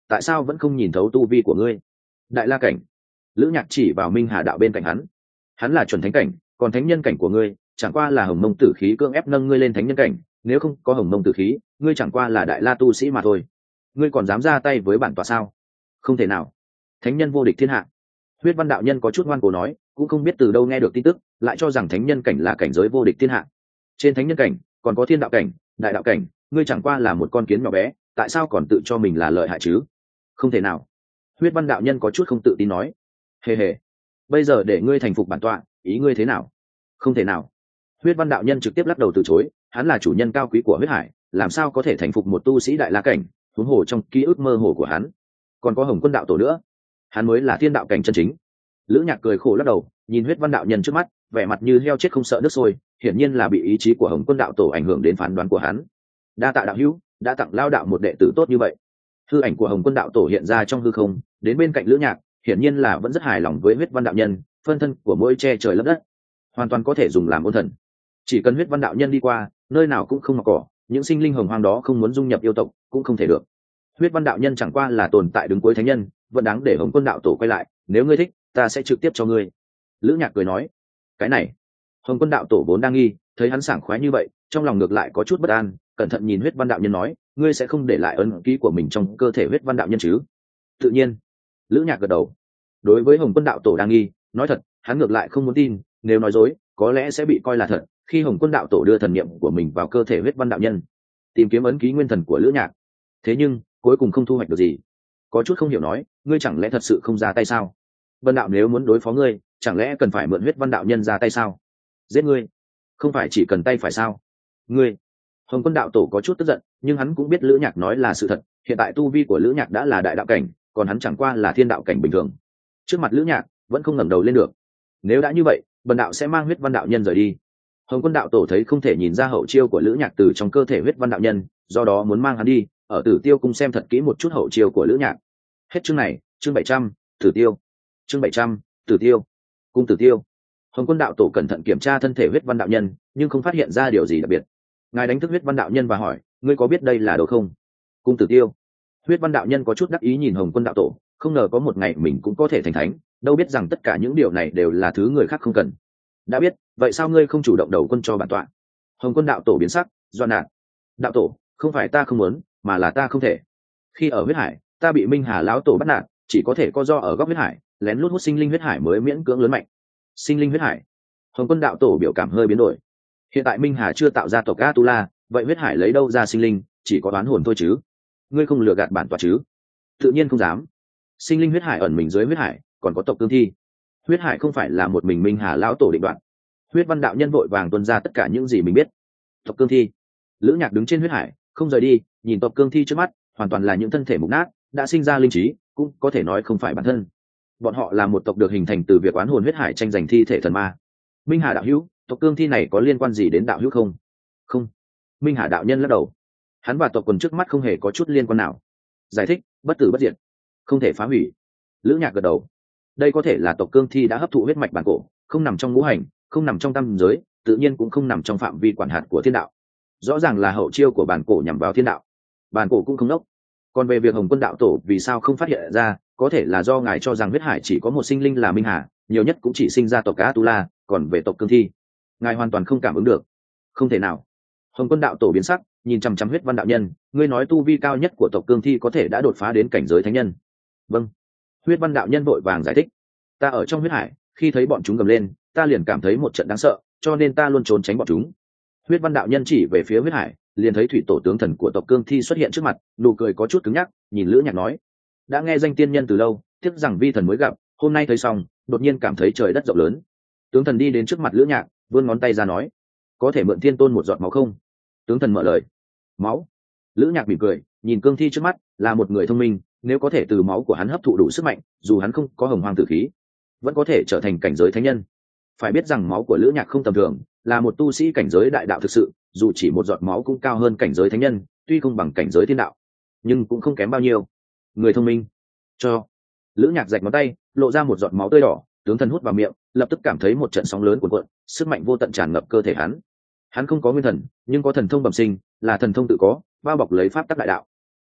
tại sao vẫn không nhìn thấu tu vi của ngươi? Đại la cảnh. Lữ Nhạc chỉ vào Minh Hà đạo bên cạnh hắn. Hắn là chuẩn thánh cảnh, còn thánh nhân cảnh của ngươi chẳng qua là hồng mông tử khí cưỡng ép nâng ngươi lên thánh nhân cảnh, nếu không có hồng mông tử khí, ngươi chẳng qua là đại la tu sĩ mà thôi. Ngươi còn dám ra tay với bản tọa sao? Không thể nào. Thánh nhân vô địch thiên hạ. Huyết Văn đạo nhân có chút ngoan cố nói, cũng không biết từ đâu nghe được tin tức, lại cho rằng thánh nhân cảnh là cảnh giới vô địch thiên hạ. Trên thánh nhân cảnh còn có thiên đạo cảnh, đại đạo cảnh, ngươi chẳng qua là một con kiến nhỏ bé, tại sao còn tự cho mình là lợi hại chứ? Không thể nào. Huyết Văn đạo nhân có chút không tự tin nói. Hề hề, bây giờ để ngươi thành phục bản tọa, ý ngươi thế nào? Không thể nào. Huyết Văn đạo nhân trực tiếp lắc đầu từ chối, hắn là chủ nhân cao quý của huyết hải, làm sao có thể thành phục một tu sĩ đại la cảnh, huống hồ trong ký ức mơ hồ của hắn còn có Hồng Quân đạo tổ nữa, hắn mới là thiên đạo cảnh chân chính. Lữ Nhạc cười khổ lắc đầu, nhìn Huyết Văn đạo nhân trước mắt, vẻ mặt như heo chết không sợ nước sôi, hiển nhiên là bị ý chí của Hồng Quân đạo tổ ảnh hưởng đến phán đoán của hắn. Đa tạ đạo hữu, đã tặng lao đạo một đệ tử tốt như vậy. Hư ảnh của Hồng Quân đạo tổ hiện ra trong hư không, đến bên cạnh Lữ Nhạc, hiển nhiên là vẫn rất hài lòng với Huyết Văn đạo nhân, phân thân của mỗi che trời lấp đất, hoàn toàn có thể dùng làm ôn thần. Chỉ cần Huyết Văn đạo nhân đi qua, nơi nào cũng không mọc cỏ, những sinh linh hồng hoang đó không muốn dung nhập yêu tộc cũng không thể được. Huyết Văn đạo nhân chẳng qua là tồn tại đứng cuối thánh nhân, vẫn đáng để Hồng Quân đạo tổ quay lại, nếu ngươi thích, ta sẽ trực tiếp cho ngươi. Lữ Nhạc cười nói. Cái này, Hồng Quân đạo tổ vốn đang nghi, thấy hắn sảng khoái như vậy, trong lòng ngược lại có chút bất an, cẩn thận nhìn Huyết Văn đạo nhân nói, ngươi sẽ không để lại ấn ký của mình trong cơ thể Huyết Văn đạo nhân chứ? Tự nhiên. Lữ Nhạc gật đầu. Đối với Hồng Quân đạo tổ đang nghi, nói thật, hắn ngược lại không muốn tin, nếu nói dối, có lẽ sẽ bị coi là thật. Khi Hồng Quân đạo tổ đưa thần niệm của mình vào cơ thể Huyết Văn đạo nhân, tìm kiếm ấn ký nguyên thần của Lữ Nhạc, thế nhưng cuối cùng không thu hoạch được gì. Có chút không hiểu nói, ngươi chẳng lẽ thật sự không ra tay sao? Vân đạo nếu muốn đối phó ngươi, chẳng lẽ cần phải mượn Huyết Văn đạo nhân ra tay sao? Giết ngươi, không phải chỉ cần tay phải sao? Ngươi. Hồng Quân đạo tổ có chút tức giận, nhưng hắn cũng biết Lữ Nhạc nói là sự thật, hiện tại tu vi của Lữ Nhạc đã là đại đạo cảnh, còn hắn chẳng qua là thiên đạo cảnh bình thường. Trước mặt Lữ Nhạc, vẫn không ngẩng đầu lên được. Nếu đã như vậy, Bần đạo sẽ mang Huyết Văn đạo nhân rời đi. Hồng Quân đạo tổ thấy không thể nhìn ra hậu chiêu của Lữ Nhạc từ trong cơ thể Huyết Văn đạo nhân, do đó muốn mang hắn đi, ở Tử Tiêu cung xem thật kỹ một chút hậu chiêu của Lữ Nhạc. Hết chương này, chương bảy trăm, Tử Tiêu. Chương bảy trăm, Tử Tiêu. Cung Tử Tiêu. Hồng Quân đạo tổ cẩn thận kiểm tra thân thể Huyết Văn đạo nhân, nhưng không phát hiện ra điều gì đặc biệt. Ngài đánh thức Huyết Văn đạo nhân và hỏi, ngươi có biết đây là đâu không? Cung Tử Tiêu. Huyết Văn đạo nhân có chút đắc ý nhìn Hồng Quân đạo tổ, không ngờ có một ngày mình cũng có thể thành thánh, đâu biết rằng tất cả những điều này đều là thứ người khác không cần. Đã biết, vậy sao ngươi không chủ động đầu quân cho bản tọa? Hồng Quân đạo tổ biến sắc, doan nạt. Đạo tổ, không phải ta không muốn, mà là ta không thể. Khi ở huyết hải, ta bị Minh Hà lão tổ bắt nạt, chỉ có thể co do ở góc huyết hải, lén lút hút sinh linh huyết hải mới miễn cưỡng lớn mạnh. Sinh linh huyết hải. Hồng Quân đạo tổ biểu cảm hơi biến đổi. Hiện tại Minh Hà chưa tạo ra tộc Atula, vậy huyết hải lấy đâu ra sinh linh, chỉ có đoán hồn thôi chứ. Ngươi không lừa gạt bản tọa chứ? Tự nhiên không dám. Sinh linh huyết hải ẩn mình dưới huyết hải, còn có tộc cương thi. Huyết hải không phải là một mình Minh Hà lão tổ định đoạt. Huyết Văn đạo nhân vội vàng tuân ra tất cả những gì mình biết. Tộc cương thi. Lữ Nhạc đứng trên huyết hải, không rời đi, nhìn tộc cương thi trước mắt, hoàn toàn là những thân thể mục nát, đã sinh ra linh trí, cũng có thể nói không phải bản thân. Bọn họ là một tộc được hình thành từ việc oán hồn huyết hải tranh giành thi thể thần ma. Minh Hà đạo hữu, tộc cương thi này có liên quan gì đến đạo hữu không? Không. Minh Hà đạo nhân lắc đầu. Hắn và tộc quần trước mắt không hề có chút liên quan nào. Giải thích, bất tử bất diệt, không thể phá hủy. Lữ Nhạc gật đầu. Đây có thể là tộc cương thi đã hấp thụ huyết mạch bản cổ, không nằm trong ngũ hành, không nằm trong tam giới, tự nhiên cũng không nằm trong phạm vi quản hạt của thiên đạo. Rõ ràng là hậu chiêu của bản cổ nhằm vào thiên đạo. Bản cổ cũng không đốc. Còn về việc Hồng Quân đạo tổ vì sao không phát hiện ra, có thể là do ngài cho rằng huyết hải chỉ có một sinh linh là Minh Hà, nhiều nhất cũng chỉ sinh ra tộc Atula, còn về tộc cương thi, ngài hoàn toàn không cảm ứng được. Không thể nào. Hồng Quân đạo tổ biến sắc, nhìn chằm chằm Huyết Văn đạo nhân, ngươi nói tu vi cao nhất của tộc cương thi có thể đã đột phá đến cảnh giới thánh nhân. Vâng. Huyết Văn đạo nhân vội vàng giải thích. Ta ở trong huyết hải, khi thấy bọn chúng gầm lên, ta liền cảm thấy một trận đáng sợ, cho nên ta luôn trốn tránh bọn chúng. Huyết Văn đạo nhân chỉ về phía huyết hải, liền thấy thủy tổ tướng thần của tộc cương thi xuất hiện trước mặt, nụ cười có chút cứng nhắc, nhìn Lữ Nhạc nói: đã nghe danh tiên nhân từ lâu, tiếc rằng vi thần mới gặp, hôm nay thấy xong, đột nhiên cảm thấy trời đất rộng lớn. Tướng thần đi đến trước mặt Lữ Nhạc, vươn ngón tay ra nói: có thể mượn thiên tôn một giọt máu không? Tướng thần mở lời. Máu? Lữ Nhạc mỉm cười, nhìn cương thi trước mắt, là một người thông minh, nếu có thể từ máu của hắn hấp thụ đủ sức mạnh, dù hắn không có hồng hoang tử khí, vẫn có thể trở thành cảnh giới thánh nhân. Phải biết rằng máu của Lữ Nhạc không tầm thường, là một tu sĩ cảnh giới đại đạo thực sự, dù chỉ một giọt máu cũng cao hơn cảnh giới thánh nhân, tuy không bằng cảnh giới thiên đạo, nhưng cũng không kém bao nhiêu. Người thông minh, cho. Lữ Nhạc rạch ngón tay, lộ ra một giọt máu tươi đỏ, tướng thần hút vào miệng, lập tức cảm thấy một trận sóng lớn cuồn cuộn, sức mạnh vô tận tràn ngập cơ thể hắn. Hắn không có nguyên thần, nhưng có thần thông bẩm sinh, là thần thông tự có, bao bọc lấy pháp tắc đại đạo.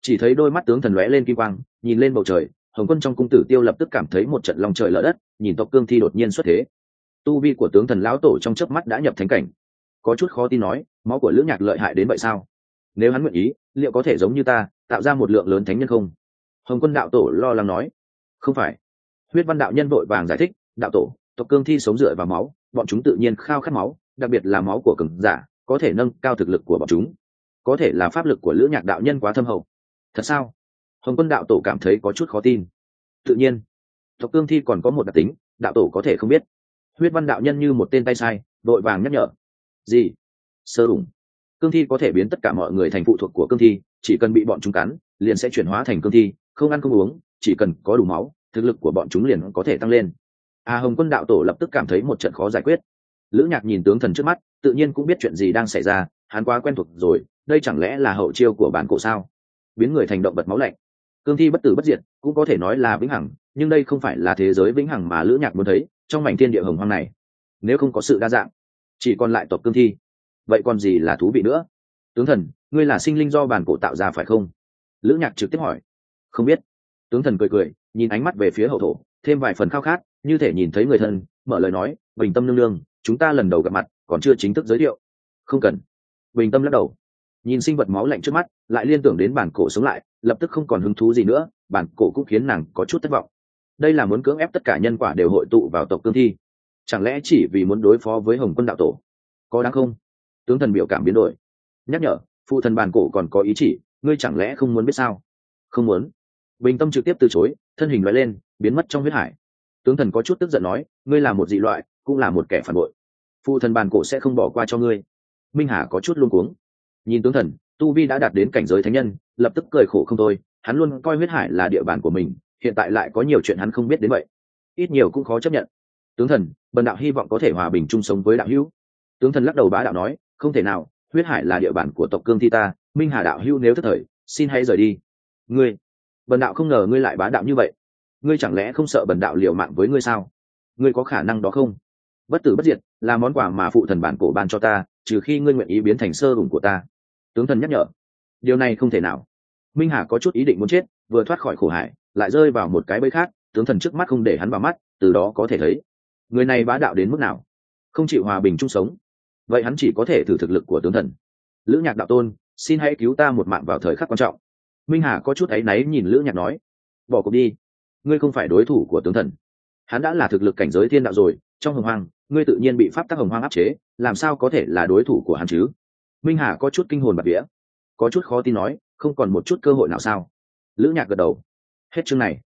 Chỉ thấy đôi mắt tướng thần lóe lên kim quang, nhìn lên bầu trời, Hồng Quân trong cung tử tiêu lập tức cảm thấy một trận lòng trời lở đất, nhìn tộc cương thi đột nhiên xuất thế. Tu vi của tướng thần lão tổ trong chớp mắt đã nhập thánh cảnh. Có chút khó tin nói, máu của Lữ Nhạc lợi hại đến vậy sao? Nếu hắn nguyện ý, liệu có thể giống như ta, tạo ra một lượng lớn thánh nhân không? Hồng Quân đạo tổ lo lắng nói. Không phải. Huyết Văn đạo nhân vội vàng giải thích, đạo tổ, tộc cương thi sống dựa vào máu, bọn chúng tự nhiên khao khát máu, đặc biệt là máu của cường giả, có thể nâng cao thực lực của bọn chúng. Có thể là pháp lực của Lữ Nhạc đạo nhân quá thâm hậu. Thật sao? Hồng Quân đạo tổ cảm thấy có chút khó tin. Tự nhiên, tộc cương thi còn có một đặc tính, đạo tổ có thể không biết. Huyết Văn đạo nhân như một tên tay sai, vội vàng nhắc nhở. Gì? Sơ ủng. Cương thi có thể biến tất cả mọi người thành phụ thuộc của cương thi, chỉ cần bị bọn chúng cắn, liền sẽ chuyển hóa thành cương thi, không ăn không uống, chỉ cần có đủ máu, thực lực của bọn chúng liền có thể tăng lên. À, Hồng Quân đạo tổ lập tức cảm thấy một trận khó giải quyết. Lữ Nhạc nhìn tướng thần trước mắt, tự nhiên cũng biết chuyện gì đang xảy ra, hắn quá quen thuộc rồi, đây chẳng lẽ là hậu chiêu của bản cổ sao? Biến người thành động vật máu lạnh. Cương thi bất tử bất diệt, cũng có thể nói là vĩnh hằng, nhưng đây không phải là thế giới vĩnh hằng mà Lữ Nhạc muốn thấy, trong mảnh thiên địa hồng hoang này. Nếu không có sự đa dạng, chỉ còn lại tộc cương thi, vậy còn gì là thú vị nữa? Tướng thần, ngươi là sinh linh do bản cổ tạo ra phải không? Lữ Nhạc trực tiếp hỏi. Không biết. Tướng thần cười cười, nhìn ánh mắt về phía hậu thổ, thêm vài phần khao khát, như thể nhìn thấy người thân, mở lời nói, Bình Tâm nương nương, chúng ta lần đầu gặp mặt, còn chưa chính thức giới thiệu. Không cần. Bình Tâm lắc đầu, nhìn sinh vật máu lạnh trước mắt, lại liên tưởng đến bản cổ sống lại, lập tức không còn hứng thú gì nữa, bản cổ cũng khiến nàng có chút thất vọng. Đây là muốn cưỡng ép tất cả nhân quả đều hội tụ vào tộc cương thi, chẳng lẽ chỉ vì muốn đối phó với Hồng Quân đạo tổ? Có đáng không? Tướng thần biểu cảm biến đổi, nhắc nhở, phụ thần bản cổ còn có ý chỉ, ngươi chẳng lẽ không muốn biết sao? Không muốn. Bình Tâm trực tiếp từ chối, thân hình lóe lên, biến mất trong huyết hải. Tướng thần có chút tức giận nói, ngươi là một dị loại, cũng là một kẻ phản bội, phụ thần bản cổ sẽ không bỏ qua cho ngươi. Minh Hà có chút luống cuống, nhìn tướng thần, tu vi đã đạt đến cảnh giới thánh nhân, lập tức cười khổ không thôi, hắn luôn coi huyết hải là địa bàn của mình, hiện tại lại có nhiều chuyện hắn không biết đến vậy, ít nhiều cũng khó chấp nhận. Tướng thần, bần đạo hy vọng có thể hòa bình chung sống với đạo hữu. Tướng thần lắc đầu bá đạo nói, không thể nào, huyết hải là địa bàn của tộc cương thi ta, Minh Hà đạo hữu nếu thất thời, xin hãy rời đi. Ngươi, bần đạo không ngờ ngươi lại bá đạo như vậy, ngươi chẳng lẽ không sợ bần đạo liều mạng với ngươi sao? Ngươi có khả năng đó không? Bất tử bất diệt là món quà mà phụ thần bản cổ ban cho ta, trừ khi ngươi nguyện ý biến thành sơ hùng của ta. Tướng thần nhắc nhở, điều này không thể nào. Minh Hà có chút ý định muốn chết, vừa thoát khỏi khổ hải, lại rơi vào một cái bẫy khác. Tướng thần trước mắt không để hắn vào mắt, từ đó có thể thấy người này bá đạo đến mức nào, không chịu hòa bình chung sống. Vậy hắn chỉ có thể thử thực lực của tướng thần. Lữ Nhạc đạo tôn, xin hãy cứu ta một mạng vào thời khắc quan trọng. Minh Hà có chút áy náy nhìn Lữ Nhạc nói, bỏ cuộc đi, ngươi không phải đối thủ của tướng thần. Hắn đã là thực lực cảnh giới thiên đạo rồi, trong hồng hoang ngươi tự nhiên bị pháp tắc hồng hoang áp chế, làm sao có thể là đối thủ của hắn chứ? Minh Hà có chút kinh hồn bạt vía, có chút khó tin nói, không còn một chút cơ hội nào sao? Lữ Nhạc gật đầu. Hết chương này.